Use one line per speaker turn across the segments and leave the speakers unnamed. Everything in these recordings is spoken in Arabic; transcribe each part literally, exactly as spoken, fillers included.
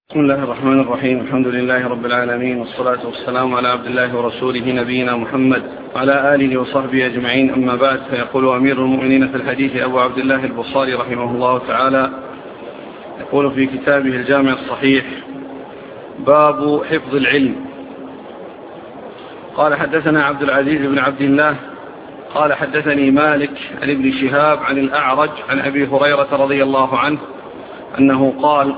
بسم الله الرحمن الرحيم. الحمد لله رب العالمين، والصلاة والسلام على عبد الله ورسوله نبينا محمد وعلى آله وصحبه أجمعين. أما بعد، فيقول أمير المؤمنين في الحديث أبو عبد الله البخاري رحمه الله تعالى، يقول في كتابه الجامع الصحيح: باب حفظ العلم. قال: حدثنا عبد العزيز بن عبد الله قال: حدثني مالك عن ابن شهاب عن الأعرج عن أبي هريرة رضي الله عنه أنه قال: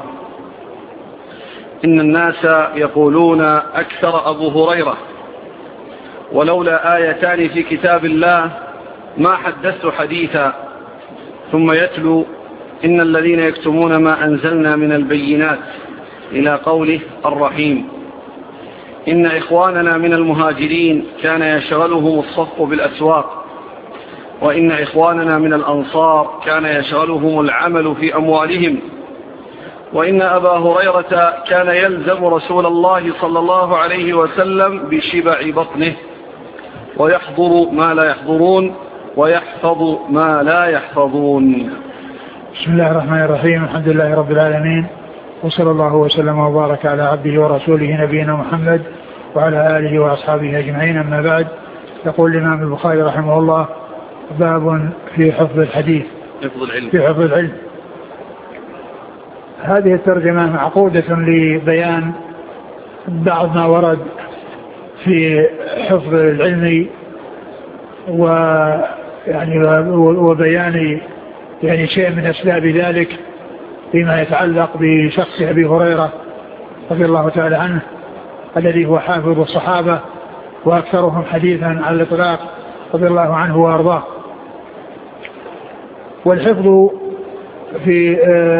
إن الناس يقولون أكثر أبو هريرة، ولولا آيتان في كتاب الله ما حدثت حديثا. ثم يتلو: إن الذين يكتمون ما أنزلنا من البينات إلى قوله الرحيم. إن إخواننا من المهاجرين كان يشغلهم الصف بالأسواق، وإن إخواننا من الأنصار كان يشغلهم العمل في أموالهم، وإن أبا هريرة كان يلزم رسول الله صلى الله عليه وسلم بشبع بطنه، ويحضر ما لا يحضرون ويحفظ ما لا يحفظون.
بسم الله الرحمن الرحيم. الحمد لله رب العالمين، وصلى الله وسلم وبارك على عبده ورسوله نبينا محمد وعلى آله وأصحابه أجمعين. أما بعد، يقول الإمام البخاري رحمه الله: باب في حفظ الحديث،
حفظ العلم.
في حفظ العلم. هذه الترجمة معقودة لبيان بعض ما ورد في حفظ العلم ويعني وبيان يعني شيء من أسباب ذلك فيما يتعلق بشخص أبي هريرة رضي الله تعالى عنه، الذي هو حافظ الصحابة وأكثرهم حديثا على الإطلاق رضي الله عنه وأرضاه. والحفظ في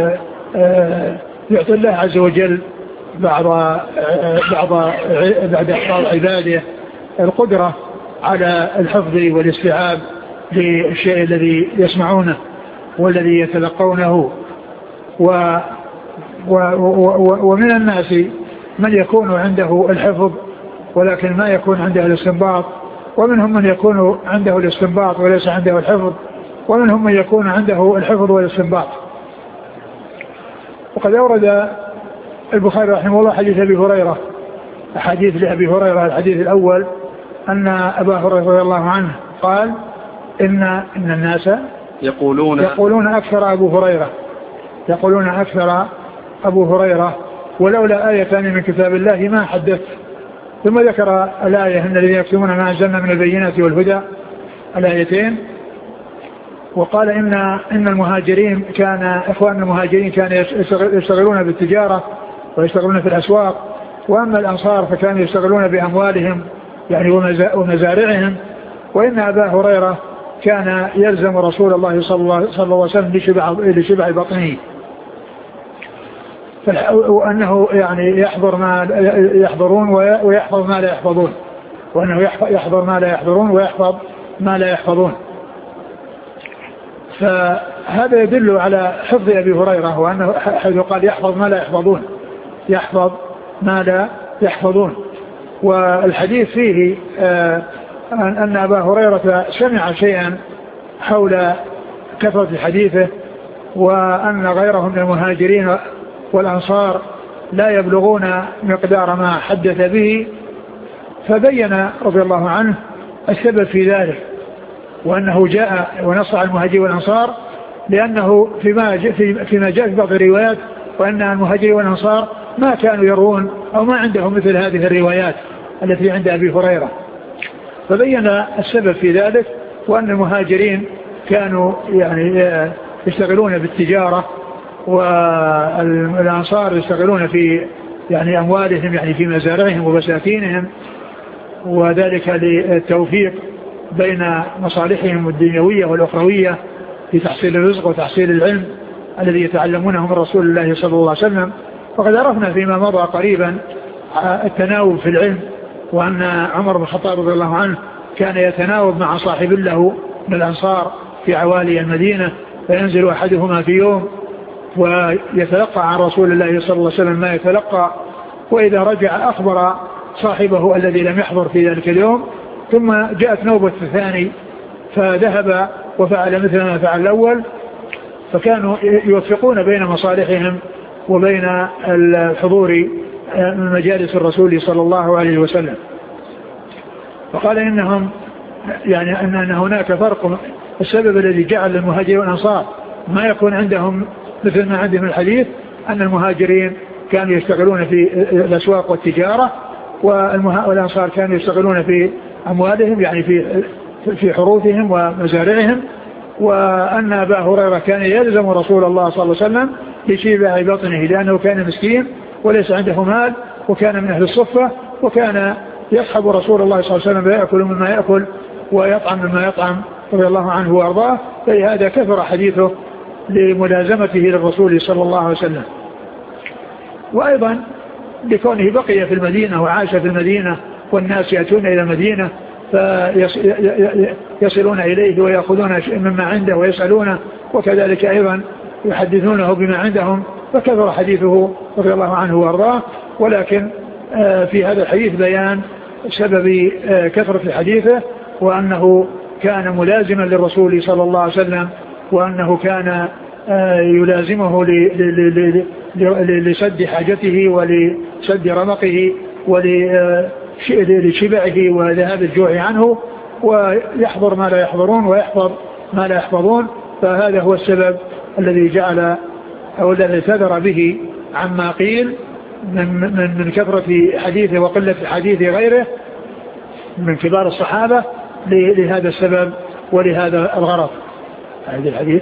يعطي الله عز وجل بعض بعض بعد بعض عباده القدرة على الحفظ والاستيعاب للشيء الذي يسمعونه والذي يتلقونه. و ومن الناس من يكون عنده الحفظ ولكن ما يكون عنده الاستنباط، ومنهم من يكون عنده الاستنباط وليس عنده الحفظ، ومنهم من يكون عنده الحفظ والاستنباط. وقد أورد البخاري رحمه الله حديث أبي هريرة، حديث لأبي هريرة. الحديث الأول أن أبا هريرة رضي الله عنه قال: إن إن الناس
يقولون
يقولون أكثر أبو هريرة يقولون أكثر أبو هريرة ولولا آيتان من كتاب الله ما حدث. ثم ذكر الآية: إن الذين يكتمون ما أنزلنا من البينات والهدى، الآيتين. وقال إن إن المهاجرين كان إخوان المهاجرين كانوا يشتغلون بالتجارة ويشتغلون في الأسواق، وأما الأنصار فكانوا يشتغلون بأموالهم يعني ومزارعهم، وإن أبا هريرة كان يلزم رسول الله صلى الله عليه وسلم لشبع, لشبع بطنه، وأنه يعني يحضر ما يحضرون ويحفظ ما لا يحفظون، وأنه يحضر ما لا يحضرون ويحفظ ما لا يحفظون. فهذا يدل على حفظ أبي هريرة، وأنه حيث قال يحفظ ما لا يحفظون يحفظ ما لا يحفظون. والحديث فيه أن أبا هريرة سمع شيئا حول كثرة حديثه، وأن غيرهم من المهاجرين والأنصار لا يبلغون مقدار ما حدث به، فبين رضي الله عنه السبب في ذلك، وأنه جاء ونص على المهاجرين والأنصار لأنه فيما جاء في فيما جاء في بعض الروايات وأن المهاجرين والأنصار ما كانوا يروون أو ما عندهم مثل هذه الروايات التي عند أبي هريرة، فبين السبب في ذلك، وأن المهاجرين كانوا يعني يشتغلون بالتجارة، والأنصار يشتغلون في يعني أموالهم يعني في مزارعهم وبساتينهم، وذلك للتوفيق بين مصالحهم الدنيوية والأخروية في تحصيل الرزق وتحصيل العلم الذي يتعلمونه من رسول الله صلى الله عليه وسلم. وقد عرفنا فيما مضى قريبا التناوب في العلم، وأن عمر بن الخطاب رضي الله عنه كان يتناوب مع صاحب له من الأنصار في عوالي المدينة، فينزل أحدهما في يوم ويتلقى عن رسول الله صلى الله عليه وسلم ما يتلقى، وإذا رجع أخبر صاحبه الذي لم يحضر في ذلك اليوم. ثم جاءت نوبة الثاني فذهب وفعل مثل ما فعل الأول، فكانوا يوفقون بين مصالحهم وبين الحضور من مجالس الرسول صلى الله عليه وسلم. فقال إنهم يعني أن هناك فرق. السبب الذي جعل المهاجرين والأنصار ما يكون عندهم مثل ما عندهم الحديث أن المهاجرين كانوا يشتغلون في الأسواق والتجارة والأنصار كانوا يشتغلون في أموالهم يعني في في حروثهم ومزارعهم، وأن أبا هريرة كان يلزم رسول الله صلى الله عليه وسلم لشبع بطنه لأنه كان مسكين وليس عنده مال وكان من أهل الصفة وكان يصحب رسول الله صلى الله عليه وسلم ويأكل مما يأكل ويطعم مما يطعم رضي الله عنه وأرضاه. فلهذا كثر حديثه لملازمته للرسول صلى الله عليه وسلم، وأيضا لكونه بقي في المدينة وعاش في المدينة والناس يأتون إلى المدينة فيصلون إليه ويأخذون مما عنده ويسألونه وكذلك أيضا يحدثونه بما عندهم، فكثر حديثه رضي الله عنه وأرضاه. ولكن في هذا الحديث بيان سبب كثرة حديثه وأنه كان ملازما للرسول صلى الله عليه وسلم، وأنه كان يلازمه لسد حاجته ولسد رمقه ولشبعه وذهاب الجوع عنه، ويحضر ما لا يحضرون ويحفظ ما لا يحفظون. فهذا هو السبب الذي جعل أو الذي اعتذر به عما قيل من, من, من كثرة حديثه وقلة حديث غيره من كبار الصحابة لهذا السبب ولهذا الغرض. هذا الحديث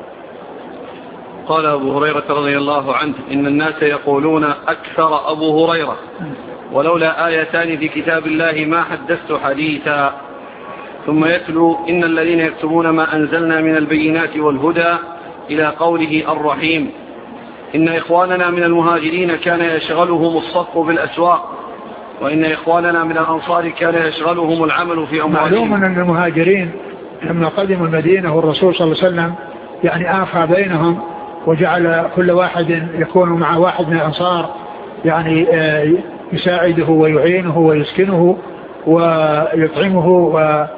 قال أبو هريرة رضي الله عنه إن الناس يقولون أكثر أبو هريرة ولولا آيتان في كتاب الله ما حدثت حديثا، ثم يتلو إن الذين يكتبون ما أنزلنا من البينات والهدى إلى قوله الرحيم إن إخواننا من المهاجرين كان يشغلهم الصف بالأسواق وإن إخواننا من الأنصار كان يشغلهم العمل في أموالهم.
معلوم أن المهاجرين لما قدموا المدينة والرسول صلى الله عليه وسلم يعني آخى بينهم وجعل كل واحد يكون مع واحد من الأنصار يعني يساعده ويعينه ويسكنه ويطعمه.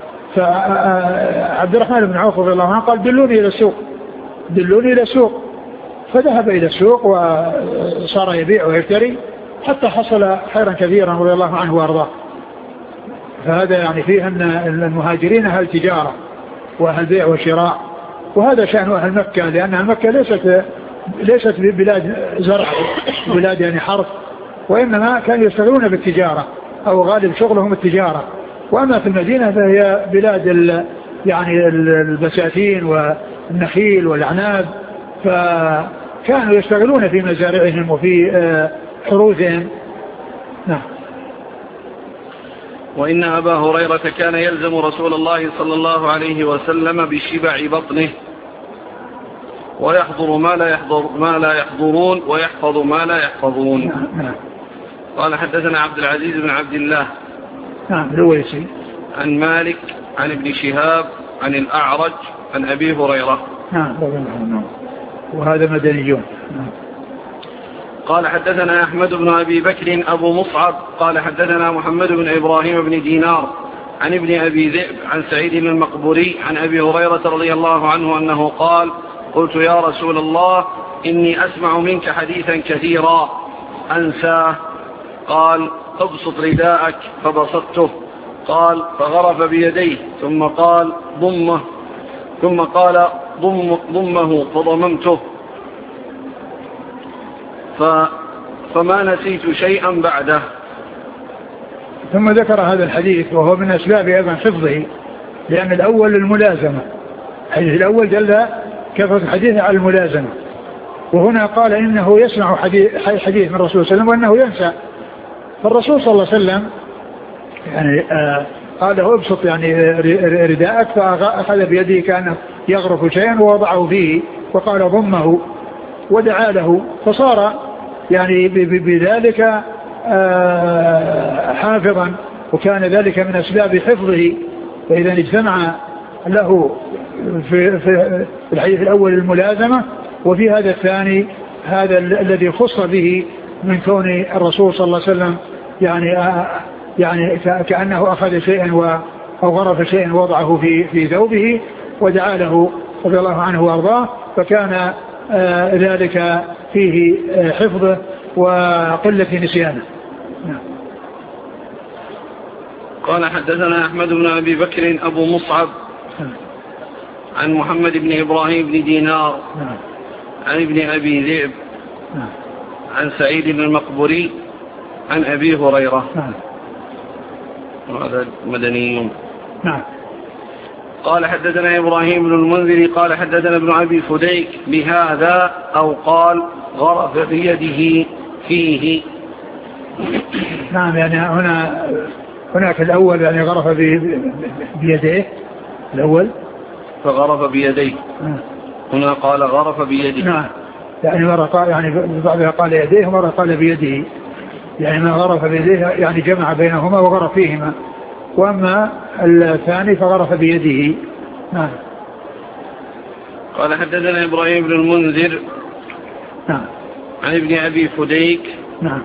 فعبد الرحمن بن عوف رضي الله عنه قال دلوني إلى السوق دلوني إلى السوق، فذهب إلى السوق وصار يبيع ويشتري حتى حصل خيرا كثيرا رضي الله عنه وارضاه. فهذا يعني فيه أن المهاجرين أهل تجارة وأهل بيع وشراء، وهذا شأن أهل مكة لأن مكة ليست ليست بلاد زرع بلاد يعني حرث، وإنما كانوا يشتغلون بالتجارة أو غالب شغلهم التجارة. وأما في المدينة فهي بلاد يعني البساتين والنخيل والعناب، فكانوا يشتغلون في مزارعهم وفي حروثهم. نعم.
وإن أبا هريرة كان يلزم رسول الله صلى الله عليه وسلم بشبع بطنه ويحضر ما لا يحضر ما لا يحضرون ويحفظ ما لا يحفظون.
نعم.
قال حدثنا عبد العزيز بن عبد الله
نعم الويسي
عن مالك عن ابن شهاب عن الأعرج عن أبي هريرة.
نعم. وهذا مدنيون. نعم.
قال حدثنا أحمد بن أبي بكر أبو مصعب قال حدثنا محمد بن إبراهيم بن دينار عن ابن أبي ذئب عن سعيد المقبوري عن أبي هريرة رضي الله عنه أنه قال قلت يا رسول الله إني أسمع منك حديثا كثيرا أنساه. قال ابسط رداءك فبسطته. قال فغرف بيديه ثم قال ضمه ثم قال ضم ضمه فضممته ف فما نسيت شيئا بعده.
ثم ذكر هذا الحديث وهو من أسباب أيضا حفظه، لأن الأول الملازمة، الحديث الأول دل كثرة الحديث على الملازمة، وهنا قال إنه يسمع حديث, حديث من الرسول صلى الله عليه وسلم وأنه ينسى. فالرسول صلى الله عليه وسلم يعني آه قال له ابسط يعني رداءك، فأخذ بيده كان يغرف شيئا ووضعه فيه وقال ضمه ودعا له، فصار يعني بذلك حافظا، وكان ذلك من أسباب حفظه. فإذا اجتمع له في, في الحديث الأول الملازمة، وفي هذا الثاني هذا الذي خص به من كون الرسول صلى الله عليه وسلم يعني يعني كأنه أخذ شيئا أو غرف شيئا وضعه في في ثوبه ودعا له رضي الله عنه وأرضاه، فكان آه ذلك فيه آه حفظه وقلة نسيانه. نعم.
قال حدثنا أحمد بن أبي بكر أبو مصعب عن محمد بن إبراهيم بن دينار عن ابن أبي ذئب عن سعيد بن المقبري عن أبي هريرة. وهذا مدني.
نعم.
قال حدثنا إبراهيم بن المنذر قال حدثنا ابن أبي فديك بهذا أو قال غرف بيده فيه.
نعم يعني هنا هناك الأول يعني غرف بيديه الأول
فغرف بيديه. هنا قال غرف بيده.
نعم يعني مرة قال يعني بعضها قال يديه ومرة قال بيده، يعني ما غرف بيديه يعني جمع بينهما وغرف فيهما، وأما الثاني فغرف بيده. نعم.
قال حدثنا إبراهيم بن المنذر
نعم
عن ابن أبي فديك.
نعم.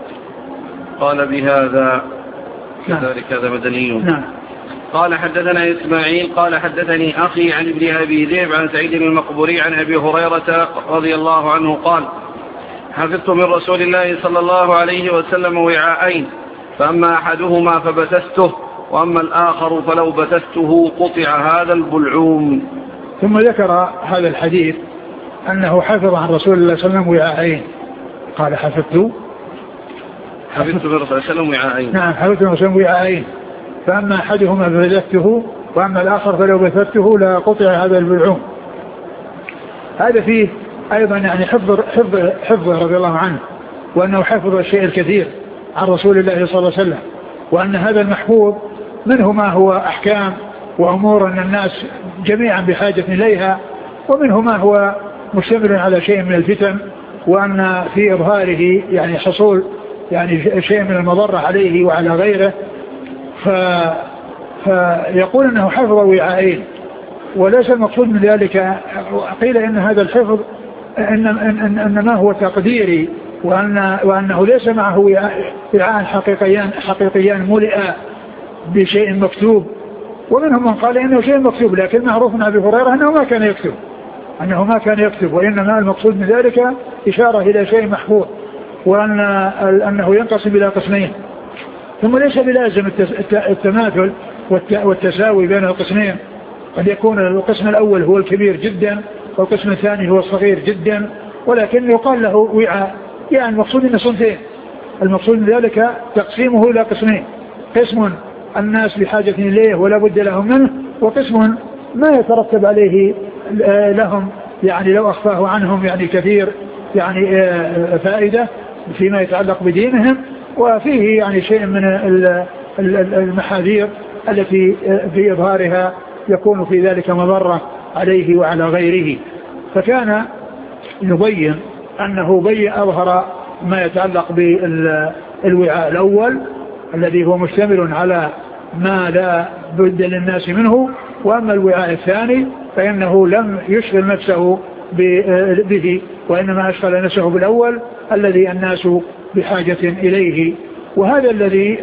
قال بهذا
نعم.
كذلك هذا مدني.
نعم.
قال حدثنا إسماعيل قال حدثني أخي عن ابن أبي ذئب عن سعيد المقبري عن أبي هريرة رضي الله عنه قال حفظت من رسول الله صلى الله عليه وسلم وعاءين، فأما أحدهما فبثثته وأما الآخر فلو بثثته قطع هذا البلعوم.
ثم ذكر هذا الحديث أنه حفظ عن رسول الله صلى الله عليه وسلم وعاءين. قال حفظت
حفظت من رسول الله صلى الله عليه وسلم وعاءين.
نعم حفظت من رسول الله وعاءين، فأما أحدهما فبثثته وأما الآخر فلو بثثته لقطع هذا البلعوم. هذا فيه أيضا يعني حفظ حفظ حفظه رضي الله عنه، وأنه حفظ الشيء الكثير عن رسول الله صلى الله عليه وسلم، وأن هذا المحفوظ منه ما هو أحكام وأمور أن الناس جميعا بحاجة إليها، ومنه ما هو مشتمل على شيء من الفتن، وأن في إظهاره يعني حصول يعني شيء من المضرة عليه وعلى غيره. ف... فيقول أنه حفظ وعاءين، وليس المقصود من ذلك. قيل إن هذا الحفظ إن, إن, إن ما هو تقديري، وأن وأنه ليس معه وعاء حقيقيان حقيقيان ملئا بشيء مكتوب. ومنهم من قال إنه شيء مكتوب، لكن معروف عن أبي هريرة أنه ما كان يكتب أنه ما كان يكتب وإنما المقصود من ذلك إشارة إلى شيء محفوظ، وأن أنه ينقسم إلى قسمين. ثم ليس بلازم التماثل والتساوي بين القسمين، قد يكون القسم الأول هو الكبير جدا والقسم الثاني هو الصغير جدا، ولكن يقال له وعاء، يعني المقصود إنه صنفين. المقصود من ذلك تقسيمه إلى قسمين، قسم الناس بحاجة إليه ولا بد لهم منه، وقسم ما يترتب عليه لهم يعني لو أخفاه عنهم يعني كثير يعني فائدة فيما يتعلق بدينهم، وفيه يعني شيء من المحاذير التي في إظهارها يكون في ذلك مضرة عليه وعلى غيره. فكان يبين أنه بين أظهر ما يتعلق بالوعاء الأول الذي هو مشتمل على ما لا بد للناس منه، وأما الوعاء الثاني فإنه لم يشغل نفسه به، وإنما أشغل نفسه بالأول الذي الناس بحاجة إليه. وهذا الذي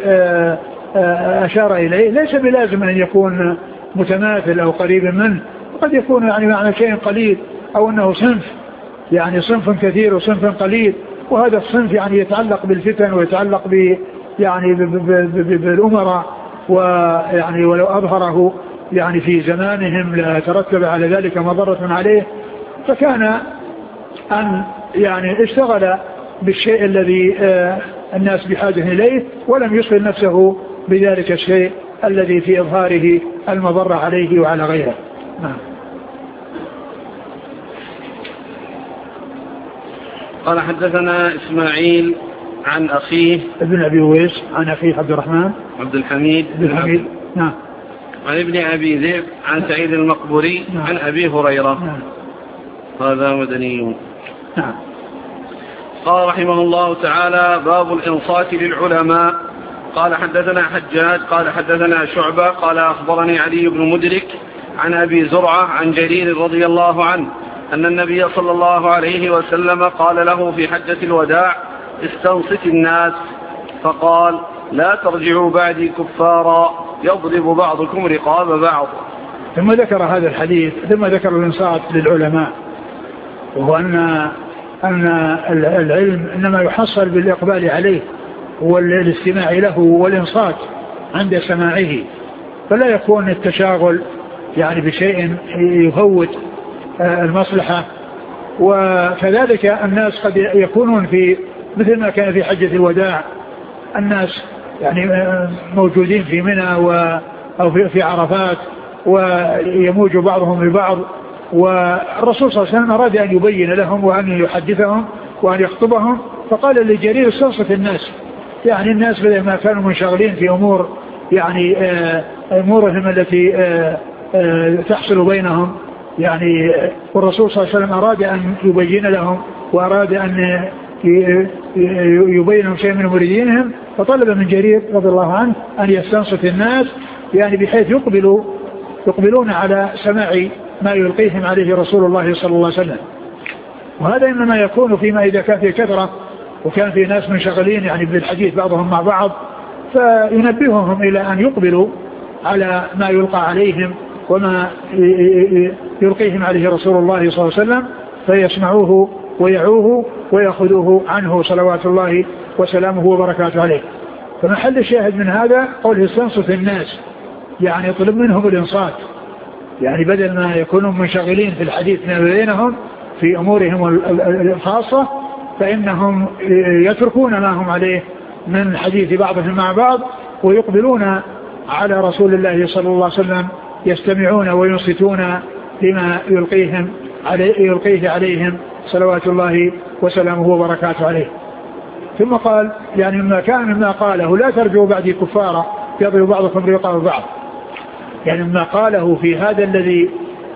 أشار إليه ليس بلازم أن يكون متماثل أو قريب منه، قد يكون يعني معنى شيء قليل، أو أنه صنف يعني صنف كثير وصنف قليل، وهذا الصنف يعني يتعلق بالفتن ويتعلق ب يعني بالأمراء، ويعني ولو أظهره يعني في زمانهم لا ترتب على ذلك مضرة عليه، فكان أن يعني اشتغل بالشيء الذي الناس بحاجة إليه ولم يشغل نفسه بذلك الشيء الذي في إظهاره المضرة عليه وعلى غيره. نعم.
قال حدثنا إسماعيل عن أخيه
ابن أبي ويس عن أخيه عبد الرحمن
عبد الحميد
عبد الحميد نعم
عن ابن أبي ذئب عن سعيد المقبري
نعم.
عن أبي هريرة.
نعم.
هذا مدني.
نعم.
قال رحمه الله تعالى باب الإنصات للعلماء. قال حدثنا حجاج قال حدثنا شعبة قال أخبرني علي بن مدرك عن أبي زرعة عن جرير رضي الله عنه أن النبي صلى الله عليه وسلم قال له في حجة الوداع استنصت الناس، فقال لا ترجعوا بعدي كفارا يضرب بعضكم رقاب بعض.
ثم ذكر هذا الحديث ثم ذكر الإنصات للعلماء، وهو أن أن العلم إنما يحصل بالإقبال عليه والاستماع له والإنصات عند سماعه، فلا يكون التشاغل يعني بشيء يفوت المصلحة. وكذلك الناس قد يكونون في مثل ما كان في حجة الوداع، الناس يعني موجودين في منى أو في عرفات ويموج بعضهم ببعض، والرسول صلى الله عليه وسلم أراد أن يبين لهم وأن يحدثهم وأن يخطبهم، فقال لجرير استنصت الناس. يعني الناس بدل ما كانوا منشغلين في أمور يعني أمورهم التي تحصل بينهم، يعني والرسول صلى الله عليه وسلم أراد أن يبين لهم وأراد أن يبين لهم شيء من مريدينهم، فطلب من جرير رضي الله عنه أن يستنصت الناس يعني بحيث يقبلوا يقبلون على سماع ما يلقيهم عليه رسول الله صلى الله عليه وسلم. وهذا إنما يكون فيما إذا كان في كثرة وكان في ناس منشغلين يعني بالحديث بعضهم مع بعض، فينبههم إلى أن يقبلوا على ما يلقى عليهم وما يلقيهم عليه رسول الله صلى الله عليه وسلم، فيسمعوه ويعوه ويأخذوه عنه صلوات الله وسلامه وبركاته عليه. فمحل الشاهد من هذا قوله استنصت الناس، يعني يطلب منهم الإنصات، يعني بدل ما يكونوا منشغلين في الحديث ما بينهم في أمورهم الخاصة، فإنهم يتركون ما هم عليه من حديث بعضهم مع بعض ويقبلون على رسول الله صلى الله عليه وسلم، يستمعون وينصتون لما يلقيهم عليه يلقيه عليهم صلوات الله وسلامه وبركاته عليه. ثم قال يعني مما كان مما قاله لا ترجعوا بعدي كفارا يضرب بعضكم رقاب بعض، يعني مما قاله في هذا الذي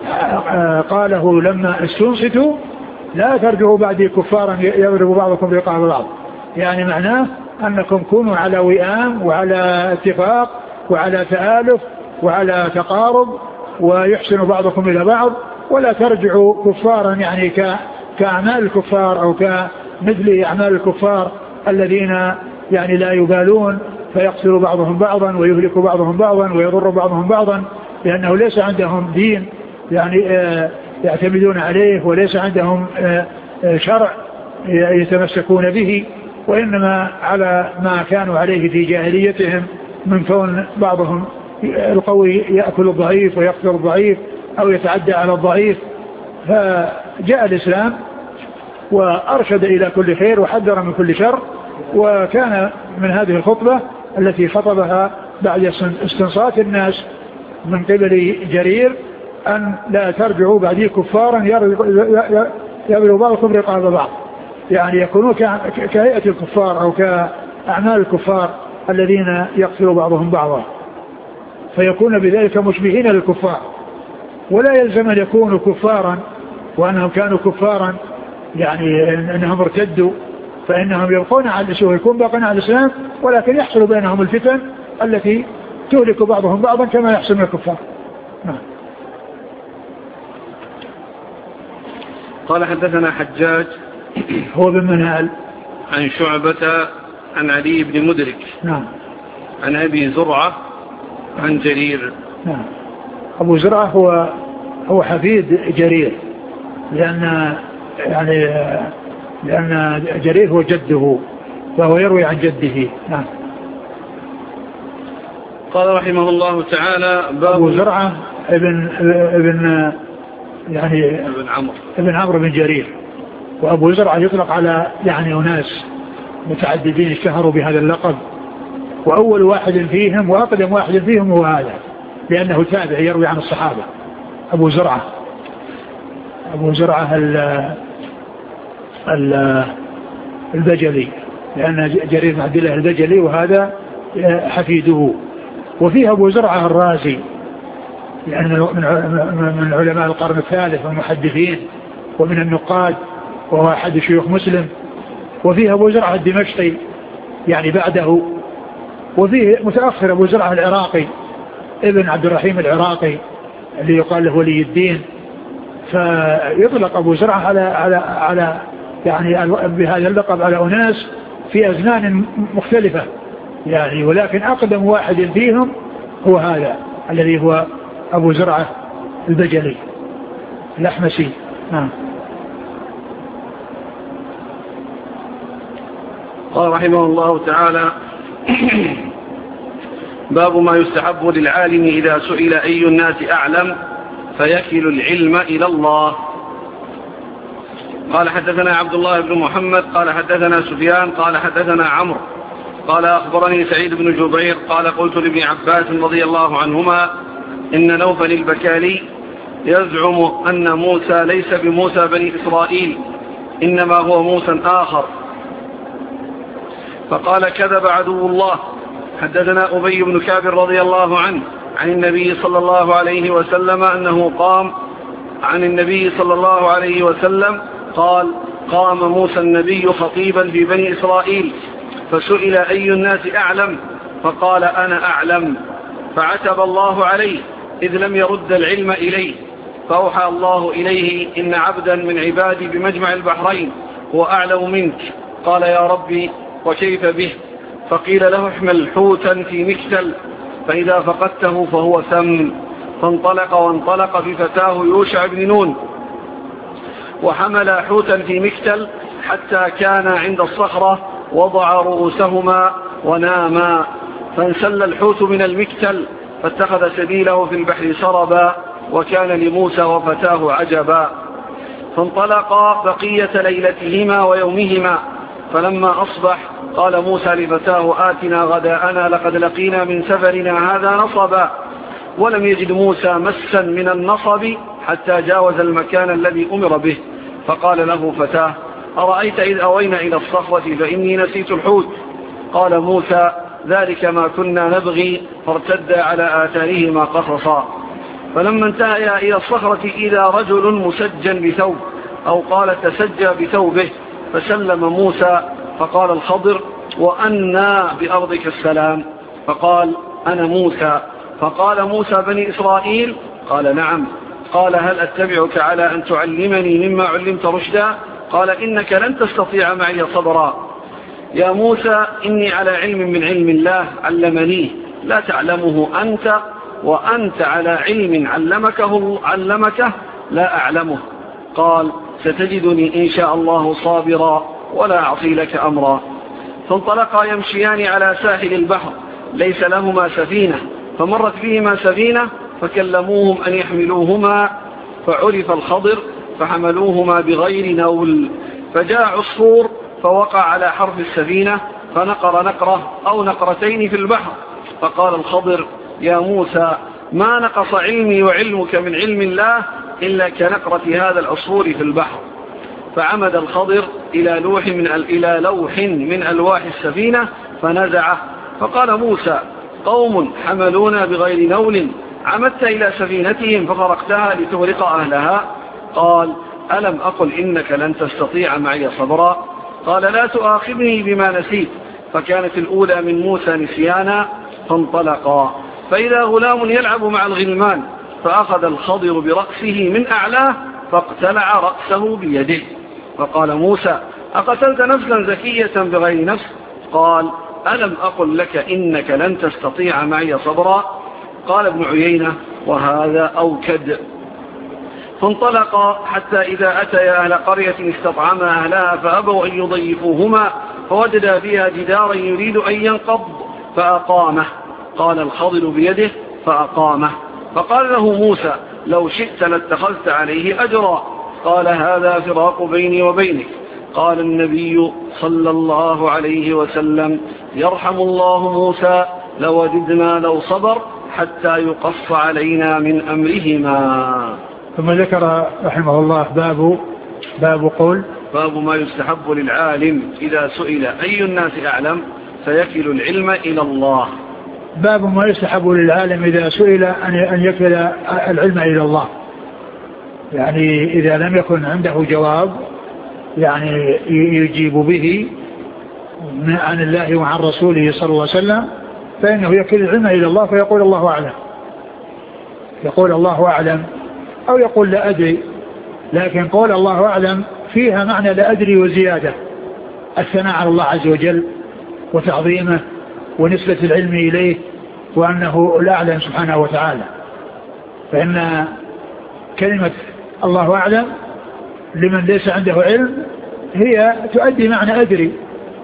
قاله لما استنصتوا لا ترجعوا بعدي كفارا يضرب بعضكم رقاب بعض، يعني معناه أنكم كونوا على وئام وعلى اتفاق وعلى تآلف وعلى تقارب ويحسن بعضكم إلى بعض، ولا ترجعوا كفارا يعني كأعمال الكفار أو كمثل أعمال الكفار الذين يعني لا يبالون فيقتل بعضهم بعضا ويهلك بعضهم بعضا ويضر بعضهم بعضا، لأنه ليس عندهم دين يعني يعتمدون عليه، وليس عندهم شرع يتمسكون به، وإنما على ما كانوا عليه في جاهليتهم من كون بعضهم القوي يأكل الضعيف ويقتل الضعيف أو يتعدى على الضعيف. فجاء الإسلام وأرشد إلى كل خير وحذر من كل شر. وكان من هذه الخطبة التي خطبها بعد استنصات الناس من قبل جرير أن لا ترجعوا بعدي كفارا يضرب بعضكم رقاب بعض، يعني يكونوا كهيئة الكفار أو كأعمال الكفار الذين يقتل بعضهم بعضا، فيكون بذلك مشبهين للكفار. ولا يلزم أن يكونوا كفارا وأنهم كانوا كفارا يعني أنهم ارتدوا، فإنهم يبقون على الإسلام ويكون باقين على الإسلام، ولكن يحصل بينهم الفتن التي تهلك بعضهم بعضا كما يحصل من الكفار. نعم.
قال حدثنا حجاج
هو بن منهال
عن شعبة عن علي بن مدرك
نعم
عن أبي زرعة عن جرير.
نعم. أبو زرعة هو هو حفيد جرير، لأن يعني لأن جرير هو جده فهو يروي عن جده. نعم.
قال رحمه الله تعالى باب
أبو زرعة ابن ابن يعني
ابن عمرو
ابن عمرو بن جرير. وأبو زرعة يطلق على يعني أناس متعددين اشتهروا بهذا اللقب، وأول واحد فيهم وأقدم واحد فيهم هو هذا، لأنه تابع يروي عن الصحابة. أبو زرعة أبو زرعة ال ال البجلي، لأن جرير بن عبد الله البجلي وهذا حفيده. وفيه أبو زرعة الرازي، لأنه من علماء القرن الثالث والمحدثين ومن النقاد، وهو أحد شيوخ مسلم. وفيه أبو زرعة الدمشقي يعني بعده. وفيه متأخر أبو زرعة العراقي ابن عبد الرحيم العراقي اللي يقال له ولي الدين. فيطلق أبو زرعة على على على يعني بهذا اللقب على أناس في أزمان مختلفة يعني، ولكن أقدم واحد فيهم هو هذا الذي هو أبو زرعة البجلي الأحمسي. نعم.
قال رحمه الله تعالى: باب ما يستحب للعالم إذا سئل أي الناس أعلم فيكل العلم إلى الله. قال حدثنا عبد الله بن محمد قال حدثنا سفيان قال حدثنا عمرو قال أخبرني سعيد بن جبير قال قلت لابن عباس رضي الله عنهما: إن نوفل البكالي يزعم أن موسى ليس بموسى بني إسرائيل إنما هو موسى آخر. فقال: كذب عدو الله. حدثنا أبي بن كعب رضي الله عنه عن النبي صلى الله عليه وسلم أنه قام عن النبي صلى الله عليه وسلم قال: قام موسى النبي خطيبا في بني إسرائيل فسئل أي الناس أعلم فقال: أنا أعلم. فعتب الله عليه إذ لم يرد العلم إليه، فأوحى الله إليه: إن عبدا من عبادي بمجمع البحرين هو أعلم منك. قال: يا ربي وكيف به؟ فقيل له: احمل حوتا في مكتل فإذا فقدته فهو سم. فانطلق وانطلق بفتاه يوشع بن نون وحمل حوتا في مكتل حتى كان عند الصخرة وضع رؤوسهما وناما، فانسل الحوت من المكتل فاتخذ سبيله في البحر سربا، وكان لموسى وفتاه عجبا. فانطلقا بقية ليلتهما ويومهما، فلما أصبح قال موسى لفتاه: آتنا غداءنا لقد لقينا من سفرنا هذا نصبا. ولم يجد موسى مسا من النصب حتى جاوز المكان الذي أمر به، فقال له فتاه: أرأيت إذ أوينا إلى الصخرة فإني نسيت الحوت. قال موسى: ذلك ما كنا نبغي، فارتد على آثارهما قصصا. فلما انتهى إلى الصخرة إذا رجل مسجى بثوب، أو قال تسجى بثوبه، فسلم موسى. فقال الخضر: وأنا بأرضك السلام؟ فقال: أنا موسى. فقال موسى: بني إسرائيل؟ قال: نعم. قال: هل أتبعك على أن تعلمني مما علمت رشدا؟ قال: إنك لن تستطيع معي صبرا. يا موسى إني على علم من علم الله علمنيه لا تعلمه أنت، وأنت على علم علمكه, علمكه لا أعلمه. قال: ستجدني إن شاء الله صابرا ولا أعصي لك أمرا. فانطلقا يمشيان على ساحل البحر ليس لهما سفينة، فمرت بهما سفينة فكلموهم أن يحملوهما، فعرف الخضر فحملوهما بغير نول. فجاء عصفور فوقع على حرف السفينة فنقر نقرة أو نقرتين في البحر. فقال الخضر: يا موسى ما نقص علمي وعلمك من علم الله إلا كنقرة هذا العصفور في البحر. فعمد الخضر إلى لوح من, إلى لوح من ألواح السفينة فنزعه. فقال موسى: قوم حملونا بغير نول، عمدت إلى سفينتهم فخرقتها لتغرق أهلها. قال: ألم أقل إنك لن تستطيع معي صبرا؟ قال: لا تؤاخذني بما نسيت. فكانت الأولى من موسى نسيانا، فانطلقا فإذا غلام يلعب مع الغلمان، فأخذ الخضر برأسه من أعلاه فاقتلع رأسه بيده. فقال موسى: أقتلت نفسا زكية بغير نفس؟ قال: ألم أقل لك إنك لن تستطيع معي صبرا؟ قال ابن عيينة: وهذا أوكد. فانطلقا حتى إذا أتيا أهل قرية استطعما أهلها فأبوا أن يضيفوهما، فوجدا فيها جدارا يريد أن ينقض فأقامه. قال الخضر بيده فأقامه. فقال له موسى: لو شئت لاتخذت عليه أجرا. قال: هذا فراق بيني وبينك. قال النبي صلى الله عليه وسلم: يرحم الله موسى، لوددنا لو صبر حتى يقص علينا من أمرهما.
ثم ذكر رحمه الله باب باب قول
باب ما يستحب للعالم إذا سئل أي الناس أعلم فيكل العلم إلى الله.
باب ما يستحب للعالم إذا سئل أن يكل العلم إلى الله، يعني إذا لم يكن عنده جواب يعني يجيب به عن الله وعن رسوله صلى الله عليه وسلم، فإنه يكل العلم إلى الله فيقول الله أعلم، يقول الله أعلم أو يقول لا أدري. لكن قول الله أعلم فيها معنى لا أدري وزيادة، الثناء على الله عز وجل وتعظيمه ونسبة العلم إليه وأنه الأعلم سبحانه وتعالى. فإن كلمة الله أعلم لمن ليس عنده علم هي تؤدي معنى أدري،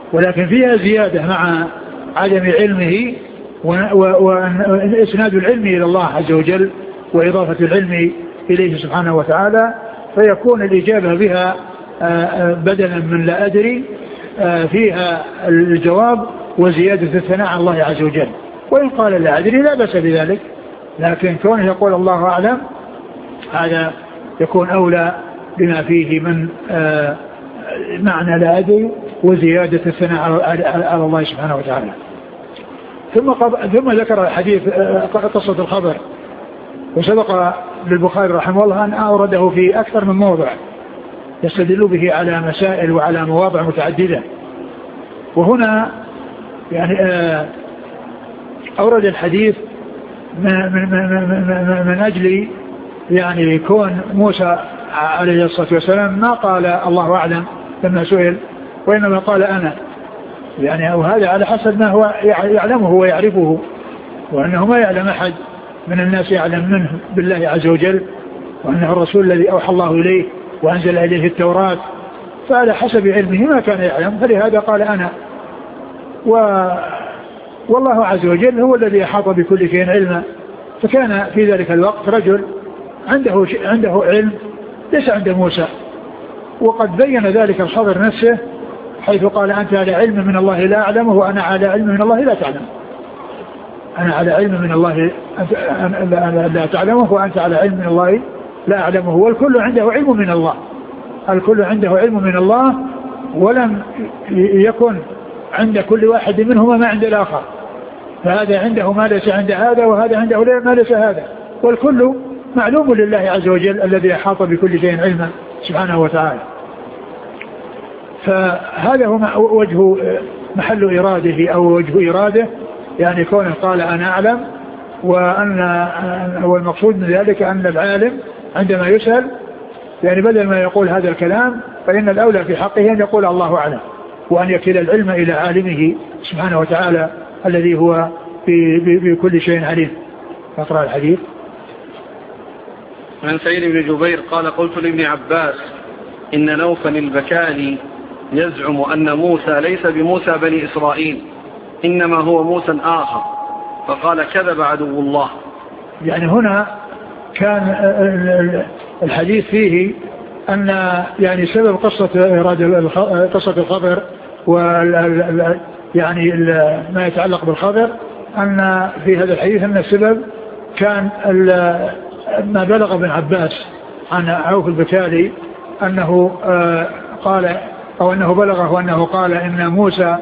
ولكن فيها زيادة مع عدم علمه وإسناد العلم إلى الله عز وجل وإضافة العلم إليه سبحانه وتعالى، فيكون الإجابة بها بدلا من لا أدري فيها الجواب وزيادة الثناء على الله عز وجل. وإن قال لا أدري لا بأس بذلك، لكن كونه يقول الله أعلم هذا يكون أولى بما فيه من معنى لا أدري وزيادة الثناء على الله سبحانه وتعالى. ثم ثم ذكر الحديث قصة الخبر، وسبق للبخاري رحمه الله أن أورده في أكثر من موضع يستدل به على مسائل وعلى مواضع متعددة. وهنا يعني أورد الحديث من, من, من, من أجل يعني كون موسى عليه الصلاة والسلام ما قال الله أعلم لما سئل، وإنما قال أنا، يعني أو هذا على حسب ما هو يعلمه ويعرفه، وأنه ما يعلم أحد من الناس يعلم منه بالله عز وجل، وأنه الرسول الذي أوحى الله إليه وأنزل إليه التوراة، فعلى حسب علمه ما كان يعلم، فلهذا قال أنا. و والله عز وجل هو الذي أحاط بكل شيء علما. فكان في ذلك الوقت رجل عنده عنده علم ليس عند موسى، وقد بين ذلك الخضر نفسه حيث قال أنت على علم من الله لا أعلمه وأنا على علم من الله لا تعلم. أنا على علم من الله لا تعلمه وأنت على علم من الله لا أعلمه، والكل عنده علم من الله، الكل عنده علم من الله، ولم يكن عند كل واحد منهما ما عند الآخر، فهذا عنده ما ليس عند هذا وهذا عنده ما ليس هذا، والكل معلوم لله عز وجل الذي أحاط بكل شيء علما سبحانه وتعالى. فهذا هو وجه محل إراده أو وجه إراده، يعني كونه قال أنا أعلم، وأن هو المقصود من ذلك أن العالم عندما يسأل يعني بدل ما يقول هذا الكلام فإن الأولى في حقه أن يقول الله أعلم، وأن يكل العلم إلى عالمه سبحانه وتعالى الذي هو بكل شيء عليم. فاقرأ الحديث.
عن سعيد بن جبير قال قلت لابن عباس إن نوفا البكالي يزعم أن موسى ليس بموسى بني إسرائيل إنما هو موسى آخر، فقال كذب عدو الله.
يعني هنا كان الحديث فيه أن يعني سبب قصة إرادة قصة الخبر و يعني ما يتعلق بالخبر، أن في هذا الحديث أن السبب كان ما بلغ ابن عباس عن عوف البكالي أنه قال أو أنه بلغه أنه قال إن موسى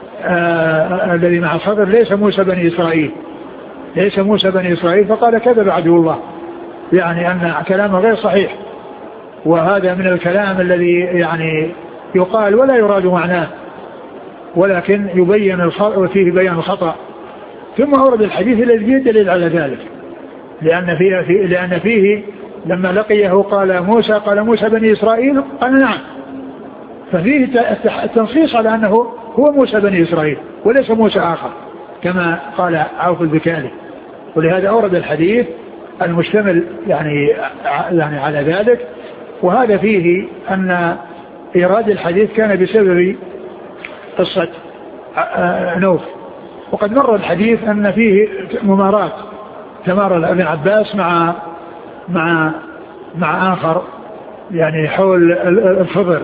الذي مع الخبر ليس موسى بني إسرائيل ليس موسى بني إسرائيل فقال كذب عدو الله، يعني أن كلامه غير صحيح، وهذا من الكلام الذي يعني يقال ولا يراد معناه، ولكن يبين وفيه بيان الخطأ. ثم أورد الحديث الذي يدل على ذلك، لأن فيه, فيه لأن فيه لما لقيه قال موسى قال موسى بني إسرائيل قال نعم، ففيه التنصيص على أنه هو موسى بني إسرائيل وليس موسى آخر كما قال عوف البكالي، ولهذا أورد الحديث المشتمل يعني يعني على ذلك. وهذا فيه أن إيراد الحديث كان بسبب قصة نوف، وقد مر الحديث أن فيه ممارات تمارى ابن عباس مع مع مع آخر يعني حول الخضر،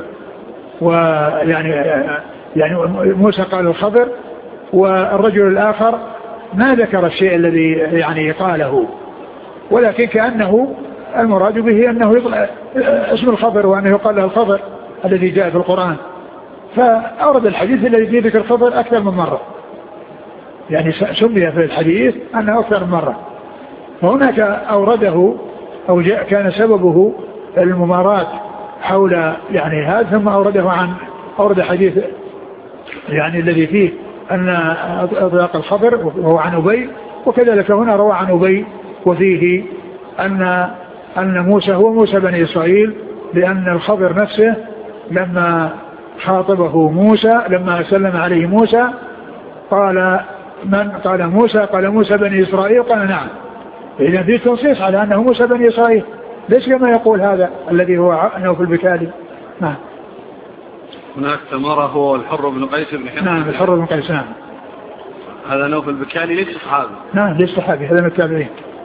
ويعني يعني موسى قال الخضر والرجل الآخر ما ذكر الشيء الذي يعني قاله، ولكن كأنه المراد به أنه يطلع اسم الخضر وأنه يقال له الخضر الذي جاء في القرآن، فأورد الحديث الذي فيه ذكر الخضر أكثر من مرة، يعني سمي في الحديث أنه أكثر من مرة. فهناك أورده أو جاء كان سببه الممارات حول يعني هذا، ثم أورده عن أورد حديث يعني الذي فيه أن أطلاق الخبر وهو عن أبي، وكذلك هنا روى عن أبي وفيه أن أن موسى هو موسى بني إسرائيل، لأن الخبر نفسه لما خاطبه موسى لما سلم عليه موسى قال من قال موسى قال موسى بني إسرائيل قال نعم، إذن في تنصيص على أنه موسى بني إسرائيل، ليس كما يقول هذا الذي هو نوف البكالي. نعم.
هناك ثمرة هو الحر بن قيس بن حصن.
نعم الحر بن قيس. نعم
هذا نوف البكالي ليس صحابي.
نعم ليس صحابي، هذا من التابعين،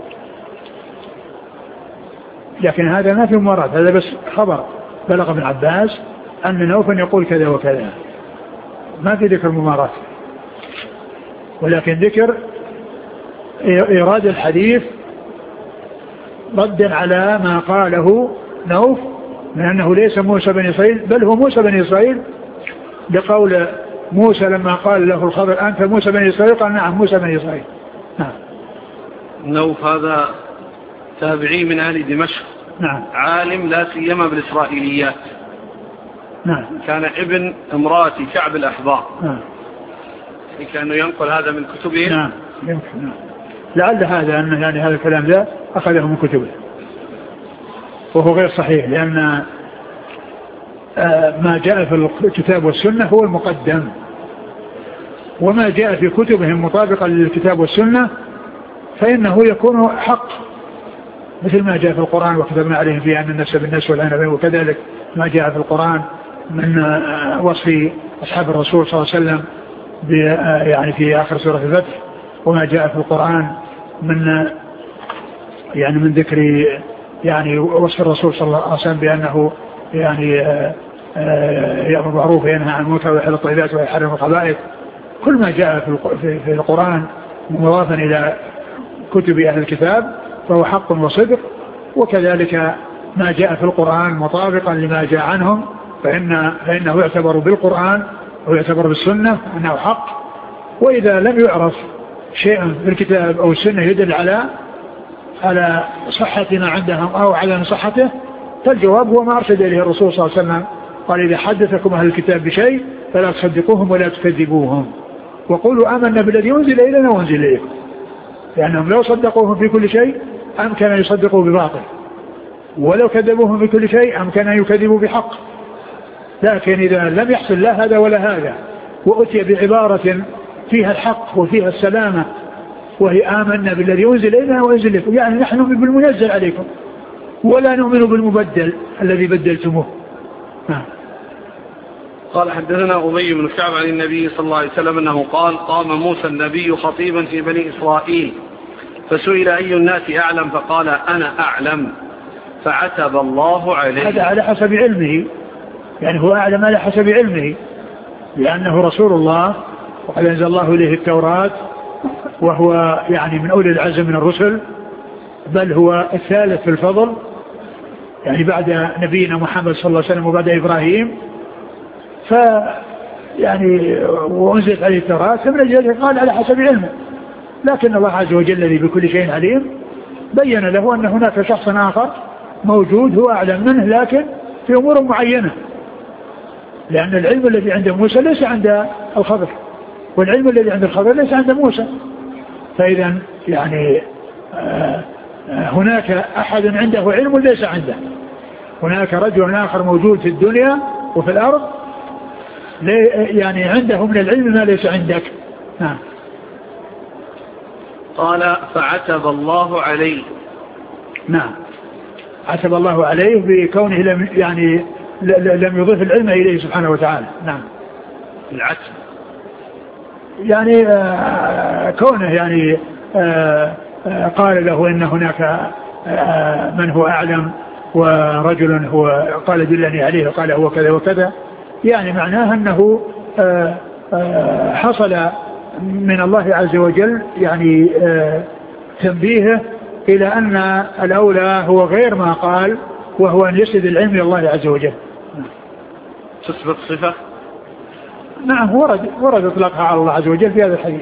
لكن هذا ما في ممارات، هذا بس خبر بلغ ابن عباس أن نوفا يقول كذا وكذا، ما في ذكر ممارات، ولكن ذكر إيراد الحديث ردا على ما قاله نوف من أنه ليس موسى بن إسرائيل بل هو موسى بن إسرائيل، لقول موسى لما قال له الخضر أنت موسى بن إسرائيل قال نعم موسى بن إسرائيل. نعم.
نوف هذا تابعي من أهل دمشق.
نعم.
عالم لا سيما بالإسرائيليات.
نعم.
كان ابن امرأة كعب الأحبار.
نعم.
كانوا ينقل هذا من كتبه.
نعم يمكن. نعم. لعل هذا أن يعني هذا الكلام ذا أخذه من كتبه وهو غير صحيح، لأن ما جاء في الكتاب والسنة هو المقدم، وما جاء في كتبهم مطابقا للكتاب والسنة فإنه يكون حق، مثل ما جاء في القرآن وكتبنا عليهم فيه أن الناس بالناس والعنب، وكذلك ما جاء في القرآن من وصف أصحاب الرسول صلى الله عليه وسلم يعني في آخر سورة الفتح، وما جاء في القرآن من يعني من ذكر يعني وصف الرسول صلى الله عليه وسلم بأنه يعني يأمر بالمعروف وينهى عن المنكر ويحل الطيبات ويحرم الخبائث، كل ما جاء في القرآن مضافا إلى كتب أهل الكتاب فهو حق وصدق، وكذلك ما جاء في القرآن مطابقا لما جاء عنهم فإن فإنه يعتبر بالقرآن ويعتبر بالسنة أنه حق. وإذا لم يعرف شيء في الكتاب أو السنة يدل على على صحة ما عندهم أو على صحته، فالجواب هو ما أرشد إليه الرسول صلى الله عليه وسلم، قال إذا حدثكم أهل الكتاب بشيء فلا تصدقوهم ولا تكذبوهم وقولوا آمنا بالذي أنزل إلينا وأنزل إليكم، لأنهم لو صدقوهم في كل شيء أمكن أن يصدقوا بباطل، ولو كذبوهم في كل شيء أمكن أن يكذبوا بحق. لكن إذا لم يحصل لا هذا ولا هذا وأتي بعبارة فيها الحق وفيها السلامة وهي آمنا بالذي أنزل إلينا وأنزل إليكم، يعني نحن نؤمن بالمنزل عليكم ولا نؤمن بالمبدل الذي بدلتموه.
قال حدثنا أبي بن كعب عن النبي صلى الله عليه وسلم أنه قال قام موسى النبي خطيبا في بني إسرائيل فسئل أي الناس أعلم فقال أنا أعلم فعتب الله عليه.
هذا على حسب علمه، يعني هو أعلم على حسب علمه لأنه رسول الله وقد أنزل الله إليه التوراة وهو يعني من أولي العزم من الرسل، بل هو الثالث في الفضل يعني بعد نبينا محمد صلى الله عليه وسلم وبعد إبراهيم، ف يعني وأنزلت عليه التوراة فمن أجل قال على حسب علمه، لكن الله عز وجل الذي بكل شيء عليم بين له أن هناك شخص آخر موجود هو أعلم منه لكن في أمور معينة، لأن العلم الذي عند موسى ليس عند الخضر والعلم الذي عند الخضر ليس عند موسى، فإذا يعني هناك أحد عنده علم ليس عنده، هناك رجل آخر موجود في الدنيا وفي الأرض يعني عنده من العلم ما ليس عندك. نعم.
قال فعتب الله عليه.
نعم عتب الله عليه بكونه لم يعني لم يضيف العلم إليه سبحانه وتعالى. نعم.
العتب
يعني آه كونه يعني آه آه قال له إن هناك آه من هو أعلم ورجل هو قال دلني عليه وقال هو كذا وكذا، يعني معناه أنه آه آه حصل من الله عز وجل يعني آه تنبيهه إلى أن الأولى هو غير ما قال وهو أن يسد العلم إلى الله عز وجل.
تثبت صفة.
نعم ورد ورد اطلاقها على الله عز وجل في هذا الحديث.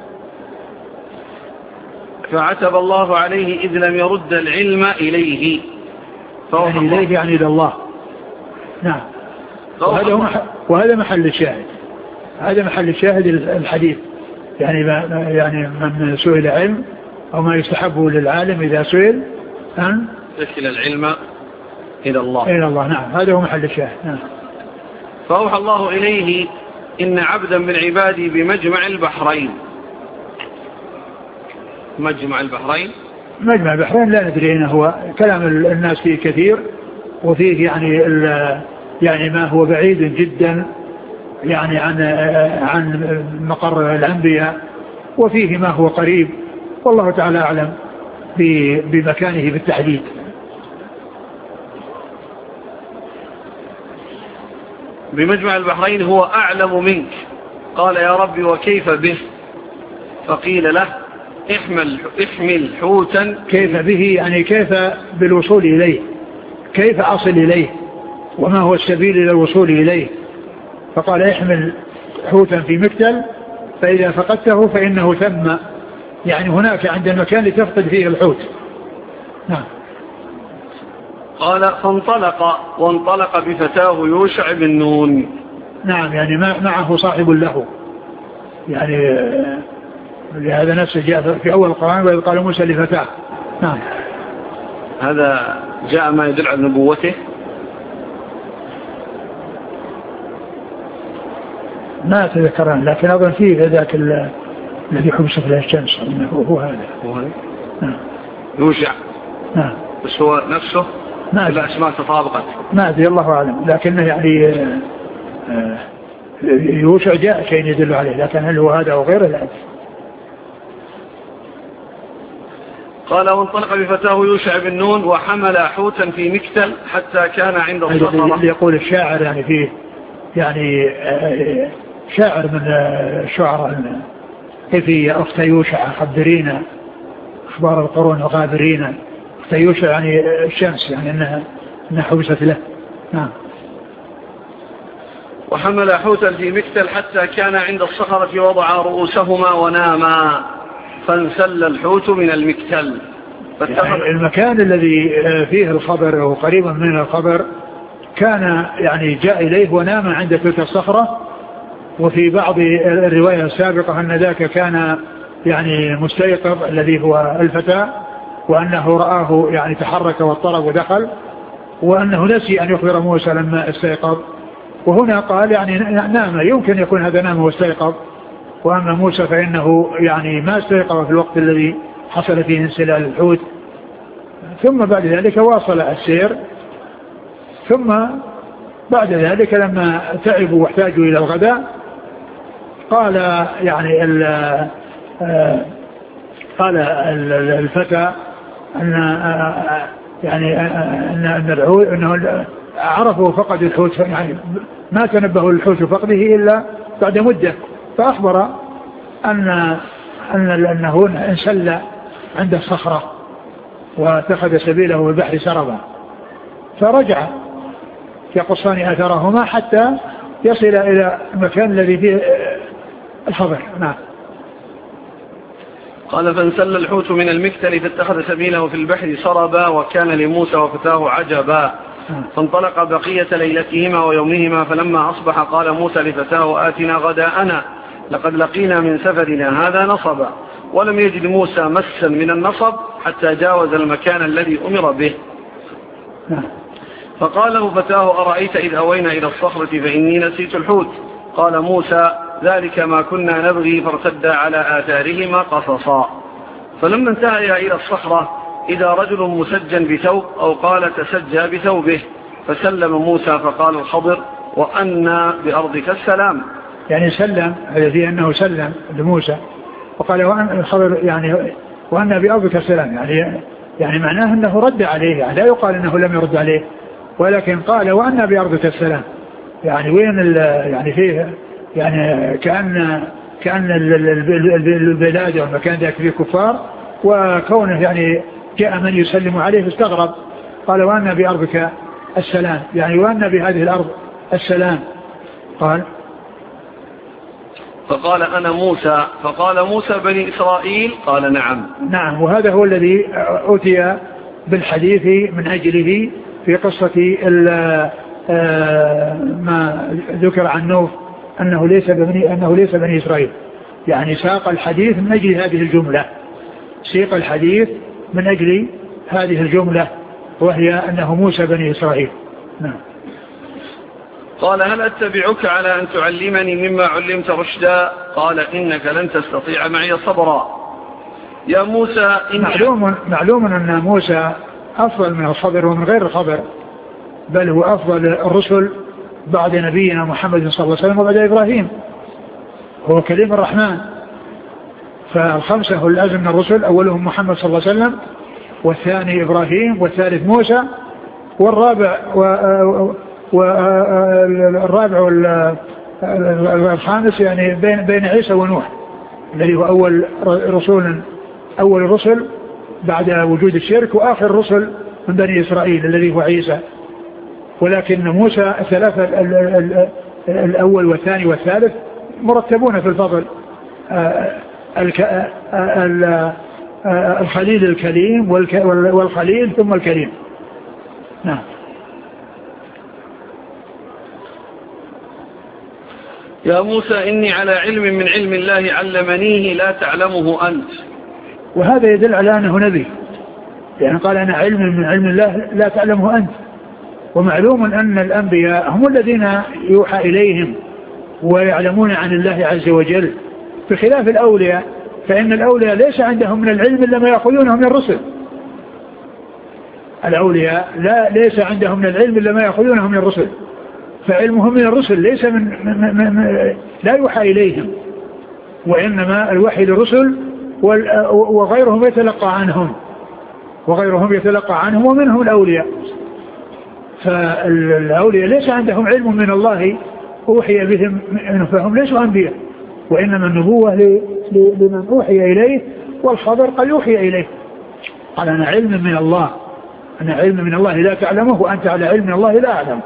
فعتب الله عليه إذ لم يرد العلم إليه
يعني إليه يعني إلى الله. نعم. وهذا, محل وهذا محل الشاهد، هذا محل الشاهد الحديث، يعني ما يعني من سئل علم أو ما يستحب للعالم إذا سئل أن
يكل العلم إلى الله.
إلى الله. نعم هذا هو محل الشاهد. نعم.
فأوحى الله إليه إن عبدا من عبادي بمجمع البحرين. مجمع البحرين
مجمع البحرين لا ندري أين هو، كلام الناس فيه كثير وفيه يعني يعني ما هو بعيد جدا يعني عن عن مقر الأنبياء، وفيه ما هو قريب، والله تعالى أعلم بمكانه بالتحديد.
بمجمع البحرين هو أعلم منك، قال يا ربي وكيف به؟ فقيل له احمل, احمل حوتا.
كيف به يعني كيف بالوصول إليه، كيف أصل إليه وما هو السبيل إلى الوصول إليه؟ فقال احمل حوتا في مكتل فإذا فقدته فإنه ثم، يعني هناك عند المكان لتفقد فيه الحوت. نعم.
قال فانطلق وانطلق بفتاه يوشع بن نون.
نعم يعني معه صاحب له، يعني لهذا نفسه جاء في أول القرآن وإذ قال موسى لفتاه. نعم.
هذا جاء ما يدل على نبوته.
ما أتذكران لكن أظن فيه ذاك الذي حبس في الشمس هو هذا.
هو هذا.
نعم.
يوشع.
نعم.
بس هو نفسه
ما
الأسماء تطابقت.
ما أدري الله أعلم، لكنه يعني يوشع جاء شيء يدل عليه، لكن هل هو هذا أو غيره لا.
قال وانطلق بفتاه يوشع بن نون وحمل حوتا في مكتل حتى كان عند الصخرة.
يقول الشاعر يعني فيه يعني شاعر من الشعراء في أخت يوشع خبرينا أخبار القرون وغابرينا. أخت يوشع يعني الشمس، يعني أنها, أنها حبست له. نعم.
وحمل حوتا في مكتل حتى كان عند الصخرة وضع رؤوسهما وناما فانسل الحوت من المكتل.
يعني المكان الذي فيه الخبر أو قريبا من الخبر كان يعني جاء إليه ونام عند تلك الصخرة. وفي بعض الرواية السابقة أن ذاك كان يعني مستيقظ الذي هو الفتى، وأنه رآه يعني تحرك واضطرب ودخل، وأنه نسي أن يخبر موسى لما استيقظ. وهنا قال يعني نام، يمكن يكون هذا نام واستيقظ، وأما موسى فإنه يعني ما استيقظ في الوقت الذي حصل فيه انسلال الحوت. ثم بعد ذلك واصل السير، ثم بعد ذلك لما تعبوا واحتاجوا إلى الغداء قال يعني ال قال الفتى أن يعني أن الحوت أنه عرفوا فقد الحوت، يعني ما تنبهوا للحوت فقده إلا بعد مدة، فأخبر أن أن أنه انسل عند الصخرة واتخذ سبيله في البحر سربا، فرجع يقصان أثرهما حتى يصل إلى المكان الذي فيه الخبر. نعم.
قال فانسل الحوت من المكتل فاتخذ سبيله في البحر سربا وكان لموسى وفتاه عجبا. فانطلق بقية ليلتهما ويومهما فلما أصبح قال موسى لفتاه آتنا غداءنا لقد لقينا من سفرنا هذا نصبا. ولم يجد موسى مسا من النصب حتى جاوز المكان الذي أمر به. فقال له فتاه أرأيت إذ أوينا إلى الصخرة فإني نسيت الحوت. قال موسى ذلك ما كنا نبغي فارتدا على آثارهما قصصا. فلما انتهيا إلى الصخرة إذا رجل مسجى بثوب أو قال تسجى بثوبه فسلم موسى فقال الخضر وأنا بأرضك السلام.
يعني سلم الذي أنه سلم لموسى وقال وأن الخضر يعني وأنا بأرضك السلام، يعني يعني معناه أنه رد عليه، يعني لا يقال أنه لم يرد عليه، ولكن قال وأنا بأرضك السلام، يعني وين يعني فيه يعني كأن كأن البلاد والمكان ذاك فيه كفار، وكونه يعني جاء من يسلم عليه استغرب. قال وأنا بأرضك السلام، يعني وأنا بهذه الأرض السلام. قال
فقال أنا موسى. فقال موسى بني إسرائيل. قال نعم.
نعم. وهذا هو الذي أتي بالحديث من أجله في قصة ما ذكر عن نوح أنه ليس بني أنه ليس بني إسرائيل، يعني ساق الحديث من أجل هذه الجملة، سيق الحديث من أجل هذه الجملة وهي أنه موسى بني إسرائيل. نعم.
قال هل أتبعك على أن تعلمني مما علمت رشدا؟ قال إنك لن تستطيع معي صبرا. يا موسى إن
معلوم, معلوم أن موسى أفضل من الصبر ومن غير الصبر، بل هو أفضل الرسل بعد نبينا محمد صلى الله عليه وسلم وبعد إبراهيم، هو كليم الرحمن. فالخمسة هو الأزم من الرسل، أولهم محمد صلى الله عليه وسلم، والثاني إبراهيم، والثالث موسى، والرابع والرابع والخامس يعني بين بين عيسى ونوح الذي هو أول رسول أول الرسل بعد وجود الشرك، وآخر الرسل من بني إسرائيل الذي هو عيسى. ولكن موسى الثلاثة الأول والثاني والثالث مرتبون في الفضل، الخليل الكليم والخليل ثم الكريم. نعم.
يا موسى إني على علم من علم الله علمنيه لا تعلمه أنت.
وهذا يدل على أنه نبي، يعني قال أنا علم من علم الله لا تعلمه أنت. ومعلوم أن الأنبياء هم الذين يوحى إليهم ويعلمون عن الله عز وجل، بخلاف الأولياء، فإن الأولياء ليس عندهم من العلم إلا ما يأخذونه من الرسل. الأولياء لا ليس عندهم من العلم إلا ما يأخذونه من الرسل، فعلمهم من الرسل ليس من, من, من, من لا يوحى إليهم، وإنما الوحي للرسل وغيرهم يتلقى عنهم وغيرهم يتلقى عنهم ومنهم الأولياء. فالأولياء ليس عندهم علم من الله أوحي بهم، فهم ليسوا أنبياء، وإنما النبوة لمن أوحي إليه، والخبر قد يوحي إليه. قال أنا علم من الله، أنا علم من الله لا تعلمه، وأنت على علم من الله لا أعلم.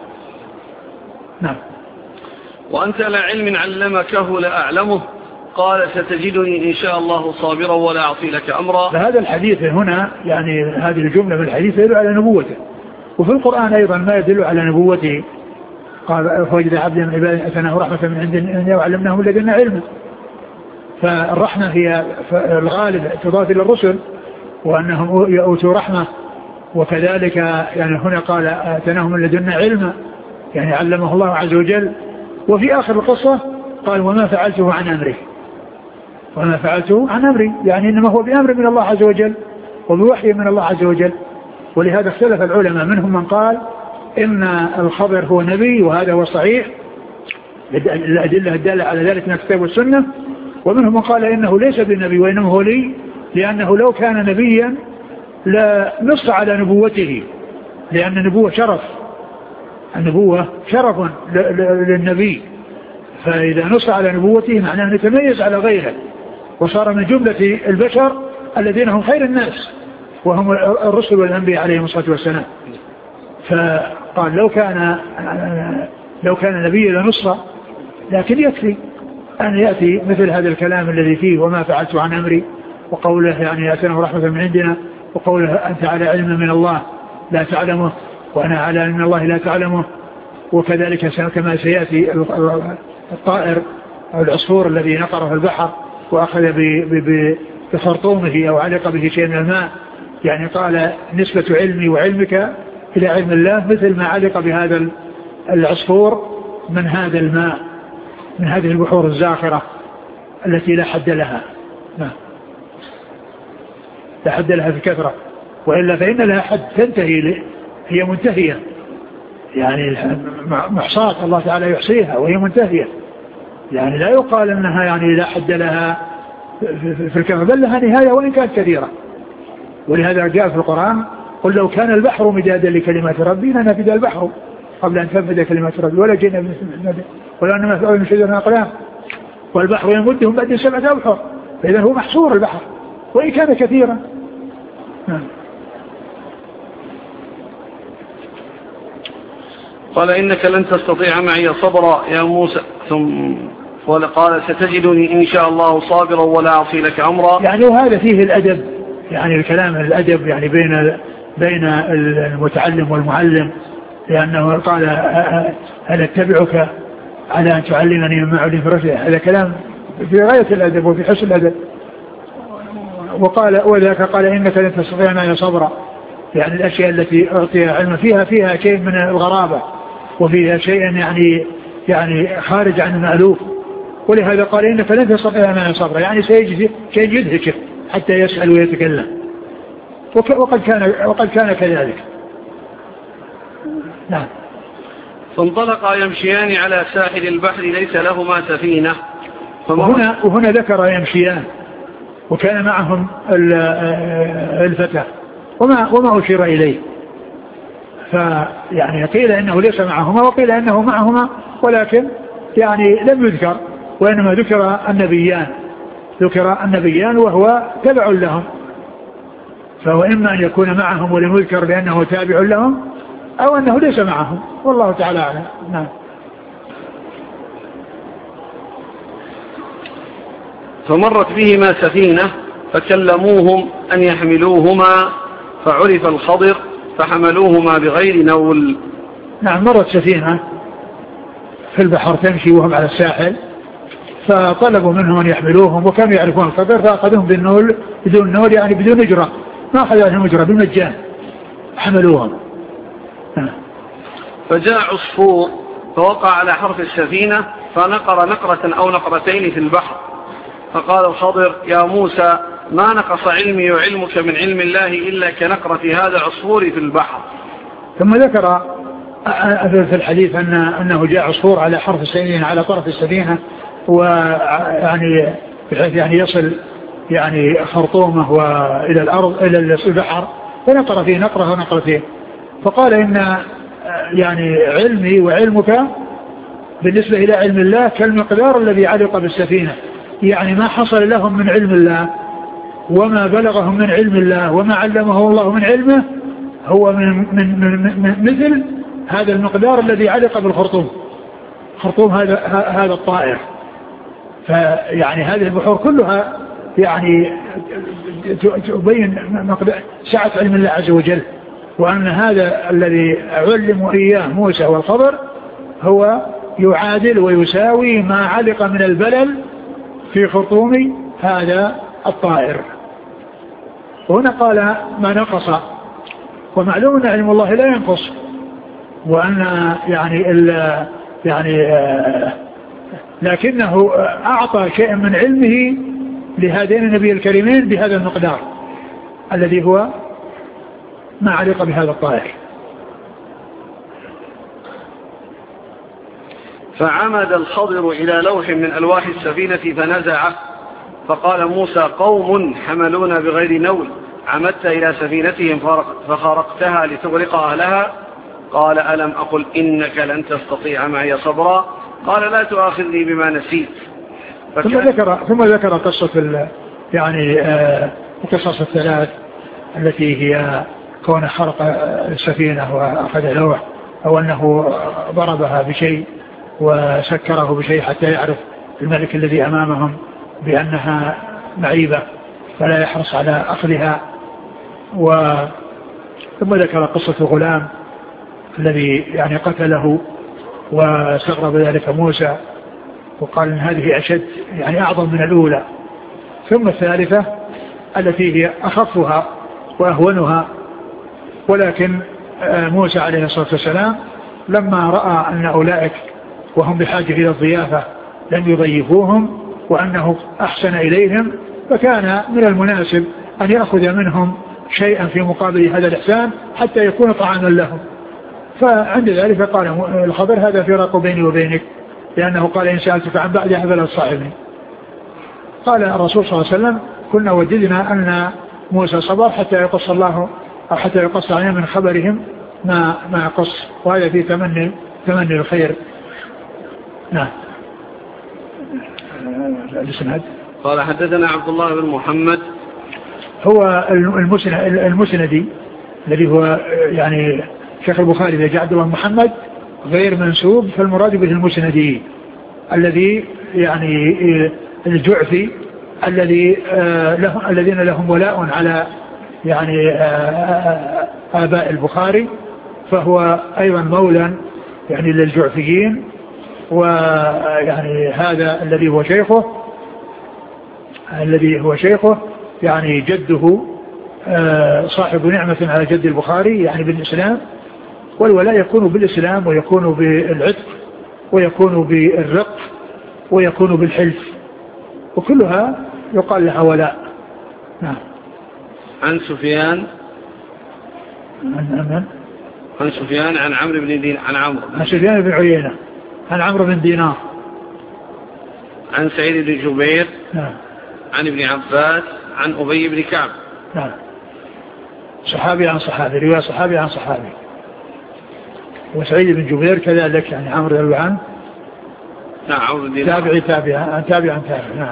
نعم.
وأنت على علم علمكه لا أعلمه، قال ستجدني إن شاء الله صابرا ولا أعصي لك أمرا.
فهذا الحديث هنا يعني هذه الجملة من الحديث يدل على نبوته، وفي القرآن أيضا ما يدل على نبوته. قال فوجد عبدا من عبادنا أتناه رحمة من عندنا وعلمناه من لدنا علما. فالرحمة هي الغالب تضاف للرسل وأنهم يؤتوا رحمة، وكذلك يعني هنا قال أتناه من لدنا علما، يعني علمه الله عز وجل. وفي آخر القصة قال وما فعلته عن أمري، وما فعلته عن أمري، يعني إنما هو بأمر من الله عز وجل وبوحي من الله عز وجل. ولهذا اختلف العلماء، منهم من قال إن الخبر هو نبي، وهذا هو الصحيح، الأدلة الدالة على ذلك من الكتاب والسنة. ومنهم من قال إنه ليس بالنبي وإنما هو لي، لأنه لو كان نبيا لا نص على نبوته، لأن النبوة شرف، النبوة شرف للنبي، فإذا نص على نبوته معناه أن يتميز على غيره، وصار من جملة البشر الذين هم خير الناس وهم الرسل والأنبياء عليهم الصلاة والسلام. فقال لو كان لو كان نبيا لنص، لكن يكفي أن يأتي مثل هذا الكلام الذي فيه وما فعلت عن أمري، وقوله يعني أتناه رحمة من عندنا، وقوله أنت على علم من الله لا تعلمه وأنا على علم من الله لا تعلمه. وكذلك كما سيأتي الطائر أو العصفور الذي نقر في البحر وأخذ بخرطومه أو علق به شيء من الماء، يعني قال نسبة علمي وعلمك إلى علم الله مثل ما علق بهذا العصفور من هذا الماء، من هذه البحور الزاخرة التي لا حد لها، لا حد لها في الكثرة، وإلا فإن لها حد تنتهي، هي منتهية، يعني محصاة الله تعالى يحصيها وهي منتهية، يعني لا يقال أنها يعني لا حد لها في الكثرة، بل لها نهاية وإن كانت كثيرة. ولهذا جاء في القرآن قل لو كان البحر مدادا لكلمات ربي لنفد البحر قبل أن تنفد كلمات ربي ولا جئنا بمثله ولا أن ما فعل من شجر أقلام والبحر يمدهم بعد سبعة أبحر، فإذا هو محصور البحر وإن كان كثيرا.
قال إنك لن تستطيع معي صبرا يا موسى، ثم قال ستجدني إن شاء الله صابرا ولا أعصي لك أمرا.
يعني وهذا فيه الأدب، يعني الكلام الأدب يعني بين بين المتعلم والمعلم، لأنه قال هل اتبعك على أن تعلمني مما علمت رشدا، هذا كلام في غاية الأدب وفي حسن الأدب. وقال وذاك قال إنك لن تستطيع معي صبرا، يعني الأشياء التي أعطي علم فيها فيها شيء من الغرابة وفيها شيء يعني يعني خارج عن المألوف، ولهذا قال إنك لن تستطيع معي صبرا، يعني سيجي شيء يدهشك حتى يسأل ويتكلم، وقد كان وقد كان كذلك. نعم.
فانطلقا يمشيان على ساحل البحر ليس لهما سفينة.
وهنا, وهنا ذكر يمشيان وكان معهم الفتى وما, وما أشير إليه، فيعني قيل إنه ليس معهما وقيل إنه معهما ولكن يعني لم يذكر، وإنما ذكر النبيان ذكر النبيان وهو تبع لهم، فهو إما أن يكون معهم ولم يذكر لأنه تابع لهم أو أنه ليس معهم، والله تعالى أعلم. نعم.
فمرت بهما سفينة فكلموهم أن يحملوهما فعرف الخضر فحملوهما بغير نول.
نعم، مرت سفينة في البحر تمشي وهم على الساحل، فطلبوا منهم أن يحملوهم وكانوا يعرفون الخضر فأخذوهم بالنول بدون نول، يعني بدون أجرة، ما أخذوا عنهم أجرة، بالمجان حملوهم.
فجاء عصفور فوقع على حرف السفينة فنقر نقرة أو نقرتين في البحر، فقال الخضر يا موسى ما نقص علمي وعلمك من علم الله إلا كنقرة هذا العصفور في البحر.
ثم ذكر في الحديث أن أنه جاء عصفور على حرف السفينة على طرف السفينة، ويعني بحيث يعني يصل يعني خرطومه وإلى الأرض إلى البحر، فنقر فيه نقرة ونقرتين، فقال إن يعني علمي وعلمك بالنسبة إلى علم الله كالمقدار الذي علق بالسفينة، يعني ما حصل لهم من علم الله وما بلغهم من علم الله وما علمه الله من علمه هو من, من, من, من مثل هذا المقدار الذي علق بالخرطوم، خرطوم هذا هذا الطائر. فيعني هذه البحور كلها يعني تبين سعة علم الله عز وجل، وأن هذا الذي علموا إياه موسى والخضر هو يعادل ويساوي ما علق من البلل في خرطوم هذا الطائر. وهنا قال ما نقص، ومعلوم أن علم الله لا ينقص، وأن يعني ال يعني آه لكنه أعطى شيء من علمه لهذين النبي الكريمين بهذا المقدار الذي هو ما علق بهذا الطائر.
فعمد الخضر إلى لوح من ألواح السفينة فنزعه، فقال موسى قوم حملونا بغير نول عمدت إلى سفينتهم فخرقتها لتغرق أهلها؟ قال ألم أقل إنك لن تستطيع معي صبرا؟ قال لا تؤاخذني بما نسيت.
ثم ذكر ثم ذكر قصة يعني آه القصص الثلاث التي هي كون خرق السفينة وأخذ لوح، أو أنه ضربها بشيء وسكره بشيء حتى يعرف الملك الذي أمامهم بأنها معيبة فلا يحرص على أخذها. و ثم ذكر قصة الغلام الذي يعني قتله واستغرب ذلك موسى وقال إن هذه أشد يعني أعظم من الأولى. ثم الثالثة التي هي أخفها وأهونها، ولكن موسى عليه الصلاة والسلام لما رأى أن أولئك وهم بحاجة إلى الضيافة لم يضيفوهم وأنه أحسن إليهم، فكان من المناسب أن يأخذ منهم شيئا في مقابل هذا الإحسان حتى يكون طعاما لهم. فعند ذلك قال الخضر هذا فراق بيني وبينك، لأنه قال إن سألتك عن بعدها فلا تصاحبني. قال الرسول صلى الله عليه وسلم كنا وجدنا أن موسى صبر حتى يقص الله أو حتى يقص علينا من خبرهم ما ما يقص، وهذا في تمني تمني الخير. نعم. الاسناد
قال حدثنا عبد الله بن محمد
هو المسندي الذي هو يعني شيخ البخاري إذا جاء عبد الله محمد غير منسوب فالمراد به المسندي الذي يعني الجعفي الذي لهم الذين لهم ولاء على يعني آباء البخاري، فهو أيضا مولى يعني للجعفيين، ويعني هذا الذي هو شيخه الذي هو شيخه يعني جده صاحب نعمة على جد البخاري يعني بالإسلام، والولاء يكون بالإسلام ويكون بالعتق ويكون بالرق ويكون بالحلف، وكلها يقال لها ولاء. نعم.
عن سفيان
عن
عن سفيان عن عمرو بن دينار عن عمرو
عن سفيان بن عيينة عن عمرو بن دينار
عن سعيد بن جبير
نعم.
عن ابن عباس عن أبي بن كعب
نعم. صحابي عن صحابي، رواية صحابي عن صحابي. وسعيد بن جبير كذلك يعني عمرو رضي الله عنه
نعم عمرو بن دينار
تابعي تابع تابع عن تابع. نعم.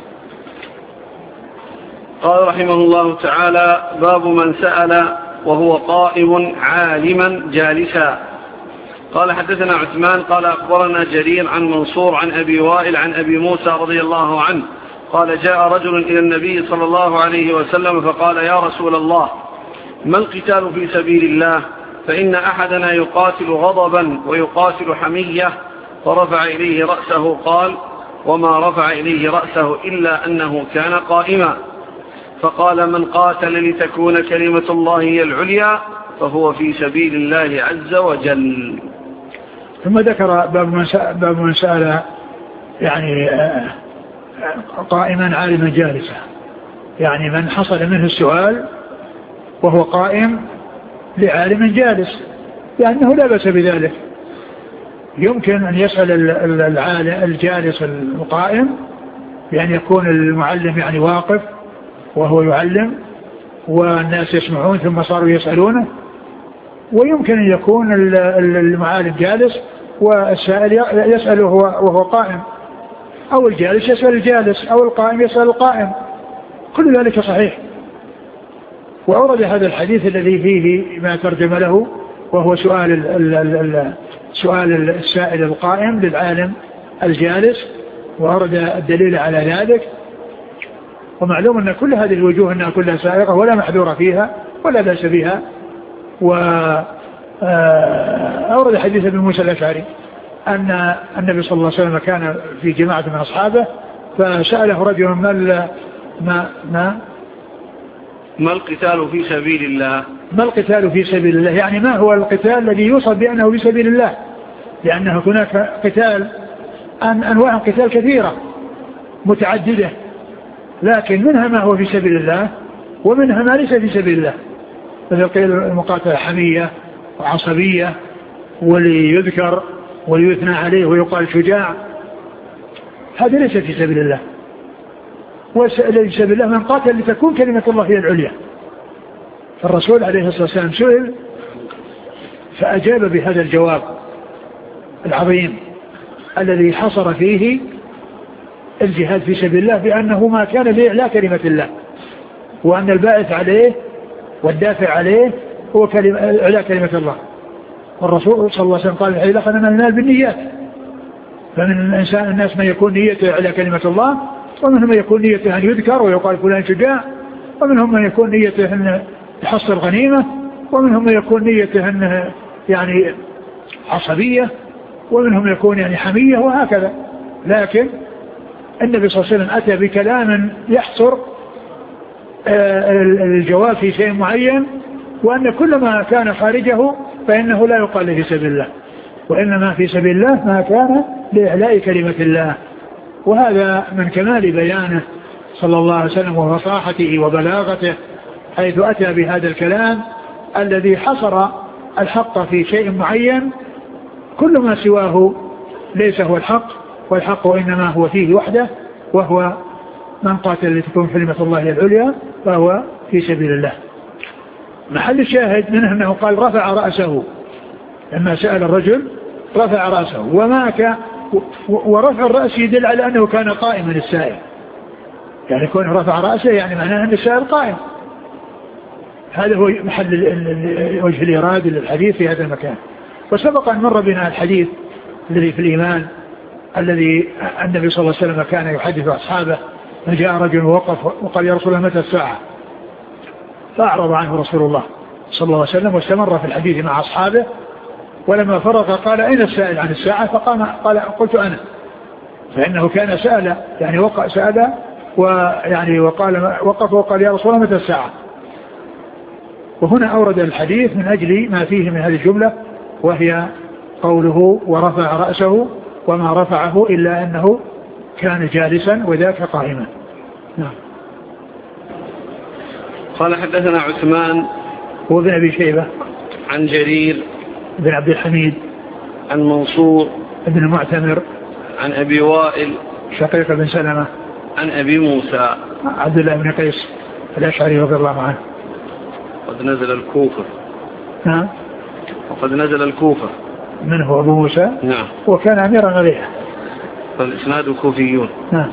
قال رحمه الله تعالى: باب من سأل وهو قائم عالما جالسا. قال حدثنا عثمان قال أخبرنا جرير عن منصور عن أبي وائل عن أبي موسى رضي الله عنه قال: جاء رجل إلى النبي صلى الله عليه وسلم فقال: يا رسول الله، ما القتال في سبيل الله؟ فإن أحدنا يقاتل غضبا ويقاتل حمية. فرفع إليه رأسه قال: وما رفع إليه رأسه إلا أنه كان قائما. فقال: من قاتل لتكون كلمة الله هي العليا فهو في سبيل الله عز وجل.
ثم ذكر باب من سأل, باب من سأل يعني قائما عالما جالسا، يعني من حصل منه السؤال وهو قائم لعالم جالس، لأنه لا بأس بذلك. يمكن أن يسأل العالم الجالس القائم بأن يكون المعلم يعني واقف وهو يعلم والناس يسمعون ثم صاروا يسألونه، ويمكن أن يكون المعالم جالس والسائل يسأل وهو قائم، أو الجالس يسأل الجالس، أو القائم يسأل القائم، كل ذلك صحيح. وأورد هذا الحديث الذي فيه ما ترجم له، وهو سؤال ال ال ال سؤال السائل القائم للعالم الجالس، وأورد الدليل على ذلك. ومعلوم أن كل هذه الوجوه أنها كلها سائغة ولا محذورة فيها ولا بأس بها. وأورد حديث ابن موسى الأشعري أن النبي صلى الله عليه وسلم كان في جماعة من أصحابه فسأله رجل ما ما ما
ما القتال في سبيل الله؟
ما القتال في سبيل الله، يعني ما هو القتال الذي يوصف بأنه في سبيل الله، لأنه هناك قتال أن أنواع قتال كثيرة متعددة، لكن منها ما هو في سبيل الله ومنها ما ليس في سبيل الله. مثل قيل المقاتلة حمية وعصبية وليذكر وليثنى عليه ويقال شجاع، هذا ليس في سبيل الله. والذي في سبيل الله من قاتل لتكون كلمة الله هي العليا. الرسول عليه الصلاة والسلام سئل فأجاب بهذا الجواب العظيم الذي حصر فيه الجهاد في سبيل الله بأنه ما كان لإعلاء كلمة الله، وأن الباعث عليه والدافع عليه هو كلمة إعلاء كلمة الله. والرسول صلى الله عليه وسلم قال: الحديث لقد المال بالنيات. فمن الإنسان الناس من يكون نيته إعلاء كلمة الله، ومنهم من يكون نيته أن يذكر ويقال فلان شجاع، ومنهم من يكون نيته أن يحصل غنيمة، ومنهم من يكون نيته أنه يعني عصبية، ومنهم يكون يعني حمية، وهكذا. لكن النبي صلى الله عليه وسلم أتى بكلام يحصر الجواب في شيء معين، وأن كل ما كان خارجه فإنه لا يقال في سبيل الله، وإنما في سبيل الله ما كان لإعلاء كلمة الله. وهذا من كمال بيانه صلى الله عليه وسلم وفصاحته وبلاغته، حيث أتى بهذا الكلام الذي حصر الحق في شيء معين، كل ما سواه ليس هو الحق، والحق إنما هو فيه وحده، وهو من قاتل لتكون كلمة الله هي العليا فهو في سبيل الله. محل الشاهد منه أنه قال رفع رأسه، لما سأل الرجل رفع رأسه، وما كان، ورفع الرأس يدل على أنه كان قائما السائل، يعني كون رفع رأسه يعني معناه أن السائل قائم. هذا هو محل وجه الإرادة للحديث في هذا المكان. وسبق أن مر بنا الحديث الذي في الإيمان الذي النبي صلى الله عليه وسلم كان يحدث أصحابه، فجاء رجل ووقف وقال: يا رسول الله متى الساعة؟ فأعرض عنه رسول الله صلى الله عليه وسلم واستمر في الحديث مع أصحابه، ولما فرغ قال: أين السائل عن الساعة؟ فقام قال: قلت أنا. فإنه كان سأل يعني وقع سأل ويعني وقال وقف وقال: يا رسول الله متى الساعة؟ وهنا أورد الحديث من أجل ما فيه من هذه الجملة، وهي قوله ورفع رأسه، وما رفعه إلا أنه كان جالسا وذاك قائما. نعم.
قال حدثنا عثمان
وابن أبي شيبة
عن جرير
بن عبد الحميد
عن منصور
بن المعتمر
عن أبي وائل
شقيق بن سلمة
عن أبي موسى
عبد الله بن قيس الأشعري رضي الله عنه.
قد نزل الكوفة.
نعم.
وقد نزل الكوفة.
من هو أبو موسى؟
نعم.
وكان أميرا عليها.
فالإسناد كوفيون.
نعم.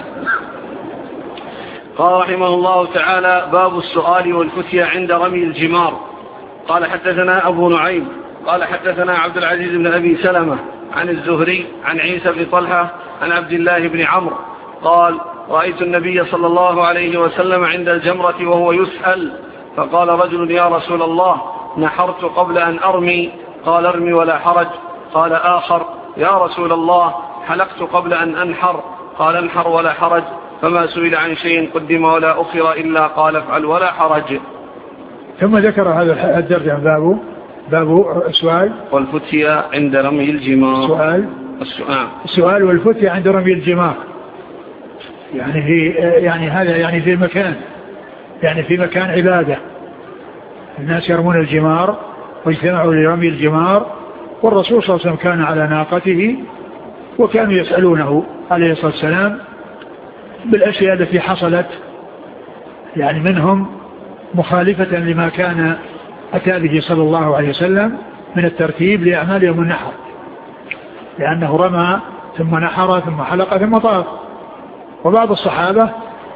قال رحمه الله تعالى: باب السؤال والفتية عند رمي الجمار. قال حدثنا أبو نعيم قال حدثنا عبد العزيز بن أبي سلمة عن الزهري عن عيسى بن طلحة عن عبد الله بن عمرو قال: رأيت النبي صلى الله عليه وسلم عند الجمرة وهو يسأل، فقال رجل: يا رسول الله، نحرت قبل أن أرمي. قال: ارمي ولا حرج. قال آخر: يا رسول الله، حلقت قبل أن أنحر. قال: انحر ولا حرج. فما سئل عن شيء قدم ولا أخر إلا قال: افعل ولا حرج.
ثم ذكر هذا الدرجة باب باب السؤال
والفتية عند رمي الجمار.
سؤال
السؤال
السؤال والفتية عند رمي الجمار، يعني في يعني هذا يعني في مكان يعني في مكان عبادة، الناس يرمون الجمار واجتمعوا لرمي الجمار، والرسول صلى الله عليه وسلم كان على ناقته وكانوا يسألونه عليه الصلاة والسلام بالأشياء التي حصلت يعني منهم مخالفة لما كان أتى به صلى الله عليه وسلم من الترتيب لأعمال يوم النحر، لأنه رمى ثم نحر ثم حلق ثم طاف. وبعض الصحابة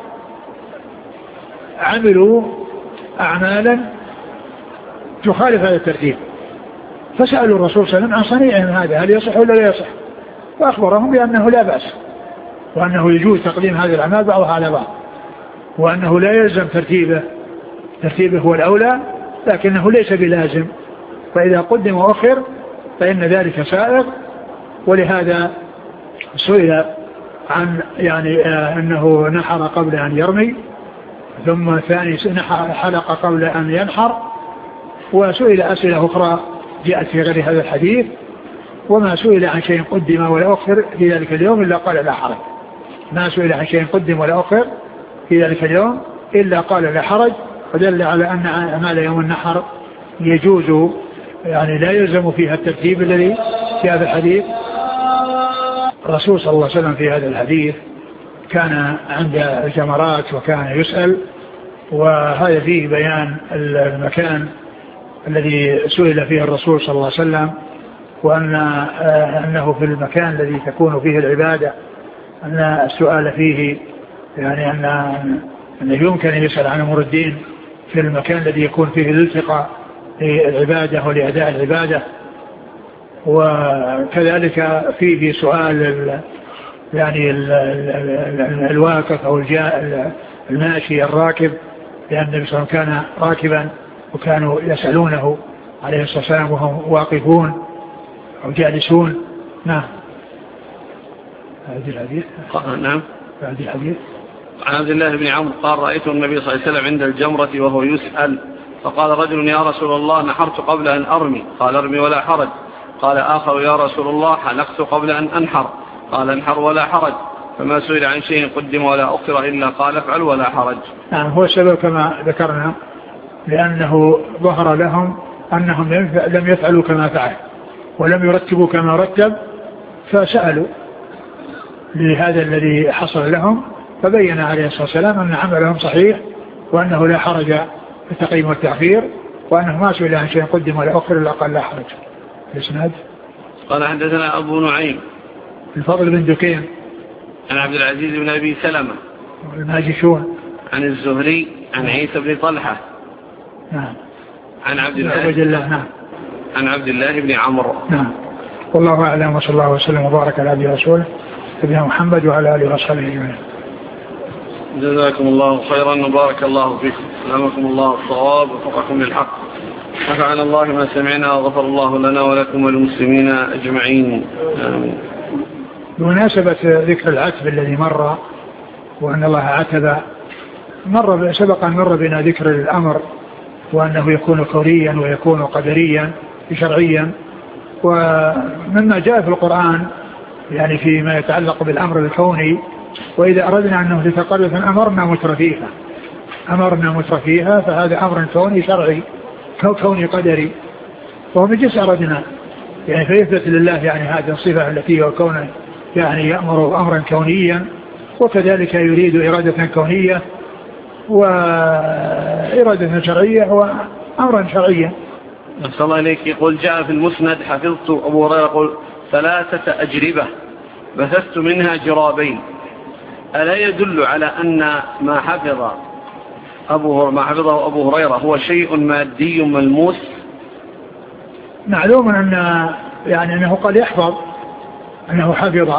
عملوا أعمالا تخالف هذا الترتيب، فسألوا الرسول صلى الله عليه وسلم عن صنيعهم هذا، هل يصح ولا لا يصح؟ فأخبرهم بأنه لا بأس، وأنه يجوز تقديم هذه الأعمال بعضها على بعض، وأنه لا يلزم ترتيبه ترتيبه هو الأولى، لكنه ليس بلازم، فإذا قدم وأخر فإن ذلك سائغ. ولهذا سئل عن يعني آه أنه نحر قبل أن يرمي، ثم ثاني حلق قبل أن ينحر، وسئل أسئلة أخرى جاءت في غير هذا الحديث. وما سئل عن شيء قدم ولا أخر في ذلك اليوم إلا قال لا حرج. ما سئل عن شيء قدم ولا أخر في ذلك اليوم إلا قال لا حرج، ودل على أن أعمال يوم النحر يجوز، يعني لا يلزم فيها الترتيب الذي في هذا الحديث. الرسول صلى الله عليه وسلم في هذا الحديث كان عند الجمرات وكان يسأل، وهذا فيه بيان المكان الذي سئل فيه الرسول صلى الله عليه وسلم، وأن أنه في المكان الذي تكون فيه العبادة أن السؤال فيه يعني أن أنه يمكن أن يسأل عن أمور الدين في المكان الذي يكون فيه الالتقاء للعبادة ولأداء العبادة. وكذلك فيه سؤال يعني الواقف أو الجاء الماشي الراكب، لأن النبي صلى الله عليه وسلم كان راكبا وكانوا يسألونه عليه الصلاة والسلام وهم واقفون أو جالسون. نعم. هذه الحديث.
نعم.
هذه الحديث.
عن عبد الله بن عمرو قال: رأيت النبي صلى الله عليه وسلم عند الجمرة وهو يسأل، فقال رجل: يا رسول الله، نحرت قبل أن أرمي. قال: ارمي ولا حرج. قال آخر: يا رسول الله، حلقت قبل أن أنحر. قال: انحر ولا حرج. فما سئل عن شيء قدم ولا أخر إلا قال: افعل ولا حرج.
نعم. هو السبب كما ذكرنا، لأنه ظهر لهم أنهم لم يفعلوا كما فعل ولم يرتبوا كما رتب، فسألوا لهذا الذي حصل لهم، فبين عليه الصلاة والسلام أن عملهم صحيح، وأنه لا حرج في التقييم والتأخير، وأنه ما سئل عن شيء قدم ولا أخر إلا قال لا حرج. الإسناد.
قال حدثنا أبو نعيم
الفضل بن دكين
عن عبد العزيز بن أبي سلمة
الماجشون
عن الزهري عن عيسى بن طلحة
نعم
عن عبد الله
نعم
عن عبد الله بن عمرو.
نعم. والله أعلم، وصلى الله وسلم وبارك على عبده ورسوله نبينا محمد وعلى آله وصحبه أجمعين.
جزاكم الله خيرا وبارك الله فيكم، ألهمكم الله الصواب ووفقكم للحق، نفعنا الله ما سمعنا وغفر الله لنا ولكم وللمسلمين أجمعين، آمين.
بمناسبة ذكر العتب الذي مر، وأن الله عتب، مر سبق أن مر بنا ذكر الأمر، وأنه يكون كونيا ويكون قدريا شرعيا. ومما جاء في القرآن يعني فيما يتعلق بالأمر الكوني، وإذا أردنا أنه لتقرف أمرنا مترفيها أمرنا مترفيها فهذا أمر كوني شرعي كوني قدري، وهو من جنس أردنا يعني فيثبت لله يعني هذه الصفة التي هو كونه يعني يأمر أمرا كونيا، وكذلك يريد إرادة كونية وإرادة شرعية وأمرا شرعيا.
أحسن الله إليك. يقول جاء في المسند حفظت أبو هريرة يقول ثلاثة أجربة بثثت منها جرابين، ألا يدل على أن ما حفظ أبو ما حفظه أبو هريرة هو شيء مادي ملموس؟
معلوم أن يعني أنه قد يحفظ أنه حفظ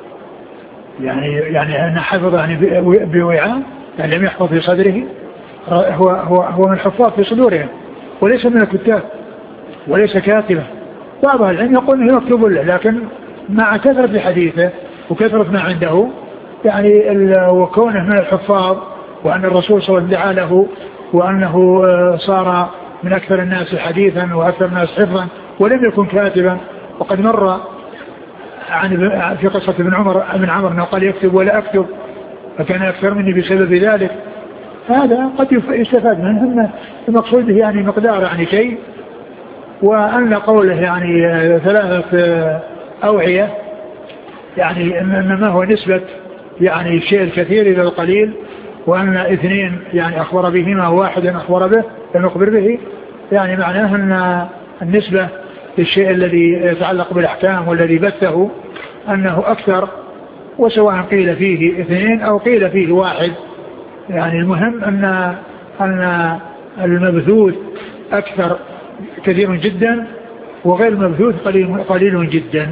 يعني يعني أنه حفظ يعني بوعاء، يعني لم يحفظ في صدره، هو هو هو من الحفاظ في صدورهم وليس من الكتاب وليس كاتبا. بعض العلم يقول انه يكتب له، لكن مع كثرة حديثه وكثرة ما عنده يعني وكونه من الحفاظ، وأن الرسول صلى الله عليه وسلم دعا له، وأنه صار من أكثر الناس حديثا وأكثر الناس حفظا ولم يكن كاتبا. وقد مر عن في قصة ابن عمر ابن عمر أنه قال يكتب ولا أكتب فكان أكثر مني بسبب ذلك. هذا قد يستفاد منه أن المقصود يعني مقدار يعني شيء، وأن قوله يعني ثلاثة أوعية يعني إنما هو نسبة يعني الشيء الكثير إلى القليل، وأن اثنين يعني أخبر بهما واحد أخبر به لم يخبر به، يعني معناه أن النسبة للشيء الذي يتعلق بالأحكام والذي بثه أنه أكثر، وسواء قيل فيه اثنين أو قيل فيه واحد، يعني المهم أن أن المبثوث أكثر كثير جدا وغير المبثوث قليل, قليل جدا.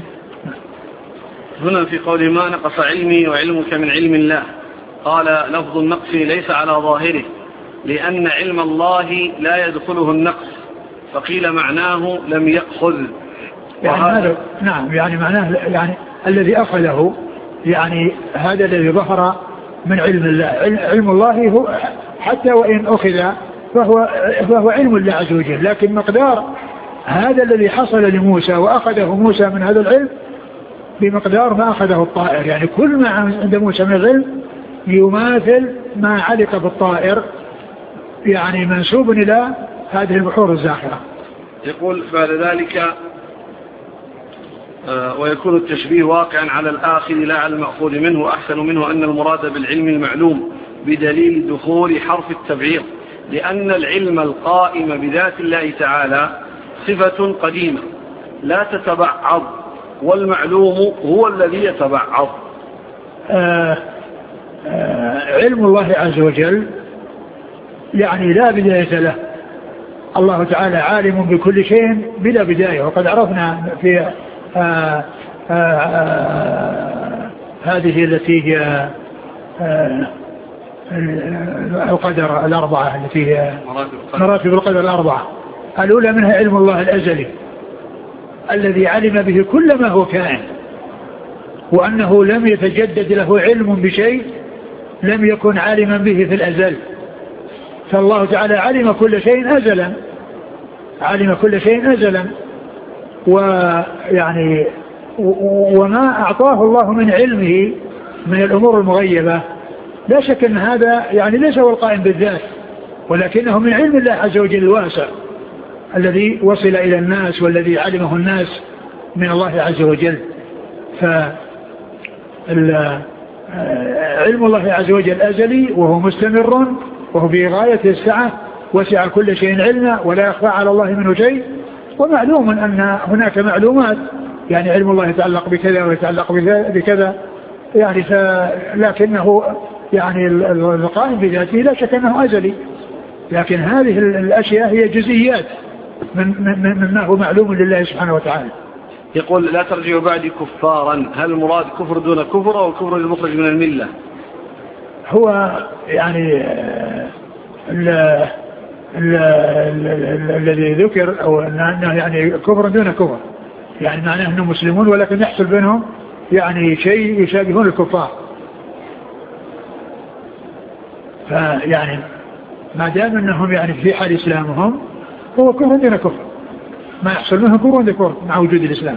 هنا في قول ما نقص علمي وعلمك من علم الله، قال لفظ النقص ليس على ظاهره لأن علم الله لا يدخله النقص، فقيل معناه لم يأخذ.
يعني هذا نعم يعني معناه يعني الذي أخذه يعني هذا الذي ظهر من علم الله. علم الله هو حتى وإن أخذ فهو, فهو علم الله عز وجل، لكن مقدار هذا الذي حصل لموسى وأخذه موسى من هذا العلم بمقدار ما أخذه الطائر، يعني كل ما عند موسى من العلم يماثل ما علق بالطائر، يعني منسوب إلى هذه البحور الزاخرة.
يقول بعد ذلك آه ويكون التشبيه واقعا على الآخر لا على المأخوذ منه، أحسن منه أن المراد بالعلم المعلوم بدليل دخول حرف التبعيض، لأن العلم القائم بذات الله تعالى صفة قديمة لا تتبعض، والمعلوم هو الذي يتبعض.
آه آه علم الله عز وجل يعني لا بداية له، الله تعالى عالم بكل شيء بلا بداية. وقد عرفنا في آه آه آه هذه التي هي آه القدر الأربعة التي هي مراتب القدر الأربعة. الأولى منها علم الله الأزلي الذي علم به كل ما هو كائن، وأنه لم يتجدد له علم بشيء لم يكن عالما به في الأزل، فالله تعالى علم كل شيء أزلا، علم كل شيء أزلا. ويعني وما أعطاه الله من علمه من الأمور المغيبة لا شك أن هذا يعني ليس هو القائم بالذات، ولكنه من علم الله عز وجل الواسع الذي وصل إلى الناس والذي علمه الناس من الله عز وجل. فعلم الله عز وجل أزلي وهو مستمر وهو في غاية السعة، وسع كل شيء علما ولا يخفى على الله منه شيء. ومعلوم أن هناك معلومات يعني علم الله يتعلق بكذا ويتعلق بكذا يعني لكنه يعني القائم بذاته لا شك أنه أزلي، لكن هذه الأشياء هي جزئيات من مما هو معلوم لله سبحانه وتعالى.
يقول لا ترجعوا بعد كفارا، هل المراد كفر دون كفر أو كفر المخرج من الملة؟
هو يعني الذي ذكر أو أنه يعني كفر دون كفر، يعني معناه أنهم مسلمون ولكن يحصل بينهم يعني شيء يشابهون الكفار، فيعني ما دام أنهم يعني في حال إسلامهم هو كفر دون كفر، ما يحصل منهم كفر دون كفر مع وجود الإسلام.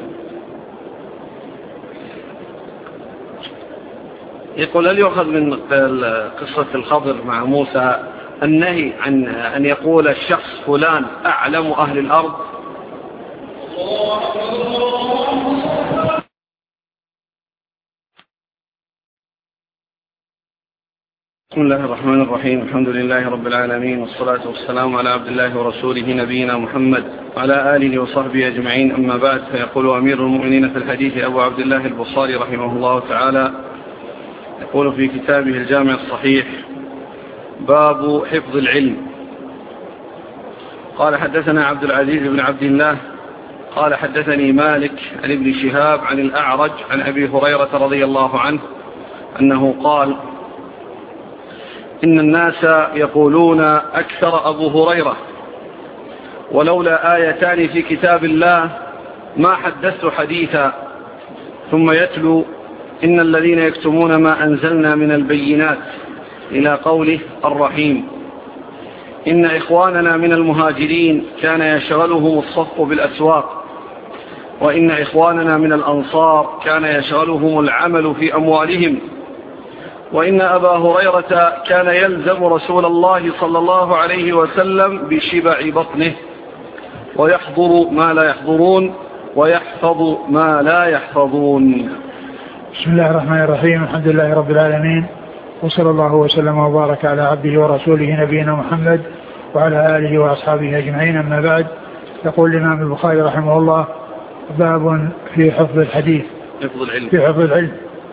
يقول هل يؤخذ من قصة الخضر مع موسى النهي عن أن يقول الشخص فلان أعلم أهل الأرض؟ بسم الله الرحمن الرحيم. الحمد لله رب العالمين، والصلاة والسلام على عبد الله ورسوله نبينا محمد وعلى آله وصحبه أجمعين. أما بعد، فيقول أمير المؤمنين في الحديث أبو عبد الله البخاري رحمه الله تعالى، يقول في كتابه الجامع الصحيح: باب حفظ العلم. قال: حدثنا عبد العزيز بن عبد الله قال: حدثني مالك عن ابن شهاب عن الأعرج عن أبي هريرة رضي الله عنه أنه قال: إن الناس يقولون أكثر أبو هريرة، ولولا آيتان في كتاب الله ما حدثت حديثا. ثم يتلو: إن الذين يكتمون ما أنزلنا من البينات إلى قوله الرحيم. إن إخواننا من المهاجرين كان يشغلهم الصف بالأسواق، وإن إخواننا من الأنصار كان يشغلهم العمل في أموالهم، وإن أبا هريرة كان يلزم رسول الله صلى الله عليه وسلم بشبع بطنه، ويحضر ما لا يحضرون ويحفظ ما لا يحفظون.
بسم الله الرحمن الرحيم. الحمد لله رب العالمين، وصلى الله وسلم وبارك على عبده ورسوله نبينا محمد وعلى آله وأصحابه أجمعين. أما بعد، يقول الإمام البخاري رحمه الله: باب في حفظ الحديث،
حفظ العلم.
في حفظ العلم.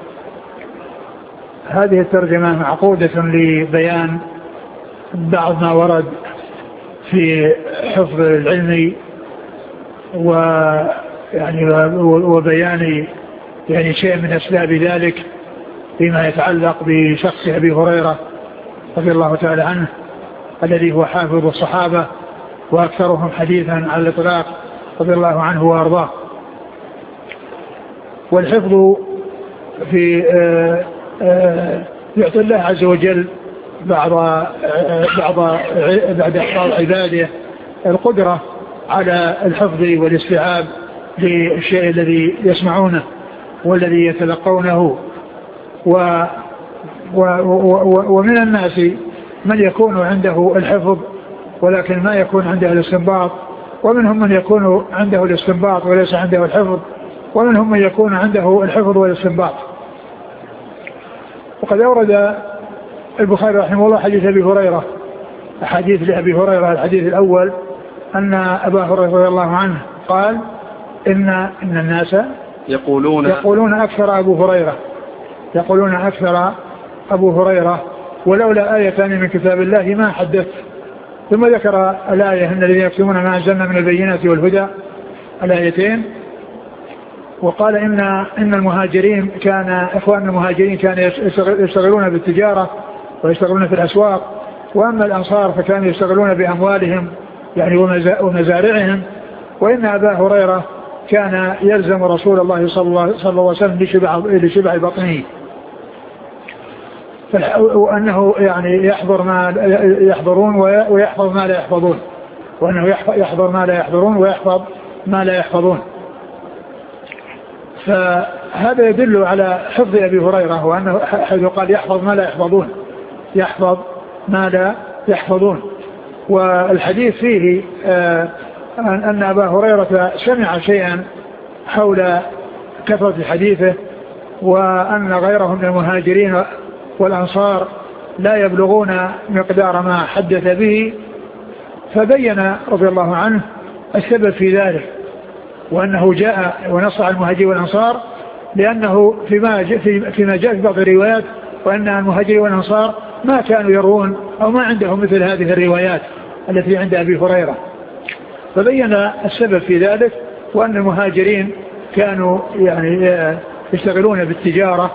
هذه الترجمة معقودة لبيان بعض ما ورد في حفظ العلم ويعني وبيان يعني شيء من أسباب ذلك فيما يتعلق بشخص أبي هريرة رضي الله تعالى عنه، الذي هو حافظ الصحابة وأكثرهم حديثا على الإطلاق رضي الله عنه وأرضاه. والحفظ في آآ آآ يعطي الله عز وجل بعض بعض بعد إحفاظ عباده القدرة على الحفظ والاستيعاب للشيء الذي يسمعونه والذي يتلقونه. و و و ومن الناس من يكون عنده الحفظ ولكن ما يكون عنده الاستنباط، ومنهم من يكون عنده الاستنباط وليس عنده الحفظ، ومنهم من يكون عنده الحفظ والاستنباط. وقد أورد البخاري رحمه الله حديث أبي هريرة، حديث لأبي هريرة. الحديث الأول أن أبا هريرة رضي الله عنه قال: إن إن الناس
يقولون
يقولون أكثر أبو هريرة يقولون أكثر أبو هريرة ولولا آيتان من كتاب الله ما حدث. ثم ذكر الآية: إن الذين يكتمون ما أنزلنا من البينات والهدى، الآيتين. وقال إن إن المهاجرين كان إخوان المهاجرين كانوا يشتغلون بالتجارة ويشتغلون في الأسواق، وأما الأنصار فكانوا يشتغلون بأموالهم يعني ومزارعهم. وإن أبا هريرة كان يلزم رسول الله صلى الله عليه وسلم لشبع, لشبع بطنه، وأنه يعني يحضر ما يحضرون ويحفظ ما لا يحفظون، وأنه يحضر ما لا يحضرون ويحفظ ما لا يحفظون. فهذا يدل على حفظ أبي هريرة، وأنه حيث قال يحفظ ما لا يحفظون، يحفظ ما لا يحفظون. والحديث فيه آه أن أبا هريرة سمع شيئا حول كثرة حديثه، وأن غيرهم من المهاجرين والأنصار لا يبلغون مقدار ما حدث به، فبين رضي الله عنه السبب في ذلك، وأنه جاء ونص على المهاجرين والأنصار لأنه فيما فيما جاء في بعض الروايات وأن المهاجرين والأنصار ما كانوا يروون أو ما عندهم مثل هذه الروايات التي عند أبي هريرة. فبين السبب في ذلك، وأن المهاجرين كانوا يعني يشتغلون بالتجارة،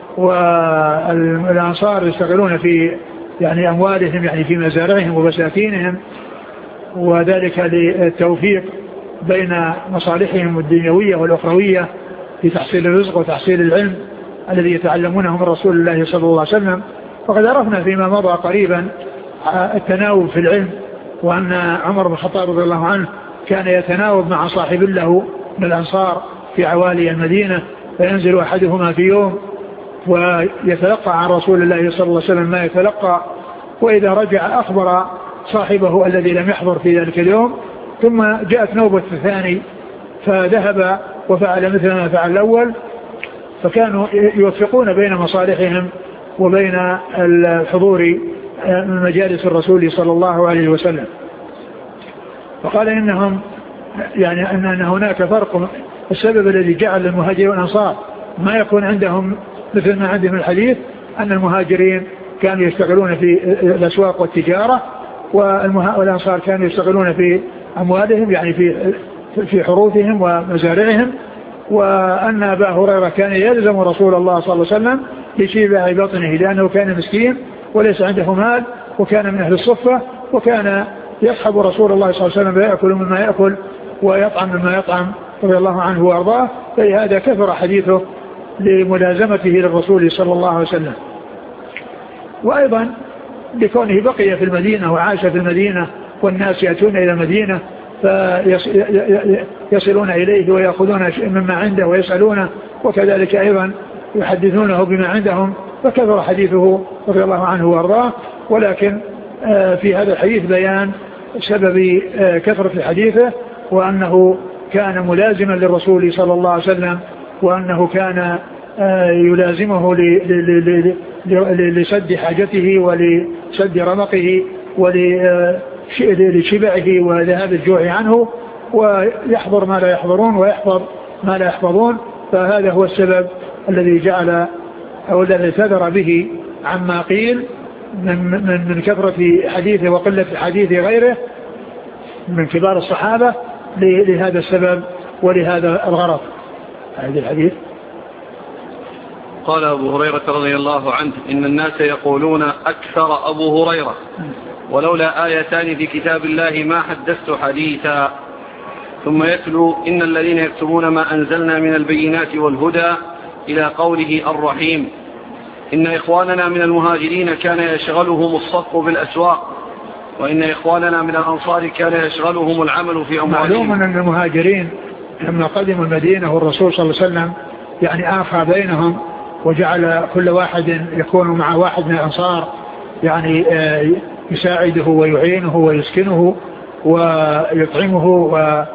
والأنصار يشتغلون في يعني أموالهم يعني في مزارعهم وبساتينهم، وذلك للتوفيق بين مصالحهم الدنيوية والأخروية في تحصيل الرزق وتحصيل العلم الذي يتعلمونه من رسول الله صلى الله عليه وسلم. وقد عرفنا فيما مضى قريبا التناوب في العلم، وأن عمر بن الخطاب رضي الله عنه كان يتناوب مع صاحب له من الأنصار في عوالي المدينة، فينزل أحدهما في يوم ويتلقى عن رسول الله صلى الله عليه وسلم ما يتلقى، وإذا رجع أخبر صاحبه الذي لم يحضر في ذلك اليوم. ثم جاءت نوبة الثاني فذهب وفعل مثل ما فعل الأول، فكانوا يوفقون بين مصالحهم وبين الحضور من مجالس الرسول صلى الله عليه وسلم. فقال إنهم يعني أن هناك فرق. السبب الذي جعل المهاجرين والأنصار ما يكون عندهم مثل ما عندهم الحديث أن المهاجرين كانوا يشتغلون في الأسواق والتجارة والأنصار كانوا يشتغلون في أموالهم يعني في في حروثهم ومزارعهم، وأن أبا هريرة كان يلزم رسول الله صلى الله عليه وسلم لشبع بطنه لأنه كان مسكين وليس عنده مال وكان من أهل الصفة، وكان يصحب رسول الله صلى الله عليه وسلم ويأكل مما يأكل ويطعم مما يطعم رضي الله عنه وأرضاه. فلهذا كثر حديثه لملازمته للرسول صلى الله عليه وسلم، وأيضا لكونه بقي في المدينة وعاش في المدينة والناس يأتون إلى المدينة فيصلون إليه ويأخذون مما عنده ويسألونه، وكذلك أيضا يحدثونه بما عندهم، فكثر حديثه رضي الله عنه وأرضاه. ولكن في هذا الحديث بيان سبب كثرة حديثه، وأنه كان ملازما للرسول صلى الله عليه وسلم، وأنه كان يلازمه لسد حاجته ولسد رمقه ولشبعه وذهاب الجوع عنه، ويحضر ما لا يحضرون ويحفظ ما لا يحفظون. فهذا هو السبب الذي جعل أو الذي اعتذر به عما قيل من, من, من كثرة حديثه وقلة حديث غيره من كبار الصحابة لهذا السبب ولهذا الغرض. هذا الحديث
قال أبو هريرة رضي الله عنه إن الناس يقولون أكثر أبو هريرة ولولا آيتان في كتاب الله ما حدثت حديثا، ثم يتلو إن الذين يكتبون ما أنزلنا من البينات والهدى إلى قوله الرحيم إن إخواننا من المهاجرين كان يشغلهم الصف بالأسواق وإن إخواننا من الأنصار كان يشغلهم العمل في أموالهم.
معلوم أن المهاجرين لما قدموا المدينة والرسول صلى الله عليه وسلم يعني آخى بينهم وجعل كل واحد يكون مع واحد من الأنصار يعني يساعده ويعينه ويسكنه ويطعمه.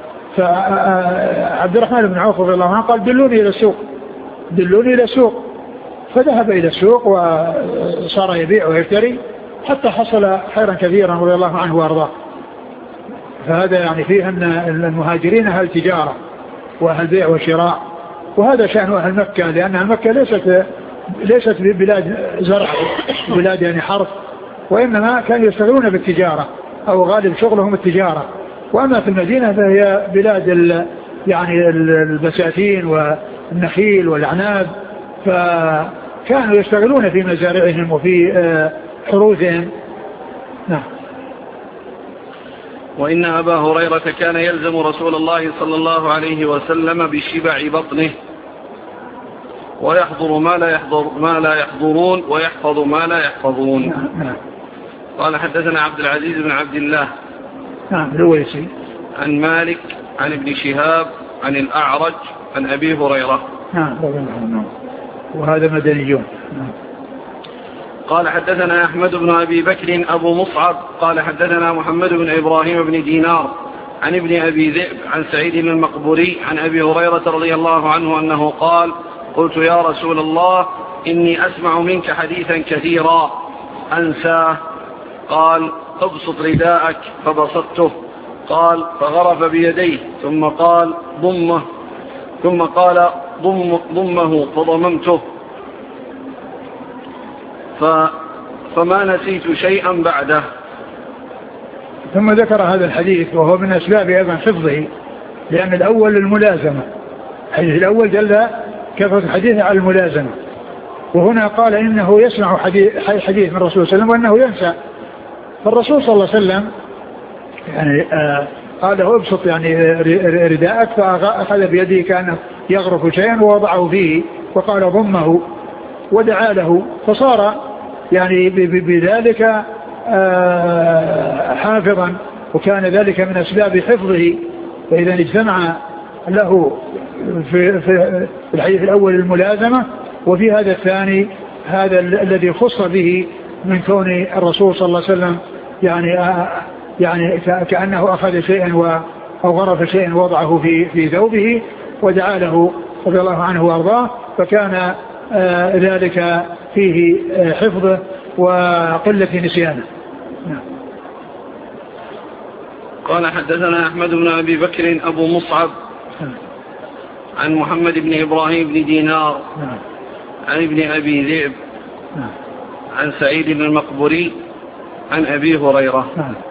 فعبد الرحمن بن عوف رضي الله عنه قال دلوني إلى السوق دلوني إلى السوق، فذهب إلى السوق وصار يبيع ويشتري حتى حصل خيرا كثيرا رضي الله عنه وارضاه. فهذا يعني فيه أن المهاجرين أهل تجارة وأهل بيع وشراء، وهذا شأن أهل مكة، لأن مكة ليست ليست بلاد زرع بلاد يعني حرث، وإنما كانوا يشتغلون بالتجارة أو غالب شغلهم التجارة. وأما في المدينة فهي بلاد يعني البساتين والنخيل والعناب، فكانوا يشتغلون في مزارعهم وفي حروثهم. نعم.
وإن أبا هريرة كان يلزم رسول الله صلى الله عليه وسلم بشبع بطنه ويحضر ما لا يحضر ما لا يحضرون ويحفظ ما لا يحفظون.
نعم.
قال حدثنا عبد العزيز بن عبد الله
نعم الويسي
عن مالك عن ابن شهاب عن الأعرج عن أبي هريرة.
نعم. وهذا مدنيون. نعم.
قال حدثنا أحمد بن أبي بكر أبو مصعب قال حدثنا محمد بن إبراهيم بن دينار عن ابن أبي ذئب عن سعيد المقبوري عن أبي هريرة رضي الله عنه أنه قال قلت يا رسول الله إني أسمع منك حديثا كثيرا أنساه. قال ابسط رداءك فبسطته. قال فغرف بيديه ثم قال ضمه ثم قال ضم ضمه فضممته فما نسيت شيئا بعده.
ثم ذكر هذا الحديث وهو من أسباب أيضا حفظه، لأن الأول الملازمة، الحديث الأول دل كثرة حديثه على الملازمة، وهنا قال إنه يسمع حديث, حديث من الرسول صلى الله عليه وسلم وأنه ينسى. فالرسول صلى الله عليه وسلم يعني آه قال له ابسط يعني رداءك، فأخذ بيده كان يغرف شيئا ووضعه فيه وقال ضمه ودعا له، فصار يعني بذلك حافظا، وكان ذلك من أسباب حفظه. فإذا اجتمع له في, في الحديث الأول الملازمة، وفي هذا الثاني هذا الذي خص به من كون الرسول صلى الله عليه وسلم يعني يعني كأنه أخذ شيئا أو غرف شيئا وضعه في في ثوبه ودعا له رضي الله عنه وارضاه، فكان ذلك فيه حفظه وقلة نسيانه. نعم.
قال حدثنا أحمد بن أبي بكر أبو مصعب عن محمد بن إبراهيم بن دينار عن ابن أبي ذئب عن سعيد المقبري عن أبي هريرة.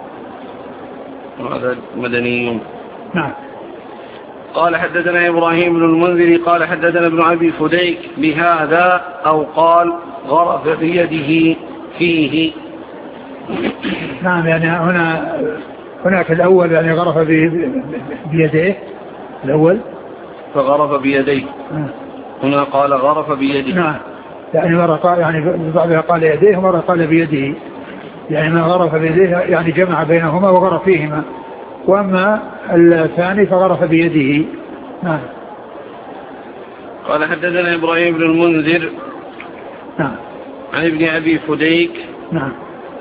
هذا مدني.
نعم.
قال حدثنا إبراهيم بن المنذر قال حدثنا ابن أبي فديك بهذا أو قال غرف بيده فيه.
نعم يعني هنا هناك الأول يعني غرف بيديه الأول
فغرف بيديه. هنا قال غرف بيده.
نعم يعني مرة قال يعني بعضها قال يديه ومرة قال بيده، يعني ما غرف بيديه يعني جمع بينهما وغرف فيهما، وأما الثاني فغرف بيده. نعم.
قال حدثنا إبراهيم بن المنذر
نعم
عن ابن أبي فديك.
نعم.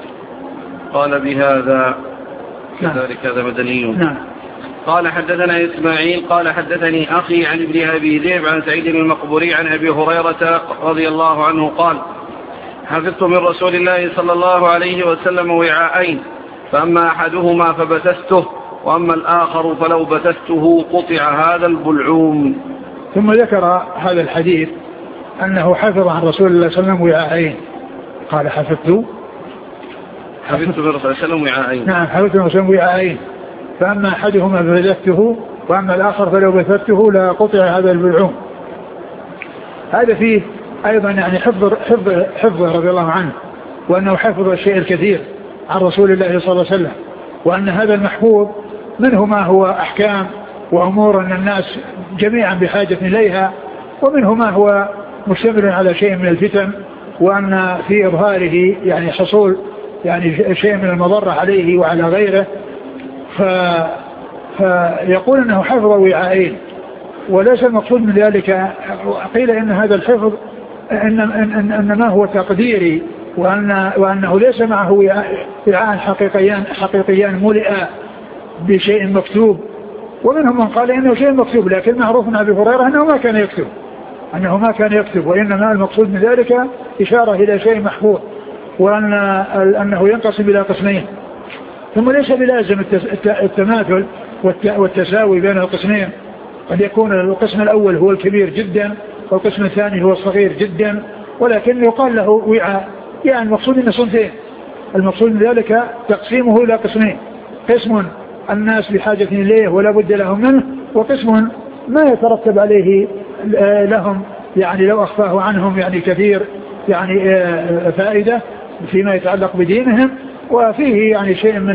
قال بهذا
نعم.
كذلك هذا مدني.
نعم.
قال حدثنا إسماعيل قال حدثني أخي عن ابن أبي ذئب عن سعيد المقبري عن أبي هريرة رضي الله عنه قال حفظت من رسول الله صلى الله عليه وسلم وعاءين، فأما أحدهما فبتسته وأما الآخر فلو بتسته قطع هذا البلعوم.
ثم ذكر هذا الحديث أنه حفظ عن رسول الله صلى الله عليه وسلم وعاءين. قال حفظت
حفظت من رسول الله صلى الله عليه وسلم وعاءين.
نعم حفظت من رسول الله وعاءين، فأما أحدهما فبتسته وأما الآخر فلو بتسته لقطع هذا البلعوم. هذا فيه أيضا يعني حفظ حفظ حفظه رضي الله عنه، وأنه حفظ الشيء الكثير عن رسول الله صلى الله عليه وسلم، وأن هذا المحفوظ منه ما هو أحكام وأمور أن الناس جميعا بحاجة إليها، ومنه ما هو مشتمل على شيء من الفتن، وأن في إظهاره يعني حصول يعني شيء من المضرة عليه وعلى غيره. ف... فيقول أنه حفظ وعاءين، وليس المقصود من ذلك. قيل إن هذا الحفظ إن, إن, إن ما هو تقديري، وأن وأنه ليس معه وعاء حقيقيان حقيقيان ملئا بشيء مكتوب. ومنهم من قال إنه شيء مكتوب، لكن معروف عن أبي هريرة أنه ما كان يكتب أنه ما كان يكتب وإنما المقصود من ذلك إشارة إلى شيء محفوظ، وأن أنه ينقسم إلى قسمين. ثم ليس بلازم التماثل والتساوي بين القسمين، قد يكون القسم الأول هو الكبير جدا والقسم الثاني هو الصغير جدا، ولكن يقال له وعاء، يعني المقصود أنه صنفين. المقصود من ذلك تقسيمه إلى قسمين، قسم الناس بحاجة إليه ولا بد لهم منه، وقسم ما يترتب عليه لهم يعني لو أخفاه عنهم يعني كثير يعني فائدة فيما يتعلق بدينهم، وفيه يعني شيء من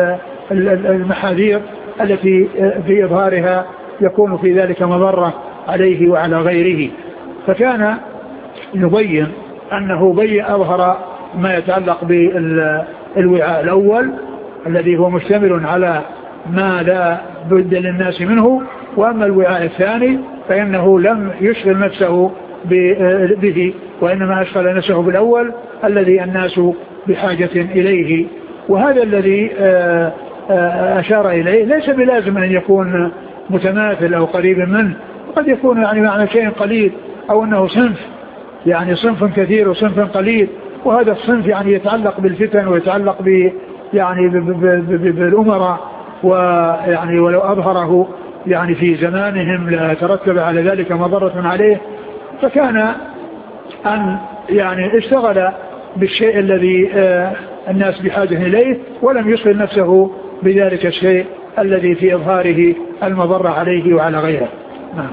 المحاذير التي في إظهارها يكون في ذلك مضرة عليه وعلى غيره. فكان يبين أنه بي أظهر ما يتعلق بالوعاء الأول الذي هو مشتمل على ما لا بد للناس منه، وأما الوعاء الثاني فإنه لم يشغل نفسه به، وإنما أشغل نفسه بالأول الذي الناس بحاجة إليه. وهذا الذي أشار إليه ليس بلازم أن يكون متماثل أو قريب منه، قد يكون يعني معنى شيء قليل، أو أنه صنف يعني صنف كثير وصنف قليل، وهذا الصنف يعني يتعلق بالفتن ويتعلق ب يعني بالأمراء، ويعني ولو أظهره يعني في زمانهم لا ترتب على ذلك مضرة عليه، فكان أن يعني اشتغل بالشيء الذي الناس بحاجة إليه ولم يشغل نفسه بذلك الشيء الذي في إظهاره المضرة عليه وعلى غيره. نعم.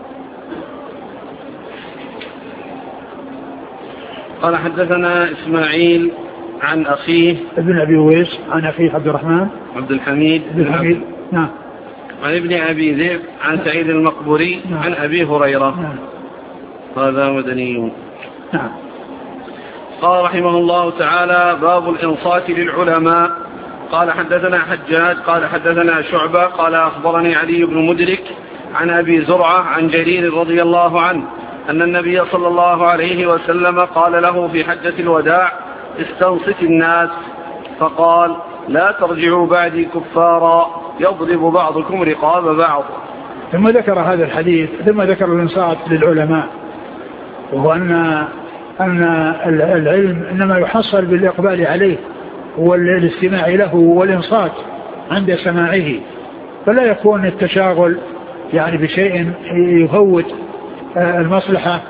قال حدثنا إسماعيل عن أخيه
ابن أبي ويس عن أخيه عبد الرحمن
عبد الحميد
عبد الحميد نعم
عن ابن أبي ذئب عن سعيد المقبري
نعم.
عن أبي هريرة
نعم.
هذا مدني.
نعم.
قال رحمه الله تعالى باب الإنصات للعلماء. قال حدثنا حجاج قال حدثنا شعبة قال أخبرني علي بن مدرك عن أبي زرعة عن جرير رضي الله عنه أن النبي صلى الله عليه وسلم قال له في حجة الوداع استنصت الناس، فقال لا ترجعوا بعدي كفارا يضرب بعضكم رقاب بعض.
ثم ذكر هذا الحديث ثم ذكر الإنصات للعلماء، وهو أن أن العلم إنما يحصل بالإقبال عليه والاستماع له والإنصات عند سماعه، فلا يكون التشاغل يعني بشيء يفوت المصلحة.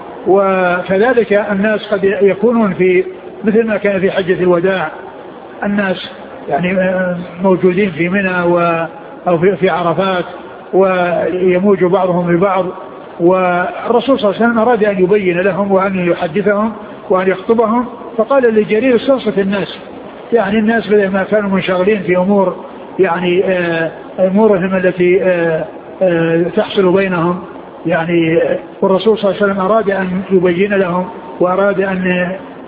وكذلك الناس قد يكونون في مثل ما كان في حجة الوداع، الناس يعني موجودين في منى أو في عرفات ويموج بعضهم ببعض، والرسول صلى الله عليه وسلم أراد أن يبين لهم وأن يحدثهم وأن يخطبهم، فقال لجرير استنصت الناس. يعني الناس بدل ما كانوا منشغلين في أمور يعني أمورهم التي تحصل بينهم يعني، والرسول صلى الله عليه وسلم أراد أن يبين لهم وأراد أن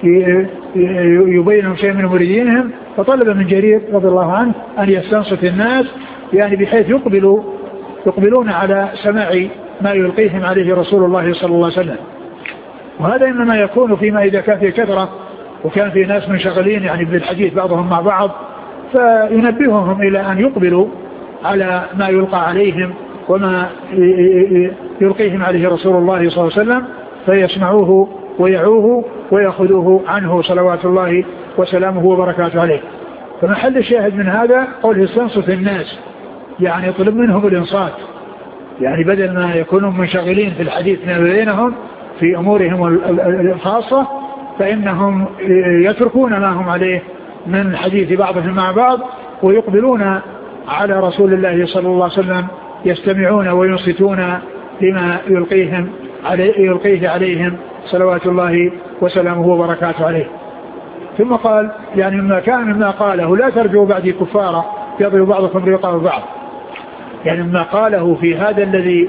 يبين لهم شيء من مريدينهم، فطلب من جرير رضي الله عنه أن يستنصت الناس يعني بحيث يقبلوا يقبلون على سماع ما يلقيهم عليه رسول الله صلى الله عليه وسلم. وهذا إنما يكون فيما إذا كان في كثرة وكان في ناس منشغلين يعني بالحديث بعضهم مع بعض، فينبههم إلى أن يقبلوا على ما يلقى عليهم وما يلقيهم عليه رسول الله صلى الله عليه وسلم، فيسمعوه ويعوه ويأخذوه عنه صلوات الله وسلامه وبركاته عليه. فمحل الشاهد من هذا قوله استنصت الناس، يعني يطلب منهم الإنصات، يعني بدل ما يكونوا منشغلين في الحديث ما بينهم في أمورهم الخاصة، فإنهم يتركون ما هم عليه من حديث بعضهم مع بعض ويقبلون على رسول الله صلى الله عليه وسلم، يستمعون وينصتون لما يلقيهم عليه يلقيه عليهم صلوات الله وسلامه وبركاته عليه. ثم قال يعني مما كان مما قاله لا ترجعوا بعدي كفارا يضرب بعضكم رقاب بعض، يعني مما قاله في هذا الذي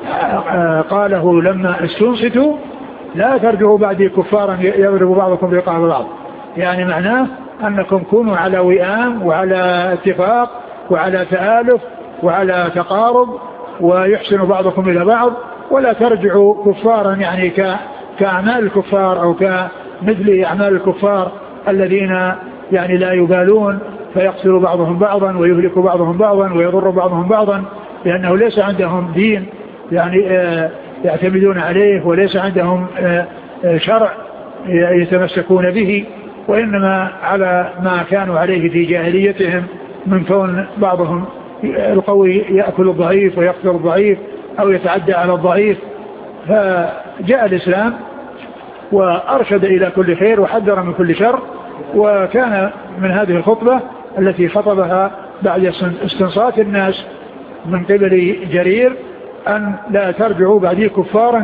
قاله لما استنصتوا لا ترجعوا بعدي كفارا يضرب بعضكم رقاب بعض، يعني معناه أنكم كونوا على وئام وعلى اتفاق وعلى تآلف وعلى تقارب ويحسن بعضكم إلى بعض، ولا ترجعوا كفارا يعني كأعمال الكفار أو كمثل أعمال الكفار الذين يعني لا يبالون فيقتل بعضهم بعضا ويهلك بعضهم بعضا ويضر بعضهم بعضا، لأنه ليس عندهم دين يعني يعتمدون عليه، وليس عندهم شرع يتمسكون به، وإنما على ما كانوا عليه في جاهليتهم من كون بعضهم القوي يأكل الضعيف ويقتل الضعيف أو يتعدى على الضعيف. فجاء الإسلام وأرشد إلى كل خير وحذر من كل شر. وكان من هذه الخطبة التي خطبها بعد استنصات الناس من قبل جرير أن لا ترجعوا بعدي كفارا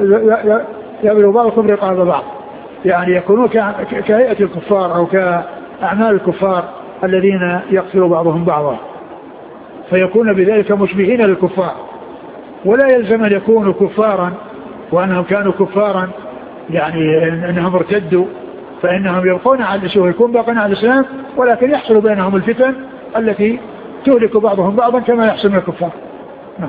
يضرب بعضكم رقاب بعض، يعني يكونوا كهيئة الكفار أو كأعمال الكفار الذين يقتل بعضهم بعضا، فيكون بذلك مشبهين للكفار. ولا يلزم أن يكونوا كفارا وأنهم كانوا كفارا يعني أنهم ارتدوا، فإنهم يبقون على الإسلام ويكون باقين على الإسلام، ولكن يحصل بينهم الفتن التي تهلك بعضهم بعضا كما يحصل من الكفار. نعم.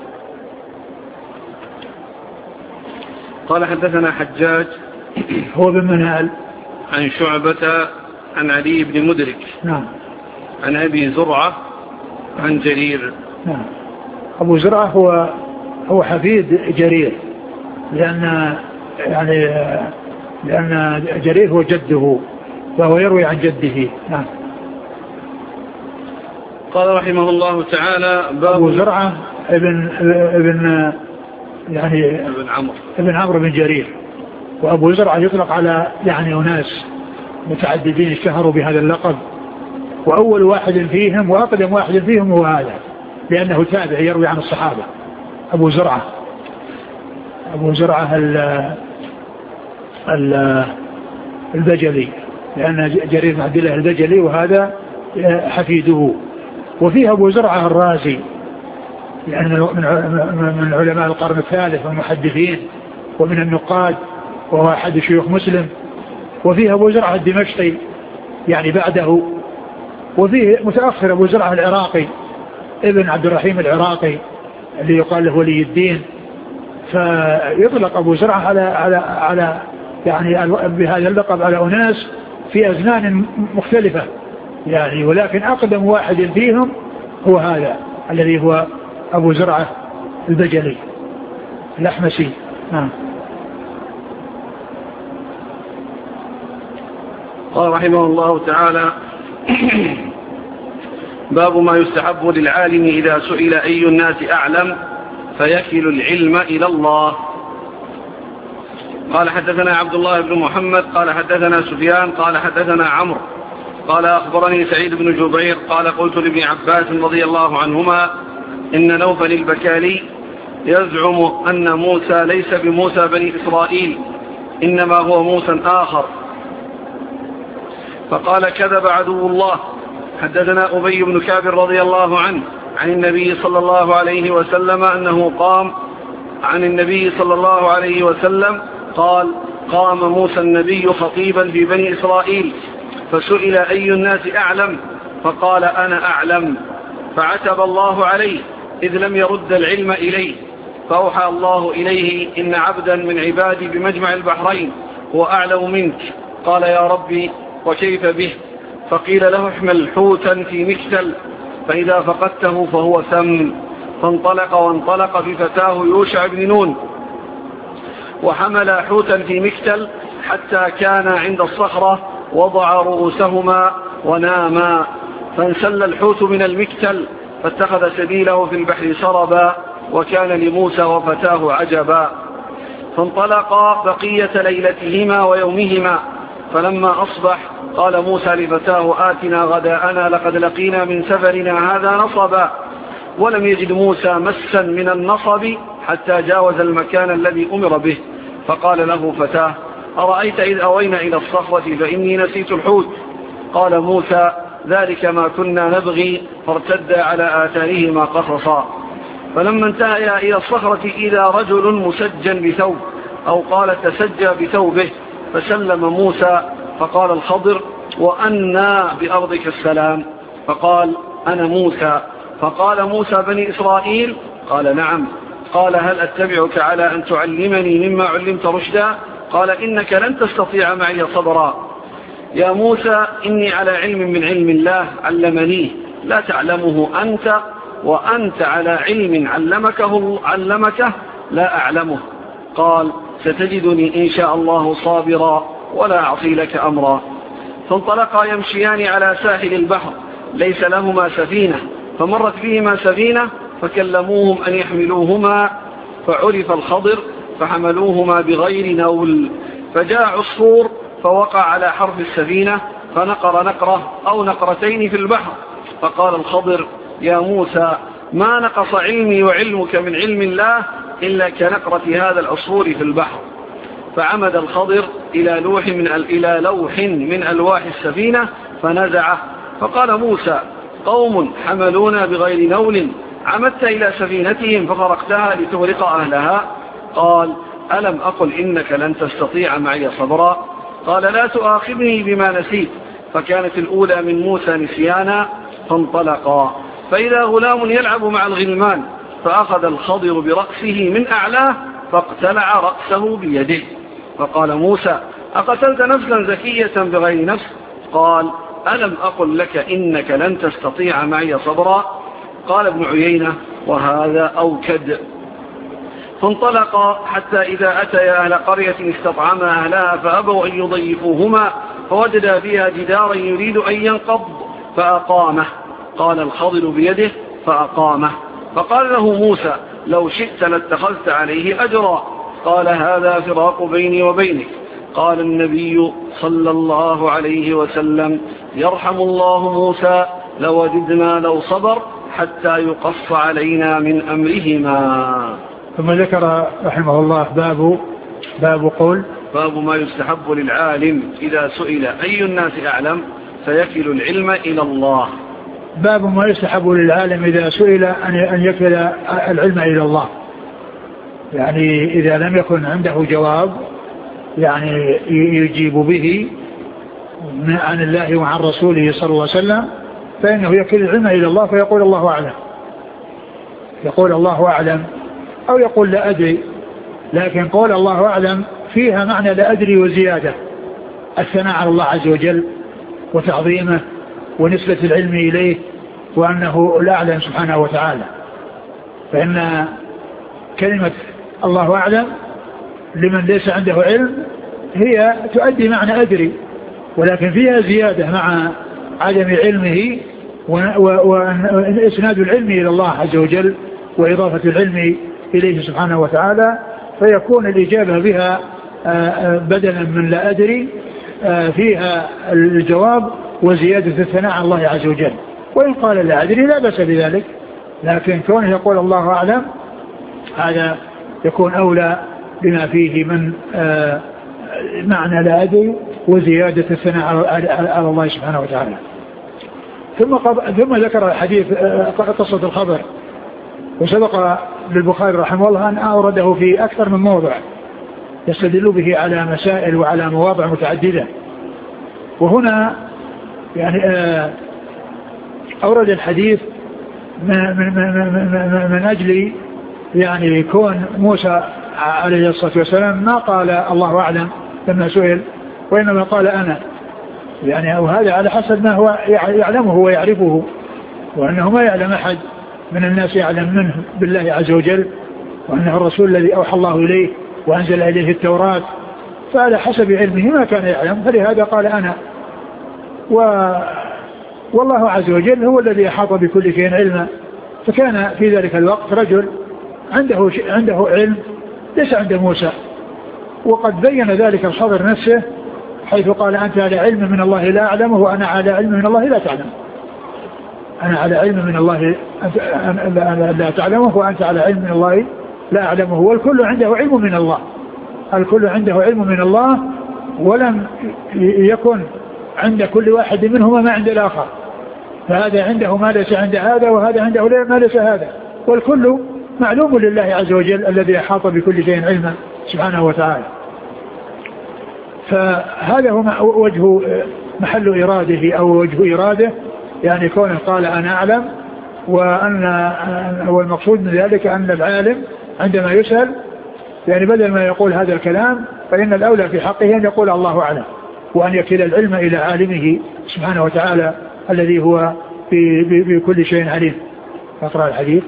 قال حدثنا حجاج
هو بن منهال
عن شعبة عن علي بن مدرك
نعم
عن أبي زرعة عن جرير.
نعم. أبو زرعة هو هو حفيد جرير، لأن يعني لأن جرير هو جده فهو يروي عن جده. نعم.
قال رحمه الله تعالى باب
أبو زرعة ابن ابن يعني
ابن عمرو
ابن عمرو بن جرير. وأبو زرعة يطلق على يعني أناس متعددين اشتهروا بهذا اللقب، وأول واحد فيهم وأقدم واحد فيهم هو هذا، لأنه تابع يروي عن الصحابة. أبو زرعة أبو زرعة البجلي، لأن جرير بن عبد الله البجلي وهذا حفيده. وفيه أبو زرعة الرازي، لأنه من علماء القرن الثالث والمحدثين ومن النقاد، وهو أحد شيوخ مسلم. وفيه أبو زرعة الدمشقي يعني بعده. وفيه متأخر أبو زرعة العراقي ابن عبد الرحيم العراقي اللي يقال له ولي الدين. فيطلق أبو زرعة على على على يعني بهذا اللقب على أناس في أزمان مختلفة يعني، ولكن أقدم واحد فيهم هو هذا الذي هو أبو زرعة البجلي الأحمسي. نعم.
قال رحمه الله تعالى: باب ما يستحب للعالم إذا سئل أي الناس أعلم فيكل العلم إلى الله. قال حدثنا عبد الله بن محمد قال حدثنا سفيان قال حدثنا عمرو قال أخبرني سعيد بن جبير قال قلت لابن عباس رضي الله عنهما: إن نوفل البكالي يزعم أن موسى ليس بموسى بني إسرائيل إنما هو موسى آخر. فقال: كذب عدو الله. حدثنا أبي بن كعب رضي الله عنه عن النبي صلى الله عليه وسلم أنه قام عن النبي صلى الله عليه وسلم قال: قام موسى النبي خطيبا في بني إسرائيل فسئل أي الناس أعلم فقال: أنا أعلم، فعتب الله عليه إذ لم يرد العلم إليه، فأوحى الله إليه: إن عبدا من عبادي بمجمع البحرين هو أعلم منك. قال: يا ربي وكيف به؟ فقيل له: احمل حوتا في مكتل فإذا فقدته فهو سم. فانطلق وانطلق بفتاه يوشع بن نون وحمل حوتا في مكتل حتى كان عند الصخرة وضع رؤوسهما وناما، فانسل الحوت من المكتل فاتخذ سبيله في البحر سربا، وكان لموسى وفتاه عجبا. فانطلقا بقية ليلتهما ويومهما، فلما أصبح قال موسى لفتاه: آتنا غداءنا لقد لقينا من سفرنا هذا نصبا. ولم يجد موسى مسا من النصب حتى جاوز المكان الذي أمر به، فقال له فتاه: أرأيت إذ أوينا إلى الصخرة فإني نسيت الحوت. قال موسى: ذلك ما كنا نبغي، فارتد على آثارهما قصصا. فلما انتهيا إلى الصخرة إذا رجل مسجن بثوب، أو قال تسجى بثوبه، فسلم موسى. فقال الخضر: وأنا بأرضك السلام؟ فقال: أنا موسى. فقال موسى: بني إسرائيل؟ قال: نعم. قال: هل أتبعك على أن تعلمني مما علمت رشدا؟ قال: إنك لن تستطيع معي صبرا. يا موسى إني على علم من علم الله علمنيه لا تعلمه أنت، وأنت على علم علمكه, علمكه لا أعلمه. قال: ستجدني إن شاء الله صابرا ولا أعصي لك أمرا. فانطلقا يمشيان على ساحل البحر ليس لهما سفينة، فمرت بهما سفينة فكلموهم أن يحملوهما، فعرف الخضر فحملوهما بغير نول. فجاء عصفور فوقع على حرف السفينة فنقر نقرة أو نقرتين في البحر. فقال الخضر: يا موسى ما نقص علمي وعلمك من علم الله إلا كنقرة هذا العصفور في البحر. فعمد الخضر إلى لوح من, إلى لوح من ألواح السفينة فنزعه. فقال موسى: قوم حملونا بغير نول، عمدت إلى سفينتهم فخرقتها لتغرق أهلها. قال: ألم أقل إنك لن تستطيع معي صبرا؟ قال: لا تؤاخذني بما نسيت. فكانت الأولى من موسى نسيانا، فانطلقا فإذا غلام يلعب مع الغلمان، فأخذ الخضر برأسه من أعلاه فاقتلع رأسه بيده. فقال موسى: أقتلت نفسا زكية بغير نفس؟ قال: ألم أقل لك إنك لن تستطيع معي صبرا؟ قال ابن عيينة: وهذا أوكد. فانطلقا حتى إذا أتيا أهل قرية استطعما أهلها فأبوا أن يضيفوهما، فوجدا فيها جدارا يريد أن ينقض فأقامه. قال الخضر بيده فأقامه. فقال له موسى: لو شئت لاتخذت عليه أجرا. قال: هذا فراق بيني وبينك. قال النبي صلى الله عليه وسلم: يرحم الله موسى، لوجدنا لو صبر حتى يقص علينا من أمرهما.
ثم ذكر رحمه الله باب باب قول
باب ما يستحب للعالم إذا سئل أي الناس أعلم فيكل العلم إلى الله.
باب ما يستحب للعالم إذا سئل أن يكل العلم إلى الله، يعني إذا لم يكن عنده جواب يعني يجيب به عن الله وعن رسوله صلى الله عليه وسلم، فإنه يكل العلم إلى الله فيقول الله أعلم، يقول الله أعلم أو يقول لا أدري. لكن قول الله أعلم فيها معنى لا أدري وزيادة، الثناء على الله عز وجل وتعظيمه ونسبة العلم إليه وأنه الأعلم سبحانه وتعالى. فإن كلمة الله أعلم لمن ليس عنده علم هي تؤدي معنى أدري، ولكن فيها زيادة مع عدم علمه وإسناد العلم إلى الله عز وجل وإضافة العلم إليه سبحانه وتعالى، فيكون الإجابة بها بدلا من لا أدري فيها الجواب وزيادة الثناء على الله عز وجل. وإن قال لا أدري لا بأس بذلك، لكن كونه يقول الله أعلم هذا يكون أولى بما فيه من معنى لا أدري وزيادة الثناء على الله سبحانه وتعالى. ثم ثم ذكر الحديث قصة الخبر، وسبق للبخاري رحمه الله أن أورده في أكثر من موضع يستدل به على مسائل وعلى مواضع متعددة. وهنا يعني أورد الحديث من, من, من, من أجل يعني كون موسى عليه الصلاة والسلام ما قال الله أعلم لما سئل، وإنما قال أنا، يعني وهذا على حسب ما هو يعلمه ويعرفه، وأنه ما يعلم أحد من الناس يعلم منه بالله عز وجل، وأنه الرسول الذي أوحى الله إليه وأنزل إليه التوراة، فعلى حسب علمه ما كان يعلم، فلهذا قال أنا. و والله عز وجل هو الذي أحاط بكل شيء علما. فكان في ذلك الوقت رجل عنده عنده علم ليس عند موسى، وقد بين ذلك الخضر نفسه حيث قال أنت على علم من الله لا أعلمه وأنا على علم من الله لا تعلم. أنا على علم من الله لا تعلمه وأنت على علم من الله لا أعلمه. والكل عنده علم من الله، الكل عنده علم من الله، ولم يكن عند كل واحد منهما ما عند الآخر، فهذا عنده ما ليس عند هذا وهذا عنده ما ليس هذا، والكل معلوم لله عز وجل الذي أحاط بكل شيء علما سبحانه وتعالى. فهذا هو وجه محل إراده أو وجه إراده، يعني كونه قال أنا أعلم، وأن والمقصود من ذلك أن العالم عندما يسأل يعني بدل ما يقول هذا الكلام فإن الأولى في حقه أن يقول الله أعلم، وأن يكل العلم إلى عالمه سبحانه وتعالى الذي هو بكل شيء عليم. أقرأ الحديث.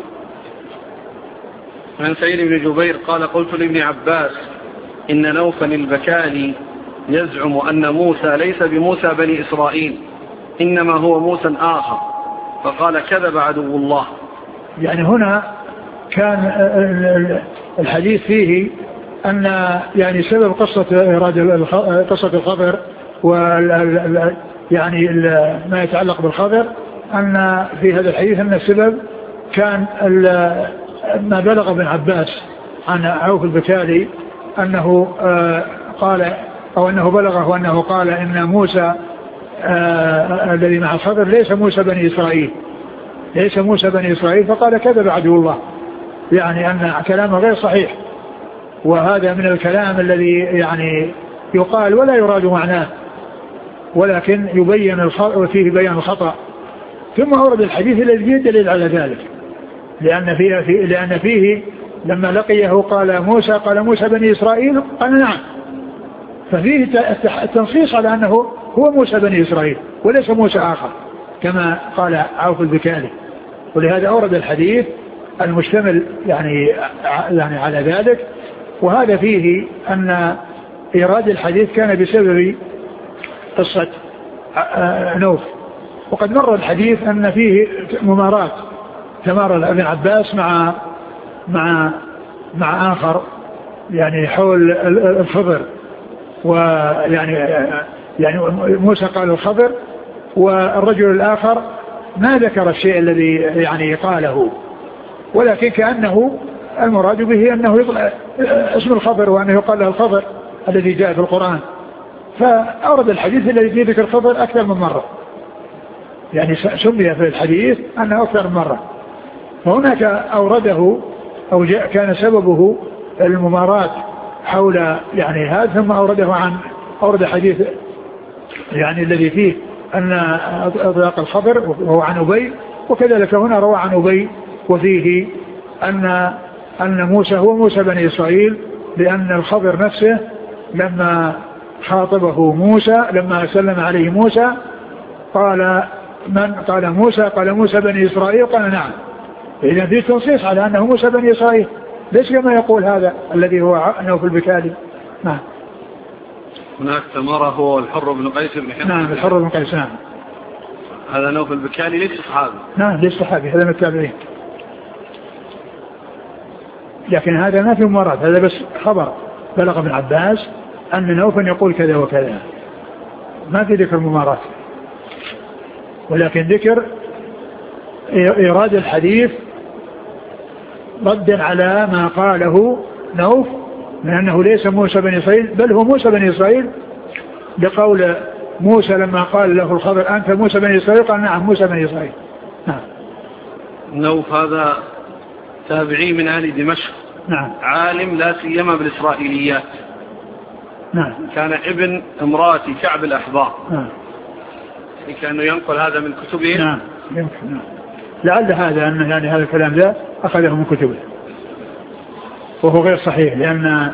عن سعيد بن جبير قال قلت لابن عباس إن نوفل البكالي يزعم أن موسى ليس بموسى بني إسرائيل إنما هو موسى آخر، فقال كذب عدو الله. يعني
هنا كان الحديث فيه أن يعني سبب قصة قصة الخضر و يعني ما يتعلق بالخضر، أن في هذا الحديث أن السبب كان ما بلغ ابن عباس عن عوف البكالي أنه قال أو أنه بلغه وأنه قال إن موسى الذي مع الخضر ليس موسى بني إسرائيل ليس موسى بني إسرائيل فقال كذب عدو الله، يعني أن كلامه غير صحيح، وهذا من الكلام الذي يعني يقال ولا يراد معناه، ولكن يبين الخطأ وفيه بيان الخطأ. ثم أورد الحديث الذي يدل على ذلك، لأن فيه, فيه لأن فيه لما لقيه قال موسى قال موسى بني إسرائيل قال نعم، ففيه التنصيص على أنه هو موسى بني إسرائيل وليس موسى آخر كما قال عوف البكالي. ولهذا أورد الحديث المشتمل يعني يعني على ذلك. وهذا فيه أن إيراد الحديث كان بسبب قصة نوف. وقد مر الحديث أن فيه ممارات تمارى ابن عباس مع مع مع آخر يعني حول الخضر، ويعني يعني موسى قال الخضر والرجل الآخر ما ذكر الشيء الذي يعني قاله، ولكن كأنه المراد به أنه يطلع اسم الخضر وأنه يقال له الخضر الذي جاء في القرآن. فأورد الحديث الذي فيه ذكر الخضر أكثر من مرة، يعني سمي في الحديث أنه أكثر من مرة. فهناك أورده أو جاء كان سببه الممارات حول يعني هذا، ثم أورده عن أورد حديث يعني الذي فيه أن أطلاق الخضر وهو عن أبي، وكذلك هنا روى عن أبي وفيه أن أن موسى هو موسى بني إسرائيل، لأن الخضر نفسه لما خاطبه موسى لما سلم عليه موسى قال من قال موسى قال موسى بني إسرائيل قال نعم. إذن في تنصيص على أنه موسى بني إسرائيل، ليس كما يقول هذا الذي هو نوف البكالي. نعم.
هناك ثمرة هو الحر بن قيس بن حصن.
نعم الحر بن قيس. نعم
هذا نوف البكالي ليس صحابي.
نعم ليس صحابي، هذا من التابعين، لكن هذا ما في ممارات، هذا بس خبر بلغ ابن عباس أن نوفا يقول كذا وكذا، ما في ذكر ممارات، ولكن ذكر إيراد الحديث ردا على ما قاله نوف من أنه ليس موسى بن إسرائيل بل هو موسى بن إسرائيل، بقول موسى لما قال له الخضر أنت موسى بن إسرائيل قال نعم موسى بن إسرائيل. نعم.
نوف هذا تابعي من أهل دمشق.
نعم.
عالم لا سيما بالإسرائيليات.
نعم.
كان ابن امرأة كعب الأحبار.
نعم.
كأنه ينقل هذا من كتبه.
نعم يمكن. نعم. لعل هذا أن يعني هذا الكلام ذا أخذه من كتبه وهو غير صحيح، لأن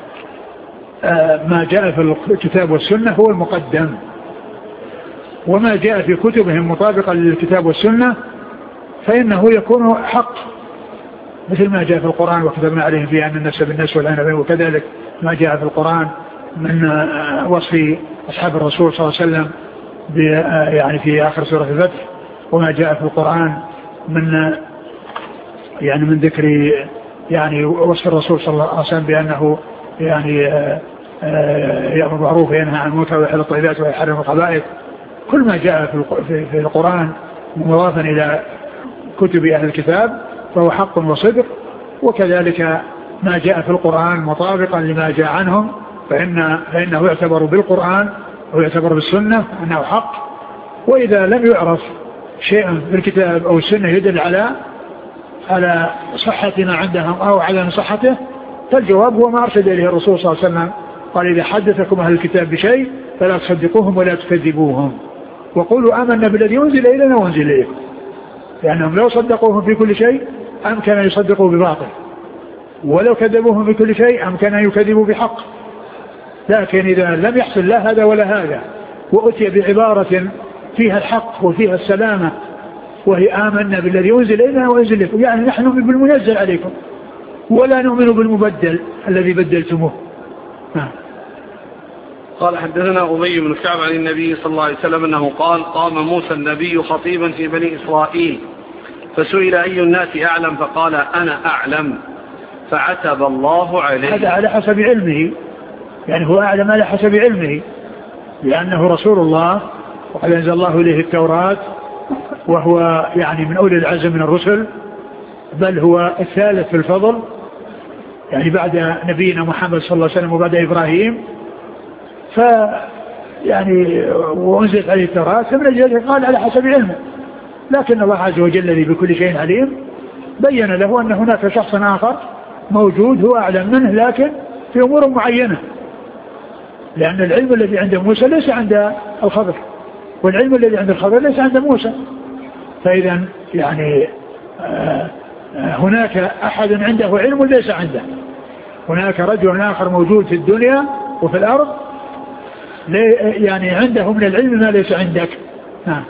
ما جاء في الكتاب والسنة هو المقدم، وما جاء في كتبهم مطابقا للكتاب والسنة فإنه يكون حق، مثل ما جاء في القرآن وكتبنا عليهم فيه أن الناس بالناس والعنب، وكذلك ما جاء في القرآن من وصف أصحاب الرسول صلى الله عليه وسلم يعني في آخر سورة الفتح، وما جاء في القرآن من يعني من ذكر يعني وصف الرسول صلى الله عليه وسلم بأنه يعني يأمر بالمعروف وينهى عن المنكر ويحل الطيبات ويحرم الخبائث، كل ما جاء في القرآن مضافا إلى كتب أهل الكتاب فهو حق وصدق، وكذلك ما جاء في القرآن مطابقا لما جاء عنهم فإن فإنه يعتبر بالقرآن ويعتبر بالسنة أنه حق. وإذا لم يعرف شيء في الكتاب أو السنة يدل على على صحة ما عندهم أو على صحته فالجواب هو ما أرشد إليه الرسول صلى الله عليه وسلم، قال إذا حدثكم أهل الكتاب بشيء فلا تصدقوهم ولا تكذبوهم وقولوا آمنا بالذي أنزل إلينا وأنزل إليكم، لأنهم لو صدقوهم في كل شيء أمكن أن يصدقوا بباطل، ولو كذبوهم في كل شيء أمكن أن يكذبوا بحق. لكن إذا لم يحصل لا هذا ولا هذا وأتي بعبارة فيها الحق وفيها السلامة وهي آمنا بالذي أنزل إلينا وأنزل إليكم، يعني نحن نؤمن بالمنزل عليكم ولا نؤمن بالمبدل الذي بدلتموه.
قال حدثنا أبي بن كعب عن النبي صلى الله عليه وسلم أنه قال قام موسى النبي خطيبا في بني إسرائيل فسئل أي الناس أعلم فقال أنا أعلم فعتب الله عليه.
هذا على حسب علمه، يعني هو أعلم على حسب علمه لأنه رسول الله وقد أنزل الله إليه التوراة وهو يعني من أولي العزم من الرسل، بل هو الثالث في الفضل يعني بعد نبينا محمد صلى الله عليه وسلم وبعد إبراهيم، ف يعني وأنزلت عليه التوراة فمن أجل قال على حسب علمه، لكن الله عز وجل الذي بكل شيء عليم بين له أن هناك شخص آخر موجود هو أعلم منه لكن في أمور معينة، لأن العلم الذي عند موسى ليس عند الخضر والعلم الذي عند الخضر ليس عند موسى، فإذا يعني هناك أحد عنده علم ليس عنده، هناك رجل آخر موجود في الدنيا وفي الأرض يعني عنده من العلم ما ليس عندك. نعم.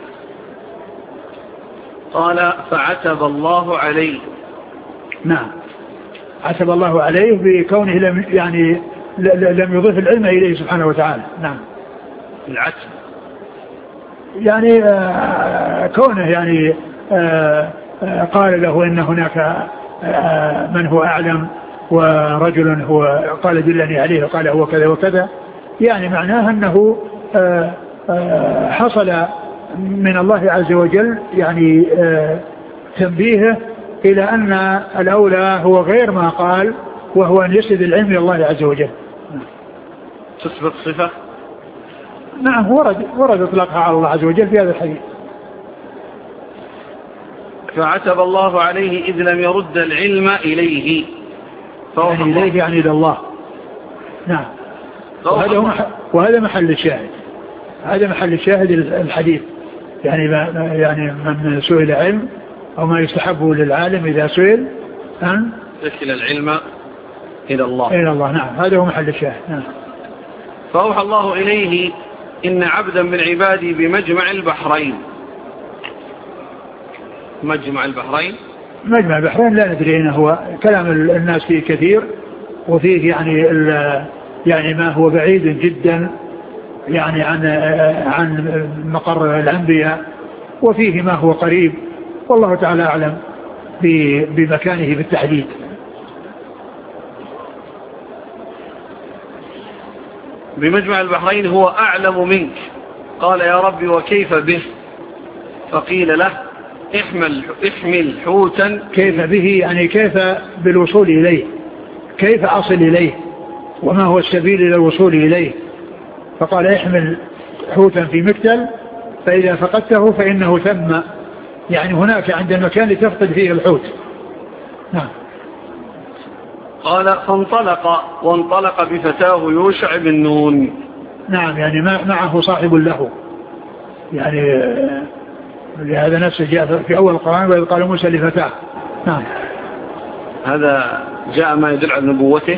قال فعتب الله عليه.
نعم عتب الله عليه بكونه لم يعني لم يضيف العلم إليه سبحانه وتعالى. نعم.
العتب
يعني آه كونه يعني آه آه قال له إن هناك آه من هو أعلم ورجل هو قال دلني عليه وقال هو كذا وكذا، يعني معناه أنه آه آه حصل من الله عز وجل يعني آه تنبيهه إلى أن الأولى هو غير ما قال وهو أن يسند العلم إلى الله عز وجل.
تثبت صفة.
نعم ورد ورد اطلاقها على الله عز وجل في هذا الحديث.
فعتب الله عليه إذ لم يرد العلم إليه
يعني إليه يعني إلى الله. نعم. وهذا, محل وهذا محل الشاهد، هذا محل الشاهد الحديث، يعني ما يعني من سئل علم أو ما يستحب للعالم إذا سئل أن
يكل العلم إلى الله.
إلى الله. نعم هذا هو محل الشاهد. نعم.
فأوحى الله إليه إن عبدا من عبادي بمجمع البحرين. مجمع البحرين
مجمع البحرين لا ندري أنه هو، كلام الناس فيه كثير وفيه يعني يعني ما هو بعيد جدا يعني عن عن مقر الأنبياء، وفيه ما هو قريب، والله تعالى أعلم بمكانه بالتحديد.
بمجمع البحرين هو أعلم منك. قال يا ربي وكيف به؟ فقيل له احمل, احمل حوتا.
كيف به يعني كيف بالوصول إليه، كيف أصل إليه وما هو السبيل إلى الوصول إليه. فقال احمل حوتا في مكتل فإذا فقدته فإنه ثم، يعني هناك عند المكان لتفقد فيه الحوت. نعم.
قال فانطلق وانطلق بفتاه يوشع بن نون.
نعم يعني معه صاحب له، يعني لهذا نفسه جاء في أول القرآن وإذ قال موسى لفتاه. نعم.
هذا جاء ما يدل على نبوته.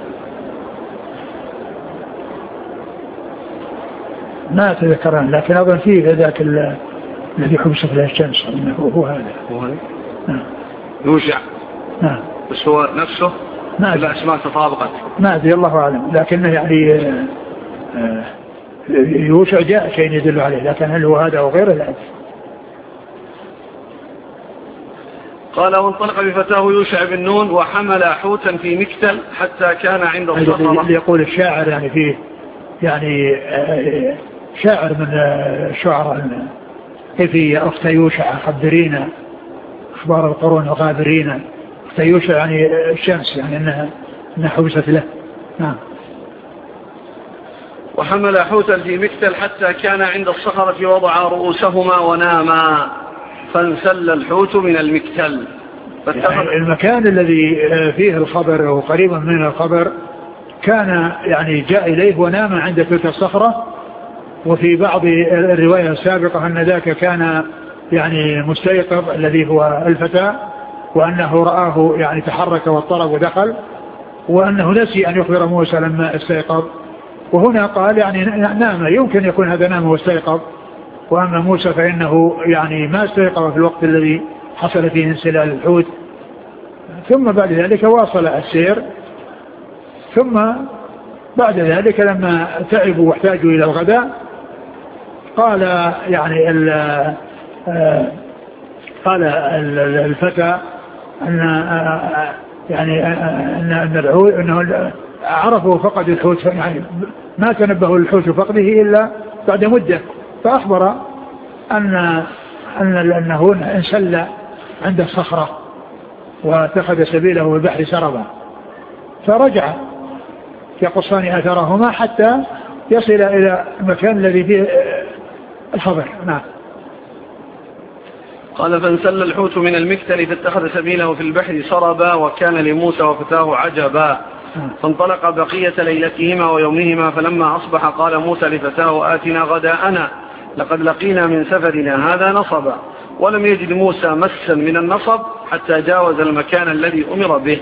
ما أتذكران لكن أظن فيه ذاك الذي حبس في الشمس إنه هو هذا.
هو هذا.
نعم.
يوشع.
نعم.
بس هو نفسه
ما
الأسماء تطابقت.
ما أدري الله أعلم، لكنه يعني يوشع جاء شيء يدل عليه، لكن هل هو هذا أو غيره لا.
قال وانطلق بفتاه يوشع بن نون وحمل حوتا في مكتل حتى كان عند الصخرة.
اللي يقول الشاعر يعني فيه يعني شاعر من الشعراء في أخت يوشع خبرينا أخبار القرون وغابرينا. أخت يوشع يعني الشمس، يعني أنها, أنها حبست له. نعم.
وحمل حوتا في مكتل حتى كان عند الصخرة وضع رؤوسهما وناما فانسل الحوت من المكتل.
يعني المكان الذي فيه الخبر أو قريبا من الخبر كان يعني جاء إليه ونام عند تلك الصخرة. وفي بعض الرواية السابقة أن ذاك كان يعني مستيقظ الذي هو الفتى، وأنه رآه يعني تحرك واضطرب ودخل، وأنه نسي أن يخبر موسى لما استيقظ. وهنا قال يعني نام، يمكن يكون هذا نام واستيقظ، وأما موسى فإنه يعني ما استيقظ في الوقت الذي حصل فيه انسلال الحوت. ثم بعد ذلك واصل السير، ثم بعد ذلك لما تعبوا واحتاجوا إلى الغداء قال يعني ال قال الفتى أن يعني أن الحوت أنه عرفوا فقد الحوت، يعني ما تنبهوا للحوت فقده إلا بعد مدة، فأخبر أن أن أنه انسل عند الصخرة واتخذ سبيله بالبحر سربا. فرجع يقصان أثرهما حتى يصل إلى المكان الذي فيه الخبر. نعم.
قال فانسل الحوت من المكتل فاتخذ سبيله في البحر سربا وكان لموسى وفتاه عجبا. فانطلق بقية ليلتهما ويومهما فلما أصبح قال موسى لفتاه آتنا غداءنا لقد لقينا من سفرنا هذا نصبا. ولم يجد موسى مسا من النصب حتى جاوز المكان الذي أمر به.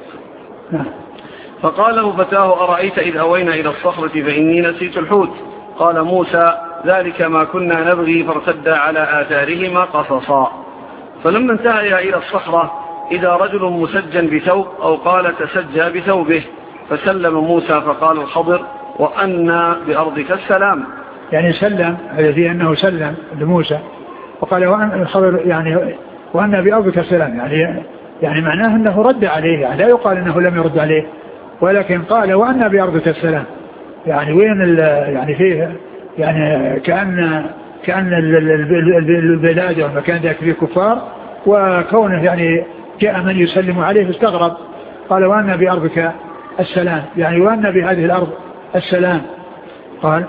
فقال له فتاه أرأيت إذ أوينا إلى الصخرة فإني نسيت الحوت. قال موسى ذلك ما كنا نبغي فارتدا على آثارهما قصصا. فلما انتهيا إلى الصخرة إذا رجل مسجن بثوب أو قال تسجى بثوبه فسلم موسى فقال الخضر وأن بأرضك السلام،
يعني سلم الذي أنه سلم لموسى وقال وأن الخضر يعني وأن بأرضك السلام، يعني يعني معناه أنه رد عليه، يعني لا يقال أنه لم يرد عليه، ولكن قال وأن بأرضك السلام، يعني وين يعني فيه يعني كأن كأن البلاد والمكان ذاك فيه كفار، وكونه يعني جاء من يسلم عليه استغرب. قال وأن بأرضك السلام، يعني وأن بهذه الأرض السلام. قال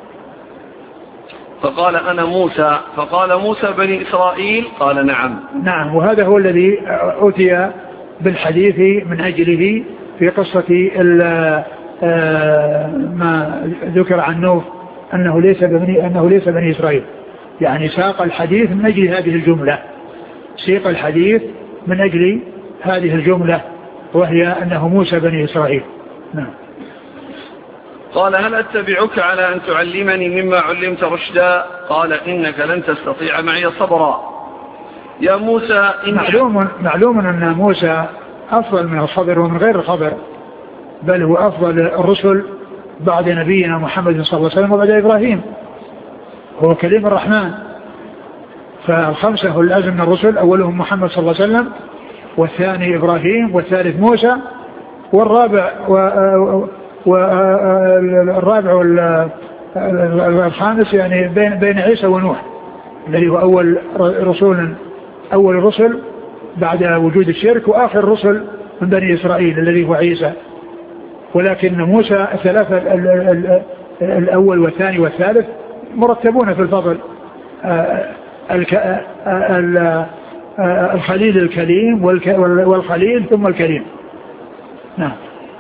فقال أنا موسى. فقال موسى بني إسرائيل. قال نعم.
نعم. وهذا هو الذي أتي بالحديث من أجله في قصة ما ذكر عن نوح أنه ليس بني أنه ليس بني إسرائيل، يعني ساق الحديث من أجل هذه الجملة، سيق الحديث من أجل هذه الجملة وهي أنه موسى بني إسرائيل. نعم.
قال هل أتبعك على أن تعلمني مما علمت رشدا؟ قال إنك لن تستطيع معي صبرا. يا موسى إن
معلوم, معلوم أن موسى أفضل من الخضر ومن غير الخضر، بل هو أفضل الرسل بعد نبينا محمد صلى الله عليه وسلم وبعد إبراهيم، هو كليم الرحمن. فالخمسة هو الأزم من الرسل، أولهم محمد صلى الله عليه وسلم، والثاني إبراهيم، والثالث موسى، والرابع والرابع والخامس يعني بين بين عيسى ونوح الذي هو أول رسول أول الرسل بعد وجود الشرك، وآخر الرسل من بني إسرائيل الذي هو عيسى. ولكن موسى الثلاثة الأول والثاني والثالث مرتبون في الفضل، الخليل الكريم والخليل ثم الكريم. نعم.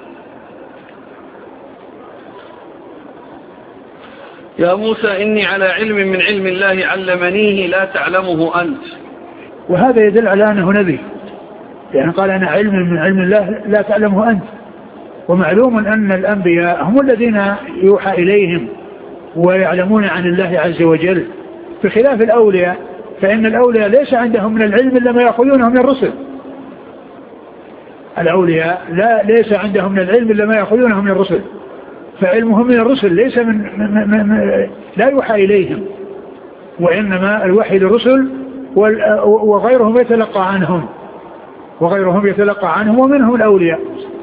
يا موسى إني على علم من علم الله علمنيه لا تعلمه أنت.
وهذا يدل على أنه نبي، يعني قال أنا علم من علم الله لا تعلمه أنت. ومعلوم أن الأنبياء هم الذين يوحى إليهم ويعلمون عن الله عز وجل، بخلاف الأولياء، فإن الأولياء ليس عندهم من العلم إلا ما يأخذونه من الرسل. الأولياء لا ليس عندهم من العلم إلا ما يأخذونه من الرسل، فعلمهم من الرسل ليس من, من, من, من لا يوحى إليهم، وإنما الوحي للرسل وغيرهم يتلقى عنهم وغيرهم يتلقى عنهم ومنهم الأولياء.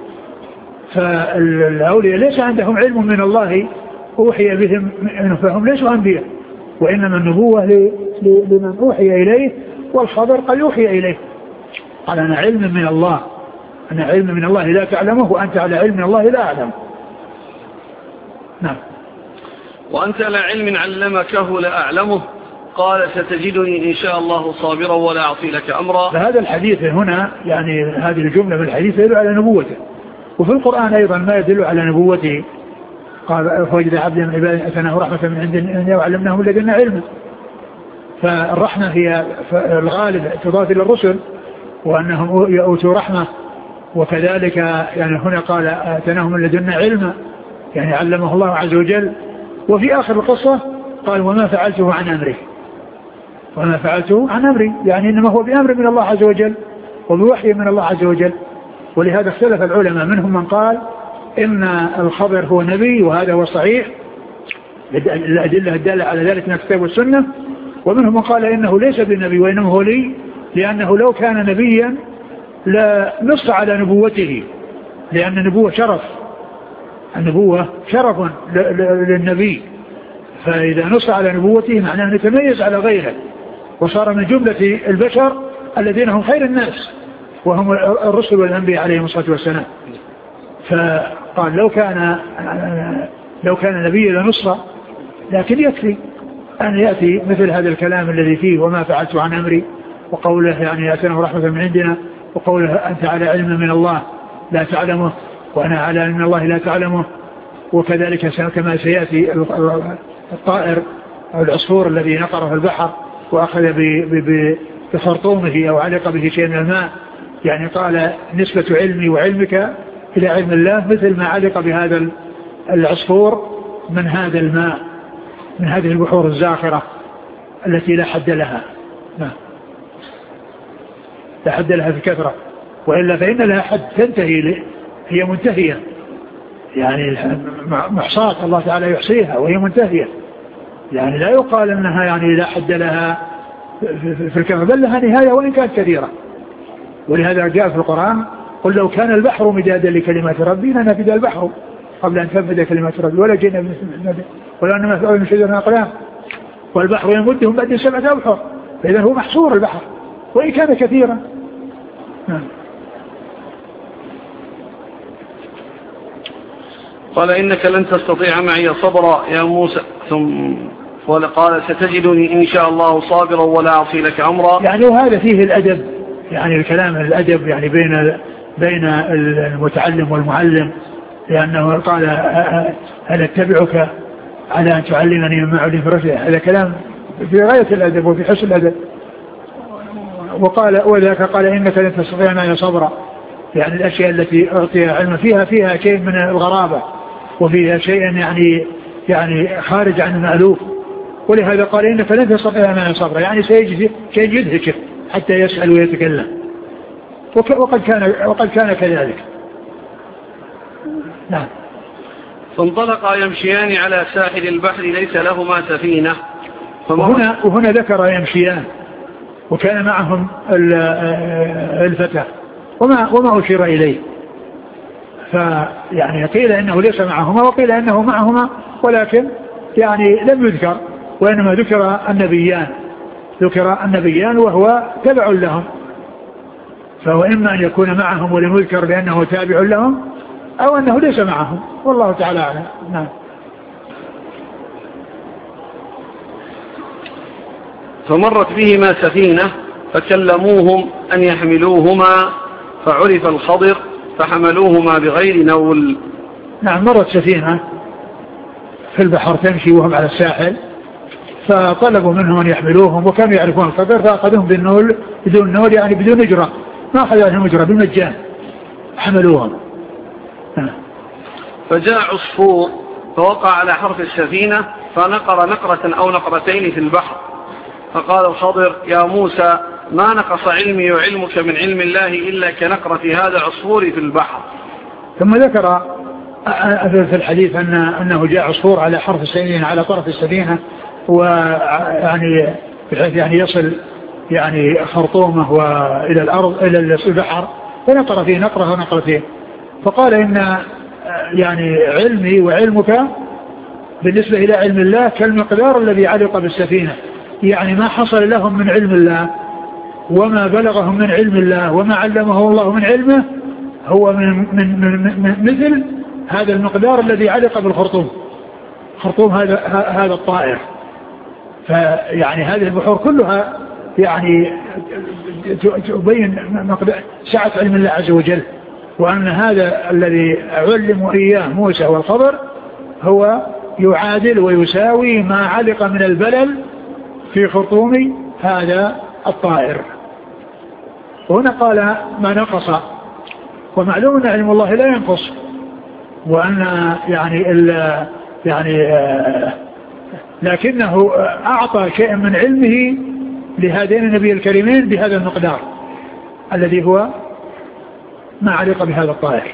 فالأولياء ليس عندهم علم من الله أوحي بهم، فهم ليسوا أنبياء، وإنما النبوة لمن أوحي إليه، والخبر قد يوحي إليه. قال أنا علم من الله، أنا علم من الله لا تعلمه، وأنت على علم من الله لا أعلم. نعم.
وأنت على علم علمكه لا أعلمه، قال ستجدني إن شاء الله صابرا ولا أعطي لك أمرا.
فهذا الحديث هنا يعني هذه الجملة من الحديث يدل على نبوته، وفي القرآن أيضا ما يدل على نبوته. قال فوجد عبدا من عبادنا أتناه رحمة من عندنا وعلمناه من لدنا علما. فالرحمة هي الغالب تضاف إلى الرسل وأنهم يؤتوا رحمة، وكذلك يعني هنا قال أتناه من لدنا علما، يعني علمه الله عز وجل. وفي آخر القصة قال وما فعلته عن أمري، وما فعلته عن أمري، يعني إنما هو بأمر من الله عز وجل وبوحي من الله عز وجل. ولهذا اختلف العلماء، منهم من قال إن الخبر هو نبي، وهذا هو صحيح، الأدلة الدالة على ذلك من الكتاب والسنة. ومنهم من قال إنه ليس بالنبي وإنما هو لي، لأنه لو كان نبيا لنص على نبوته، لأن النبوة شرف، النبوة شرف للنبي، فإذا نص على نبوته معناه أنه يتميز على غيره، وصار من جملة البشر الذين هم خير الناس وهم الرسل والأنبياء عليهم الصلاة والسلام. فقال لو كان لو كان نبيا لنص، لكن يكفي أن يأتي مثل هذا الكلام الذي فيه وما فعلت عن أمري، وقوله يعني أتناه رحمة من عندنا، وقوله أنت على علم من الله لا تعلمه وأنا على علم من الله لا تعلمه. وكذلك كما سيأتي الطائر أو العصفور الذي نقر في البحر وأخذ بخرطومه أو علق به شيء من الماء، يعني قال نسبة علمي وعلمك إلى علم الله مثل ما علق بهذا العصفور من هذا الماء، من هذه البحور الزاخرة التي لا حد لها، لا حد لها في كثرة، وإلا فإن لها حد تنتهي، هي منتهية، يعني محصاة الله تعالى يحصيها وهي منتهية، يعني لا يقال أنها يعني لا حد لها في الكثرة، بل لها نهاية وإن كانت كثيرة. ولهذا جاء في القرآن قل لو كان البحر مدادا لكلمات ربي لنفد البحر قبل أن تنفد كلمات ربي ولا جئنا بمثله ولا أنما فعل من شجر أقلام والبحر يمده من بعد سبعة أبحر، فإذا هو محصور البحر وإن كان كثيرا. نعم.
قال إنك لن تستطيع معي صبرا يا موسى، ثم قال ستجدني إن شاء الله صابرا ولا أعصي لك أمرا.
يعني وهذا فيه الأدب، يعني الكلام الأدب يعني بين بين المتعلم والمعلم، لأنه قال هل اتبعك على أن تعلمني مما علمت رشدا، هذا كلام في غاية الأدب وفي حسن الأدب. وقال وذاك قال إنك لن تستطيع معي صبرا، يعني الأشياء التي أعطي علم فيها فيها شيء من الغرابة وفيها شيء يعني يعني خارج عن المألوف، ولهذا قال إنك لن تستطيع معي صبرا، يعني سيجي شيء يدهك حتى يسأل ويتكلم، وقد كان وقد كان كذلك. نعم.
فانطلقا يمشيان على ساحل البحر ليس لهما سفينة.
وهنا, وهنا ذكر يمشيان وكان معهم الفتى وما, وما أشير إليه، فيعني قيل إنه ليس معهما وقيل إنه معهما ولكن يعني لم يذكر، وإنما ذكر النبيان ذكر النبيان وهو تبع لهم، فهو إما أن يكون معهم ولم يذكر لأنه تابع لهم أو أنه ليس معهم، والله تعالى أعلم. نعم.
فمرت بهما سفينة فكلموهم أن يحملوهما فعرف الخضر فحملوهما بغير نول.
نعم، مرت سفينة في البحر تمشي وهم على الساحل فطلبوا منهم أن يحملوهم، وكانوا يعرفون الخضر فأخذوهم بالنول بدون نول، يعني بدون أجرة، ما أخذوا لهم أجرة، بالمجان حملوهم.
فجاء عصفور فوقع على حرف السفينة فنقر نقرة أو نقرتين في البحر، فقال الخضر يا موسى ما نقص علمي وعلمك من علم الله إلا كنقرة هذا العصفور في البحر.
ثم ذكر في الحديث أن أنه جاء عصفور على حرف السفينة على طرف السفينة، ويعني بحيث يعني يصل يعني خرطومه وإلى الأرض إلى البحر، فنقر فيه نقرة ونقرتين، فقال إن يعني علمي وعلمك بالنسبة إلى علم الله كالمقدار الذي علق بالسفينة، يعني ما حصل لهم من علم الله وما بلغهم من علم الله وما علمه الله من علمه هو من, من, من, من مثل هذا المقدار الذي علق بالخرطوم، خرطوم هذا هذا الطائر. فيعني هذه البحور كلها يعني تبين مقدار سعة علم الله عز وجل، وأن هذا الذي علموا إياه موسى والخضر هو يعادل ويساوي ما علق من البلل في خرطوم هذا الطائر. وهنا قال ما نقص، ومعلوم أن علم الله لا ينقص، وأن يعني ال يعني آه لكنه أعطى شيئا من علمه لهذين النبي الكريمين بهذا المقدار الذي هو ما علق بهذا الطائر.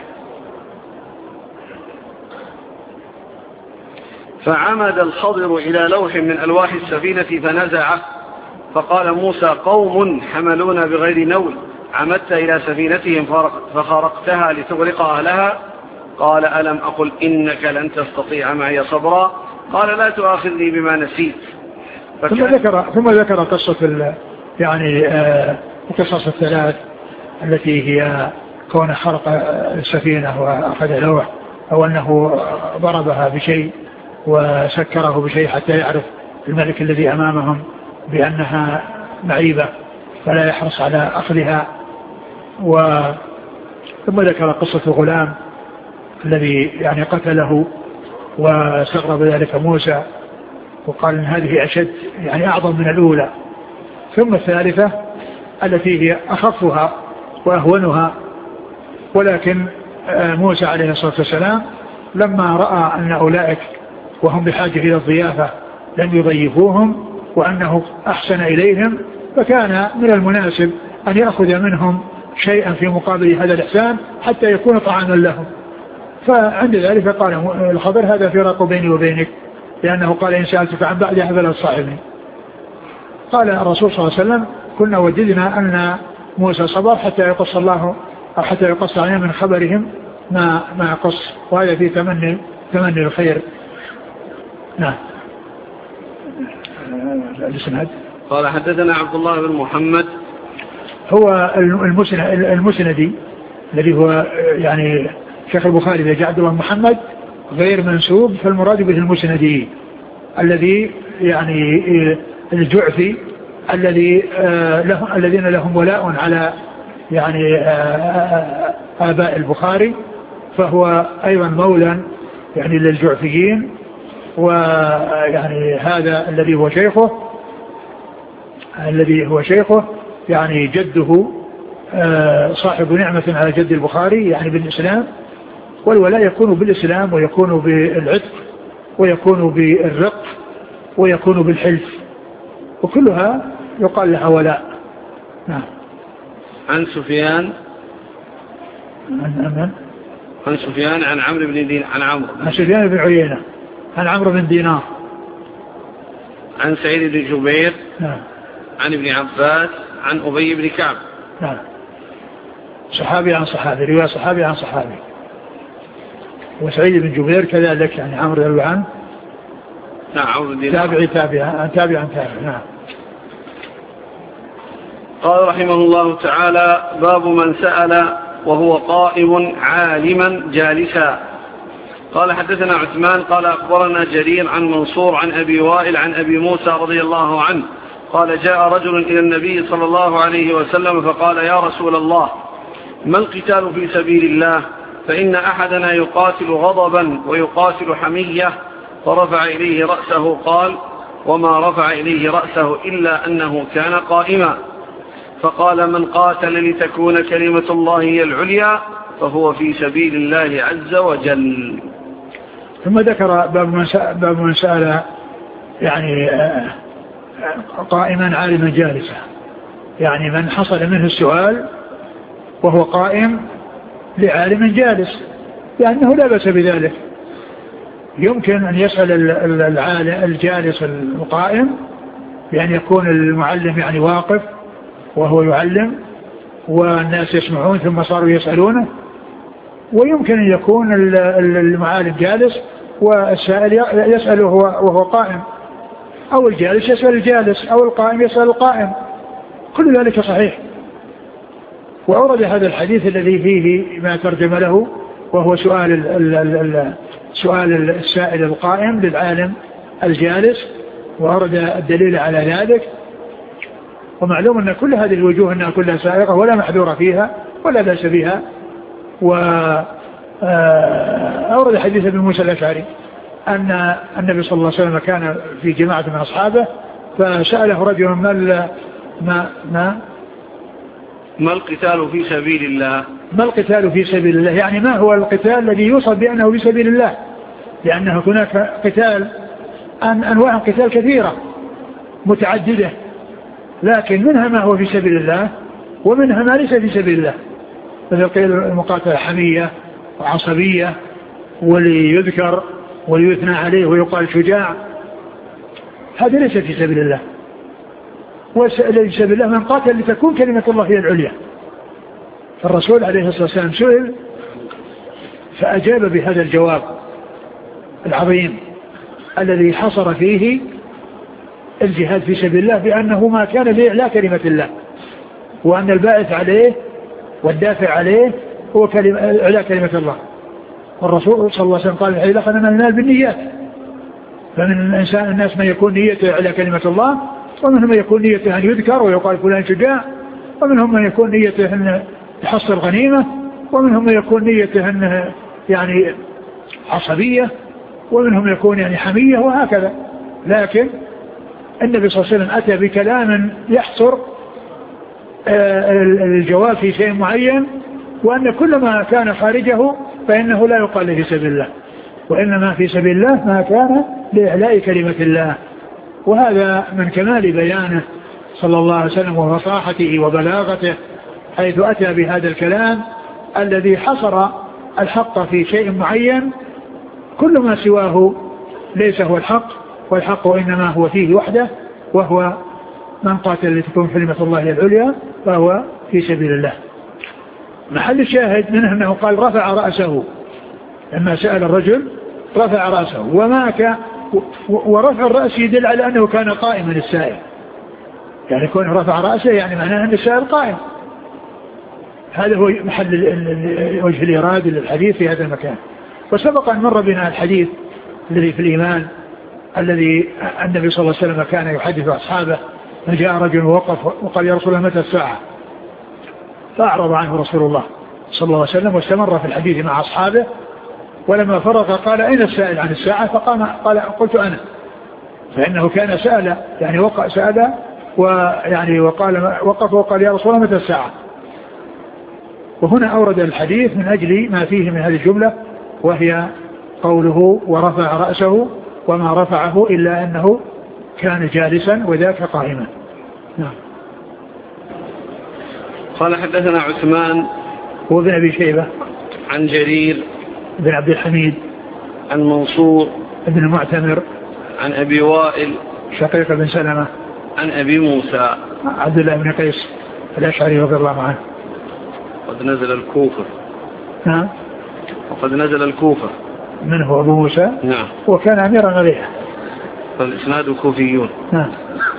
فعمد الخضر إلى لوح من ألواح السفينة فنزعه، فقال موسى قوم حملونا بغير نول عمدت إلى سفينتهم فخرقتها لتغرق أهلها؟ قال ألم أقل إنك لن تستطيع معي صبرا؟ قال لا تؤاخذني بما نسيت.
ثم ذكر ثم ذكر قصة يعني آه القصص الثلاث التي هي كون خرق السفينة وأخذ لوح، أو أنه ضربها بشيء وسكره بشيء حتى يعرف الملك الذي أمامهم بأنها معيبة فلا يحرص على أخذها. و ثم ذكر قصة الغلام الذي يعني قتله واستغرب ذلك موسى وقال إن هذه أشد يعني أعظم من الأولى. ثم الثالثة التي هي أخفها وأهونها، ولكن موسى عليه الصلاة والسلام لما رأى أن أولئك وهم بحاجة إلى الضيافة لم يضيفوهم وأنه أحسن إليهم، فكان من المناسب أن يأخذ منهم شيئا في مقابل هذا الإحسان حتى يكون طعاما لهم. فعند ذلك قال الخضر هذا فراق بيني وبينك، لأنه قال إن سألتك عن بعد فلا تصاحبني. قال الرسول صلى الله عليه وسلم كنا وجدنا أن موسى صبر حتى يقص الله أو حتى يقص علينا من خبرهم ما ما يقص، وهذا في تمني تمني الخير. نعم. الاسناد
قال حدثنا عبد الله بن محمد
هو المسندي الذي هو يعني شيخ البخاري إذا جاء عبد الله محمد غير منسوب فالمراد به المسندي الذي يعني الجعفي الذي له الذين لهم ولاء على يعني آباء البخاري، فهو أيضا مولا يعني للجعفيين. ويعني هذا الذي هو شيخه الذي هو شيخه يعني جده صاحب نعمة على جد البخاري يعني بالإسلام، والولاء يكون بالإسلام ويكون بالعتق ويكون بالرق ويكون بالحلف، وكلها يقال لها ولاء. نعم.
عن سفيان
عن
عن سفيان عن عمرو بن دينار عن عمرو
عن سفيان بن عيينة عن عمرو بن دينار
عن سعيد بن جبير
نعم.
عن ابن عباس عن أبي بن كعب
نعم. صحابي عن صحابي، رواية صحابي عن صحابي. وسعيد بن جبير كذلك يعني عمرو رضي الله عنه
نعم عمرو بن دينار
تابعي تابع تابع عن تابع. نعم.
قال رحمه الله تعالى: باب من سأل وهو قائم عالما جالسا. قال حدثنا عثمان قال أخبرنا جرير عن منصور عن أبي وائل عن أبي موسى رضي الله عنه قال: جاء رجل إلى النبي صلى الله عليه وسلم فقال: يا رسول الله، ما القتال في سبيل الله؟ فإن أحدنا يقاتل غضبا ويقاتل حمية. فرفع إليه رأسه قال: وما رفع إليه رأسه إلا أنه كان قائما. فقال: من قاتل لتكون كلمة الله هي العليا فهو في سبيل الله عز وجل.
ثم ذكر باب من سأل يعني قائما عالما جالسا، يعني من حصل منه السؤال وهو قائم لعالم جالس، لأنه لا بأس بذلك. يمكن أن يسأل الجالس القائم بأن يكون المعلم يعني واقف وهو يعلم والناس يسمعون ثم صاروا يسألونه، ويمكن أن يكون المعالم جالس والسائل يسأل وهو قائم، أو الجالس يسأل الجالس أو القائم يسأل القائم، كل ذلك صحيح. وأورد هذا الحديث الذي فيه ما ترجم له وهو سؤال ال ال ال سؤال السائل القائم للعالم الجالس، وأورد الدليل على ذلك. ومعلوم أن كل هذه الوجوه أنها كلها سائغة ولا محذورة فيها ولا بأس بها. وأورد حديث ابن موسى الأشعري أن النبي صلى الله عليه وسلم كان في جماعة من أصحابه فسأله رجل ما ما ما
ما القتال في سبيل الله؟
ما القتال في سبيل الله يعني ما هو القتال الذي يوصف بأنه في سبيل الله؟ لأنه هناك قتال أن أنواع قتال كثيرة متعددة، لكن منها ما هو في سبيل الله ومنها ما ليس في سبيل الله، مثل قيل المقاتلة حمية وعصبية وليذكر وليثنى عليه ويقال شجاع، هذا ليس في سبيل الله. وفي سبيل الله من قاتل لتكون كلمة الله هي العليا. الرسول عليه الصلاة والسلام سئل فأجاب بهذا الجواب العظيم الذي حصر فيه الجهاد في سبيل الله بأنه ما كان لإعلاء كلمة الله، وأن الباعث عليه والدافع عليه هو كلمة إعلاء كلمة الله. والرسول صلى الله عليه وسلم قال الحديث: لقد إنما المال بالنيات. فمن الإنسان الناس من يكون نيته إعلاء كلمة الله، ومنهم من يكون نيته أن يذكر ويقال فلان شجاع، ومنهم من يكون نيته أن يحصل غنيمة، ومنهم من يكون نيته أنه يعني عصبية، ومنهم يكون يعني حمية، وهكذا. لكن النبي صلى الله عليه وسلم أتى بكلام يحصر الجواب في شيء معين، وأن كل ما كان خارجه فإنه لا يقال في سبيل الله، وإنما في سبيل الله ما كان لإعلاء كلمة الله. وهذا من كمال بيانه صلى الله عليه وسلم وفصاحته وبلاغته، حيث أتى بهذا الكلام الذي حصر الحق في شيء معين، كل ما سواه ليس هو الحق، والحق إنما هو فيه وحده، وهو من قاتل لتكون كلمة الله العليا فهو في سبيل الله. محل الشاهد منه أنه قال رفع رأسه لما سأل الرجل، رفع رأسه، وما كان ورفع الرأس يدل على أنه كان قائما السائل، يعني يكون رفع رأسه يعني معناه أن السائل قائم. هذا هو محل وجه الإرادة للحديث في هذا المكان. وسبق أن مر بنا الحديث الذي في الإيمان الذي النبي صلى الله عليه وسلم كان يحدث أصحابه، فجاء رجل ووقف وقال: يا رسول الله متى الساعة؟ فأعرض عنه رسول الله صلى الله عليه وسلم واستمر في الحديث مع أصحابه، ولما فرغ قال: أين السائل عن الساعة؟ فقام قال: قلت أنا. فإنه كان سأل يعني وقع سأل ويعني وقال وقف وقال: يا رسول الله متى الساعة؟ وهنا أورد الحديث من أجل ما فيه من هذه الجملة، وهي قوله ورفع رأسه، وما رفعه إلا أنه كان جالسا وذاك قائما. نعم.
قال حدثنا عثمان
وابن أبي شيبة
عن جرير
بن عبد الحميد
عن منصور
بن المعتمر
عن أبي وائل
شقيق بن سلمة
عن أبي موسى
عبد الله بن قيس الأشعري رضي الله عنه.
قد نزل الكوفة.
نعم.
وقد نزل الكوفة.
من هو أبو موسى؟
نعم.
وكان أميرا عليها.
فالإسناد كوفيون.
نعم.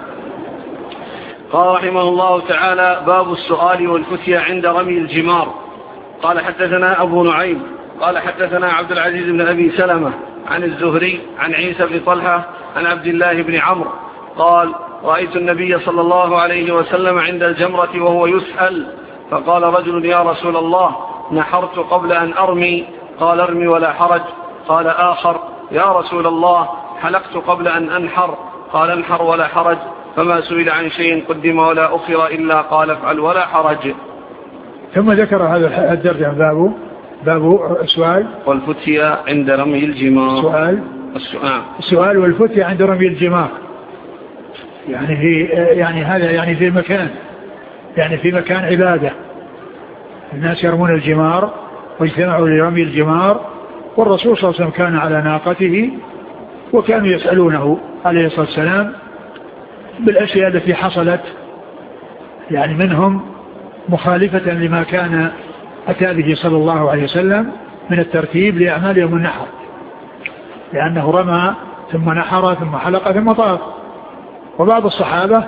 قال رحمه الله تعالى: باب السؤال والفتية عند رمي الجمار. قال حدثنا أبو نعيم قال حدثنا عبد العزيز بن أبي سلمة عن الزهري عن عيسى بن طلحة عن عبد الله بن عمرو قال: رأيت النبي صلى الله عليه وسلم عند الجمرة وهو يسأل، فقال رجل: يا رسول الله، نحرت قبل أن أرمي. قال: ارمي ولا حرج. قال آخر: يا رسول الله، حلقت قبل أن أنحر. قال: انحر ولا حرج. فما سئل عن شيء قدم ولا أخر إلا قال: افعل ولا حرج.
ثم ذكر هذا الدرجة باب باب السؤال
والفتية عند رمي الجمار.
سؤال
السؤال
السؤال والفتية عند رمي الجمار، يعني في يعني هذا يعني في مكان يعني في مكان عبادة، الناس يرمون الجمار واجتمعوا لرمي الجمار، والرسول صلى الله عليه وسلم كان على ناقته وكانوا يسألونه عليه الصلاة والسلام بالأشياء التي حصلت يعني منهم مخالفة لما كان أتى به صلى الله عليه وسلم من الترتيب لأعمال يوم النحر، لأنه رمى ثم نحر ثم حلق ثم طاف. وبعض الصحابة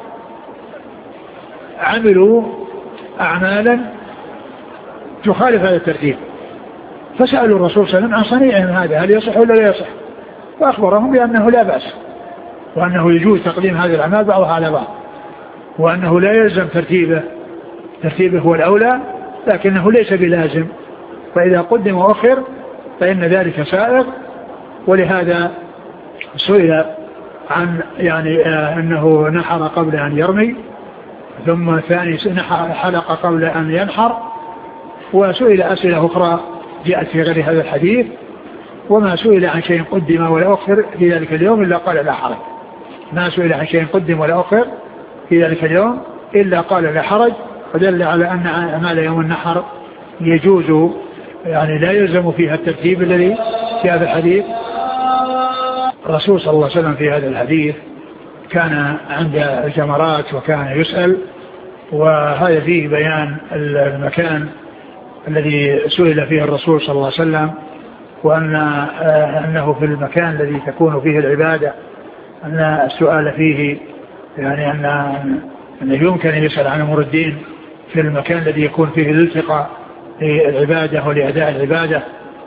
عملوا أعمالا تخالف هذا الترتيب، فسألوا الرسول صلى الله عليه وسلم عن صنيعهم هذا، هل يصح ولا لا يصح؟ فأخبرهم بأنه لا بأس، وأنه يجوز تقديم هذه الأعمال بعضها على بعض، وأنه لا يلزم ترتيبه ترتيبه هو الأولى، لكنه ليس بلازم، فإذا قدم وأخر فإن ذلك سائغ. ولهذا سئل عن يعني آه أنه نحر قبل أن يرمي، ثم ثاني حلق قبل أن ينحر، وسئل أسئلة أخرى جاءت في غير هذا الحديث. وما سئل عن شيء قدم ولا أخر في ذلك اليوم إلا قال لا حرج. ما سئل عن شيء قدم ولا أخر في ذلك اليوم إلا قال لا حرج، ودل على أن أعمال يوم النحر يجوز يعني لا يلزم فيها الترتيب الذي في هذا الحديث. الرسول صلى الله عليه وسلم في هذا الحديث كان عند الجمرات وكان يسأل، وهذا فيه بيان المكان الذي سئل فيه الرسول صلى الله عليه وسلم، وأن أنه في المكان الذي تكون فيه العبادة أن السؤال فيه يعني أن أنه يمكن أن يسأل عن أمور الدين في المكان الذي يكون فيه الالتقاء للعبادة ولأداء العبادة.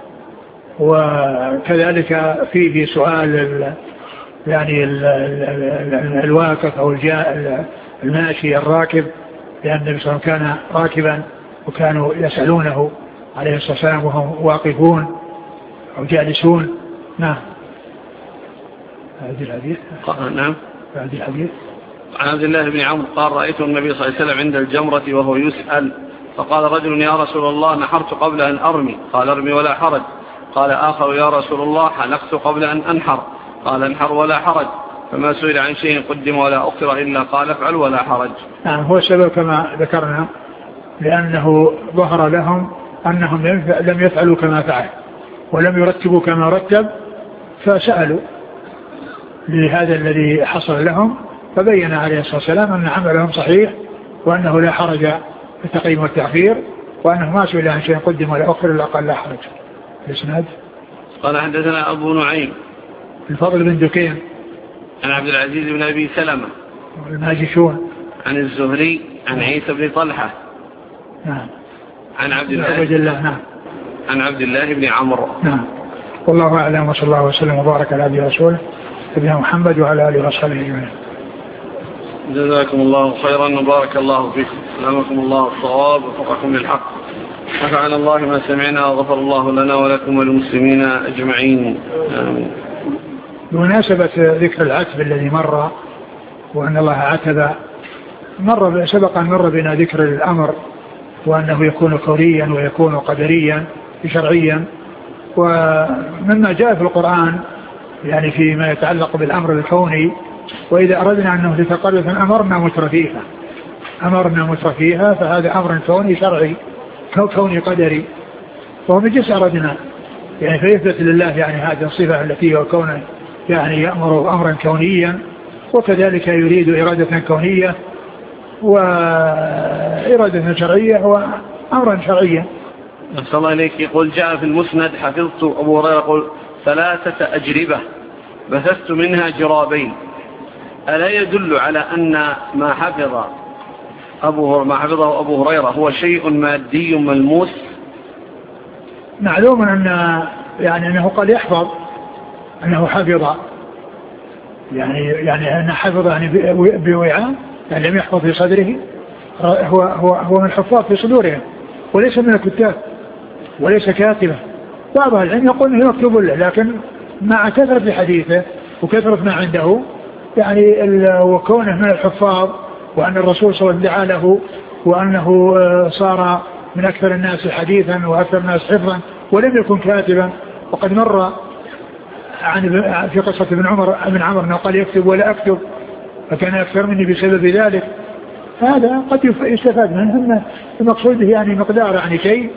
وكذلك فيه سؤال ال يعني ال ال الواقف أو الجاء الماشي الراكب، لأن النبي صلى الله عليه وسلم كان راكبا وكانوا يسألونه عليه الصلاة والسلام وهم واقفون أو جالسون. نعم. هذه الحديث.
نعم.
هذه الحديث.
عن عبد الله بن عمرو قال: رأيت النبي صلى الله عليه وسلم عند الجمرة وهو يسأل، فقال رجل: يا رسول الله، نحرت قبل أن أرمي. قال: ارمي ولا حرج. قال آخر: يا رسول الله، حلقت قبل أن أنحر. قال: انحر ولا حرج. فما سئل عن شيء قدم ولا أخر إلا قال: افعل ولا حرج.
نعم. هو السبب كما ذكرنا، لأنه ظهر لهم أنهم لم يفعلوا كما فعل ولم يرتبوا كما رتب، فسألوا لهذا الذي حصل لهم، فبين عليه الصلاة والسلام أن عملهم صحيح وأنه لا حرج في التقديم والتأخير، وأنه ما سئل عن شيء قدم ولا أخر إلا قال لا حرج. الإسناد.
قال حدثنا أبو نعيم
الفضل بن دكين
عن عبد العزيز بن أبي سلمة
الماجشون
عن الزهري عن عيسى بن طلحة
نعم
عن عبد الله,
الله نعم
عن عبد الله بن عمرو.
نعم. والله أعلم، وصلى الله وسلم وبارك على عبده ورسوله سيدنا محمد وعلى آله وصحبه أجمعين.
جزاكم الله خيرا وبارك الله فيكم، سلامكم الله الصواب وفقكم للحق، نفعنا الله ما سمعنا وغفر الله لنا ولكم وللمسلمين أجمعين. آمين.
بمناسبة ذكر العتب الذي مر وأن الله عتب، مر سبقا مر بنا ذكر الأمر وأنه يكون كونيا ويكون قدريا شرعيا، ومما جاء في القرآن يعني فيما يتعلق بالأمر الكوني، وإذا أردنا أنه لتقرف أمرنا مترفيها أمرنا مترفيها فهذا أمر كوني شرعي كوني قدري. فهو من جنس أرادنا يعني فيثبت لله يعني هذه الصفة التي هو كونه يعني يأمر أمرا كونيا وكذلك يريد إرادة كونية وإرادة شرعية وأمرا شرعيا.
أحسن الله إليك. يقول جاء في المسند حفظت أبو هريرة يقول ثلاثة أجربة بثثت منها جرابين، ألا يدل على أن ما حفظ أبو ما حفظه أبو هريرة هو شيء مادي ملموس؟
معلوم أن يعني أنه قد يحفظ أنه حفظ يعني يعني أنه حفظ يعني بوعاء يعني لم يحفظ في صدره، هو هو هو من الحفاظ في صدورهم وليس من الكتاب وليس كاتبا. بعض العلم يقول انه مكتوب له، لكن مع كثرة حديثه وكثرة ما عنده يعني وكونه من الحفاظ وأن الرسول صلى الله عليه وسلم وأنه صار من أكثر الناس حديثا وأكثر الناس حفظا ولم يكن كاتبا. وقد مر عن في قصة ابن عمر ابن عمر أنه قال يكتب ولا أكتب فكان أكثر مني بسبب ذلك. هذا قد يستفاد منه أن المقصود يعني مقدار يعني شيء،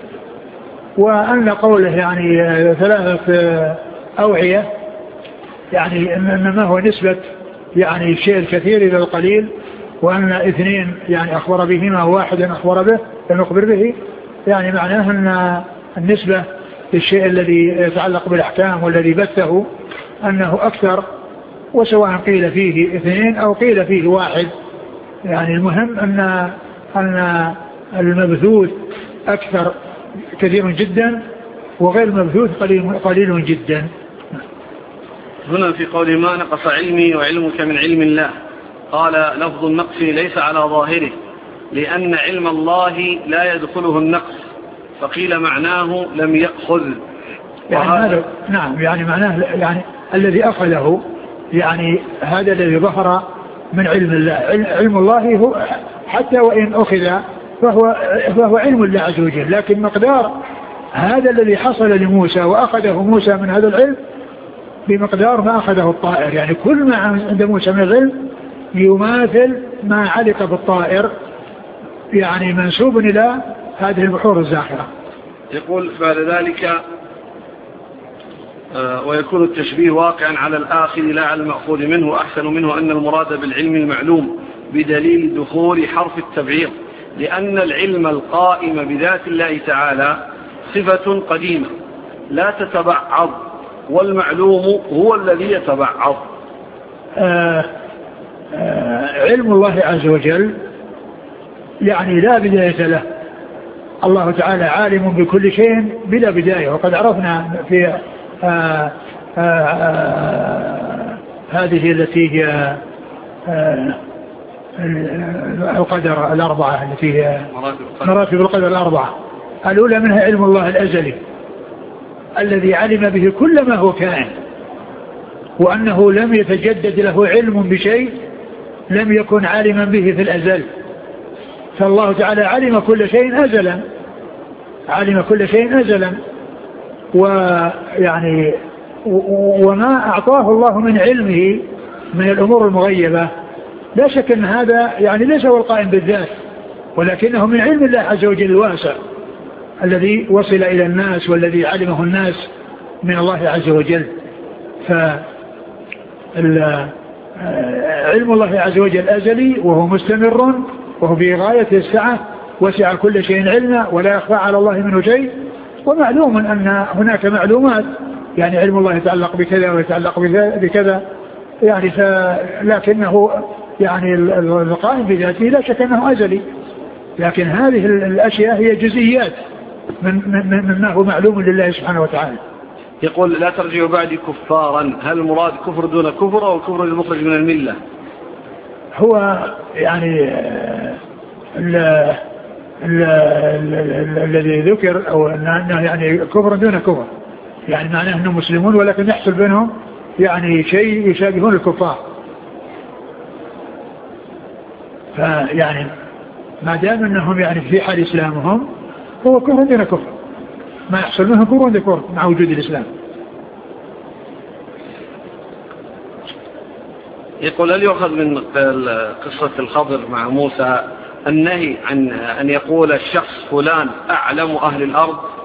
وأن قوله يعني ثلاثة أوعية يعني إنما هو نسبة يعني الشيء الكثير إلى القليل، وأن اثنين يعني أخبر بهما وواحد أخبر به لم يخبر به، يعني معناه أن النسبة للشيء الذي يتعلق بالأحكام والذي بثه أنه أكثر، وسواء قيل فيه اثنين أو قيل فيه واحد، يعني المهم أن أن المبثوث أكثر كثير جدا وغير المبثوث قليل, قليل جدا.
هنا في قول ما نقص علمي وعلمك من علم الله، قال لفظ النقص ليس على ظاهره لأن علم الله لا يدخله النقص، فقيل معناه لم يأخذ.
يعني هذا نعم يعني معناه يعني الذي أخذه يعني هذا الذي ظهر من علم الله. علم الله هو حتى وإن أخذ فهو, فهو علم الله عز وجل، لكن مقدار هذا الذي حصل لموسى وأخذه موسى من هذا العلم بمقدار ما أخذه الطائر، يعني كل ما عند موسى من العلم يماثل ما علق بالطائر، يعني منسوب إلى هذه البحور الزاخرة.
يقول بعد ذلك آه ويكون التشبيه واقعا على الآخر لا على المأخوذ منه، أحسن منه أن المراد بالعلم المعلوم بدليل دخول حرف التبعيض، لأن العلم القائم بذات الله تعالى صفة قديمة لا تتبعض، والمعلوم هو الذي يتبعض.
آه آه علم الله عز وجل يعني لا بداية له، الله تعالى عالم بكل شيء بلا بداية، وقد عرفنا في آه آه آه هذه التي هي آه القدر الأربعة التي هي مراتب القدر الأربعة. الأولى منها علم الله الأزلي الذي علم به كل ما هو كائن، وأنه لم يتجدد له علم بشيء لم يكن عالما به في الأزل، فالله تعالى علم كل شيء أزلا، علم كل شيء أزلا، ويعني وما أعطاه الله من علمه من الأمور المغيبة لا شك أن هذا يعني ليس هو القائم بالذات، ولكنه من علم الله عز وجل الواسع الذي وصل إلى الناس والذي علمه الناس من الله عز وجل. فعلم الله عز وجل أزلي وهو مستمر وهو في غاية السعة، وسع كل شيء علما ولا يخفى على الله منه شيء. ومعلوم أن هناك معلومات يعني علم الله يتعلق بكذا ويتعلق بكذا يعني لكنه يعني القائم بذاته لا شك أنه أزلي، لكن هذه الأشياء هي جزئيات من مما هو معلوم لله سبحانه وتعالى.
يقول لا ترجعوا بعد كفارا، هل المراد كفر دون كفر أو كفر المخرج من الملة؟
هو يعني الذي ذكر أو أنه يعني كفر دون كفر، يعني معناه أنهم مسلمون ولكن يحصل بينهم يعني شيء يشابهون الكفار، فيعني ما دام أنهم يعني في حال إسلامهم هو كفر دون كفر، ما يحصل منهم كفر دون كفر مع وجود الإسلام.
يقول هل يؤخذ من قصة الخضر مع موسى النهي عن أن يقول الشخص فلان أعلم أهل الأرض؟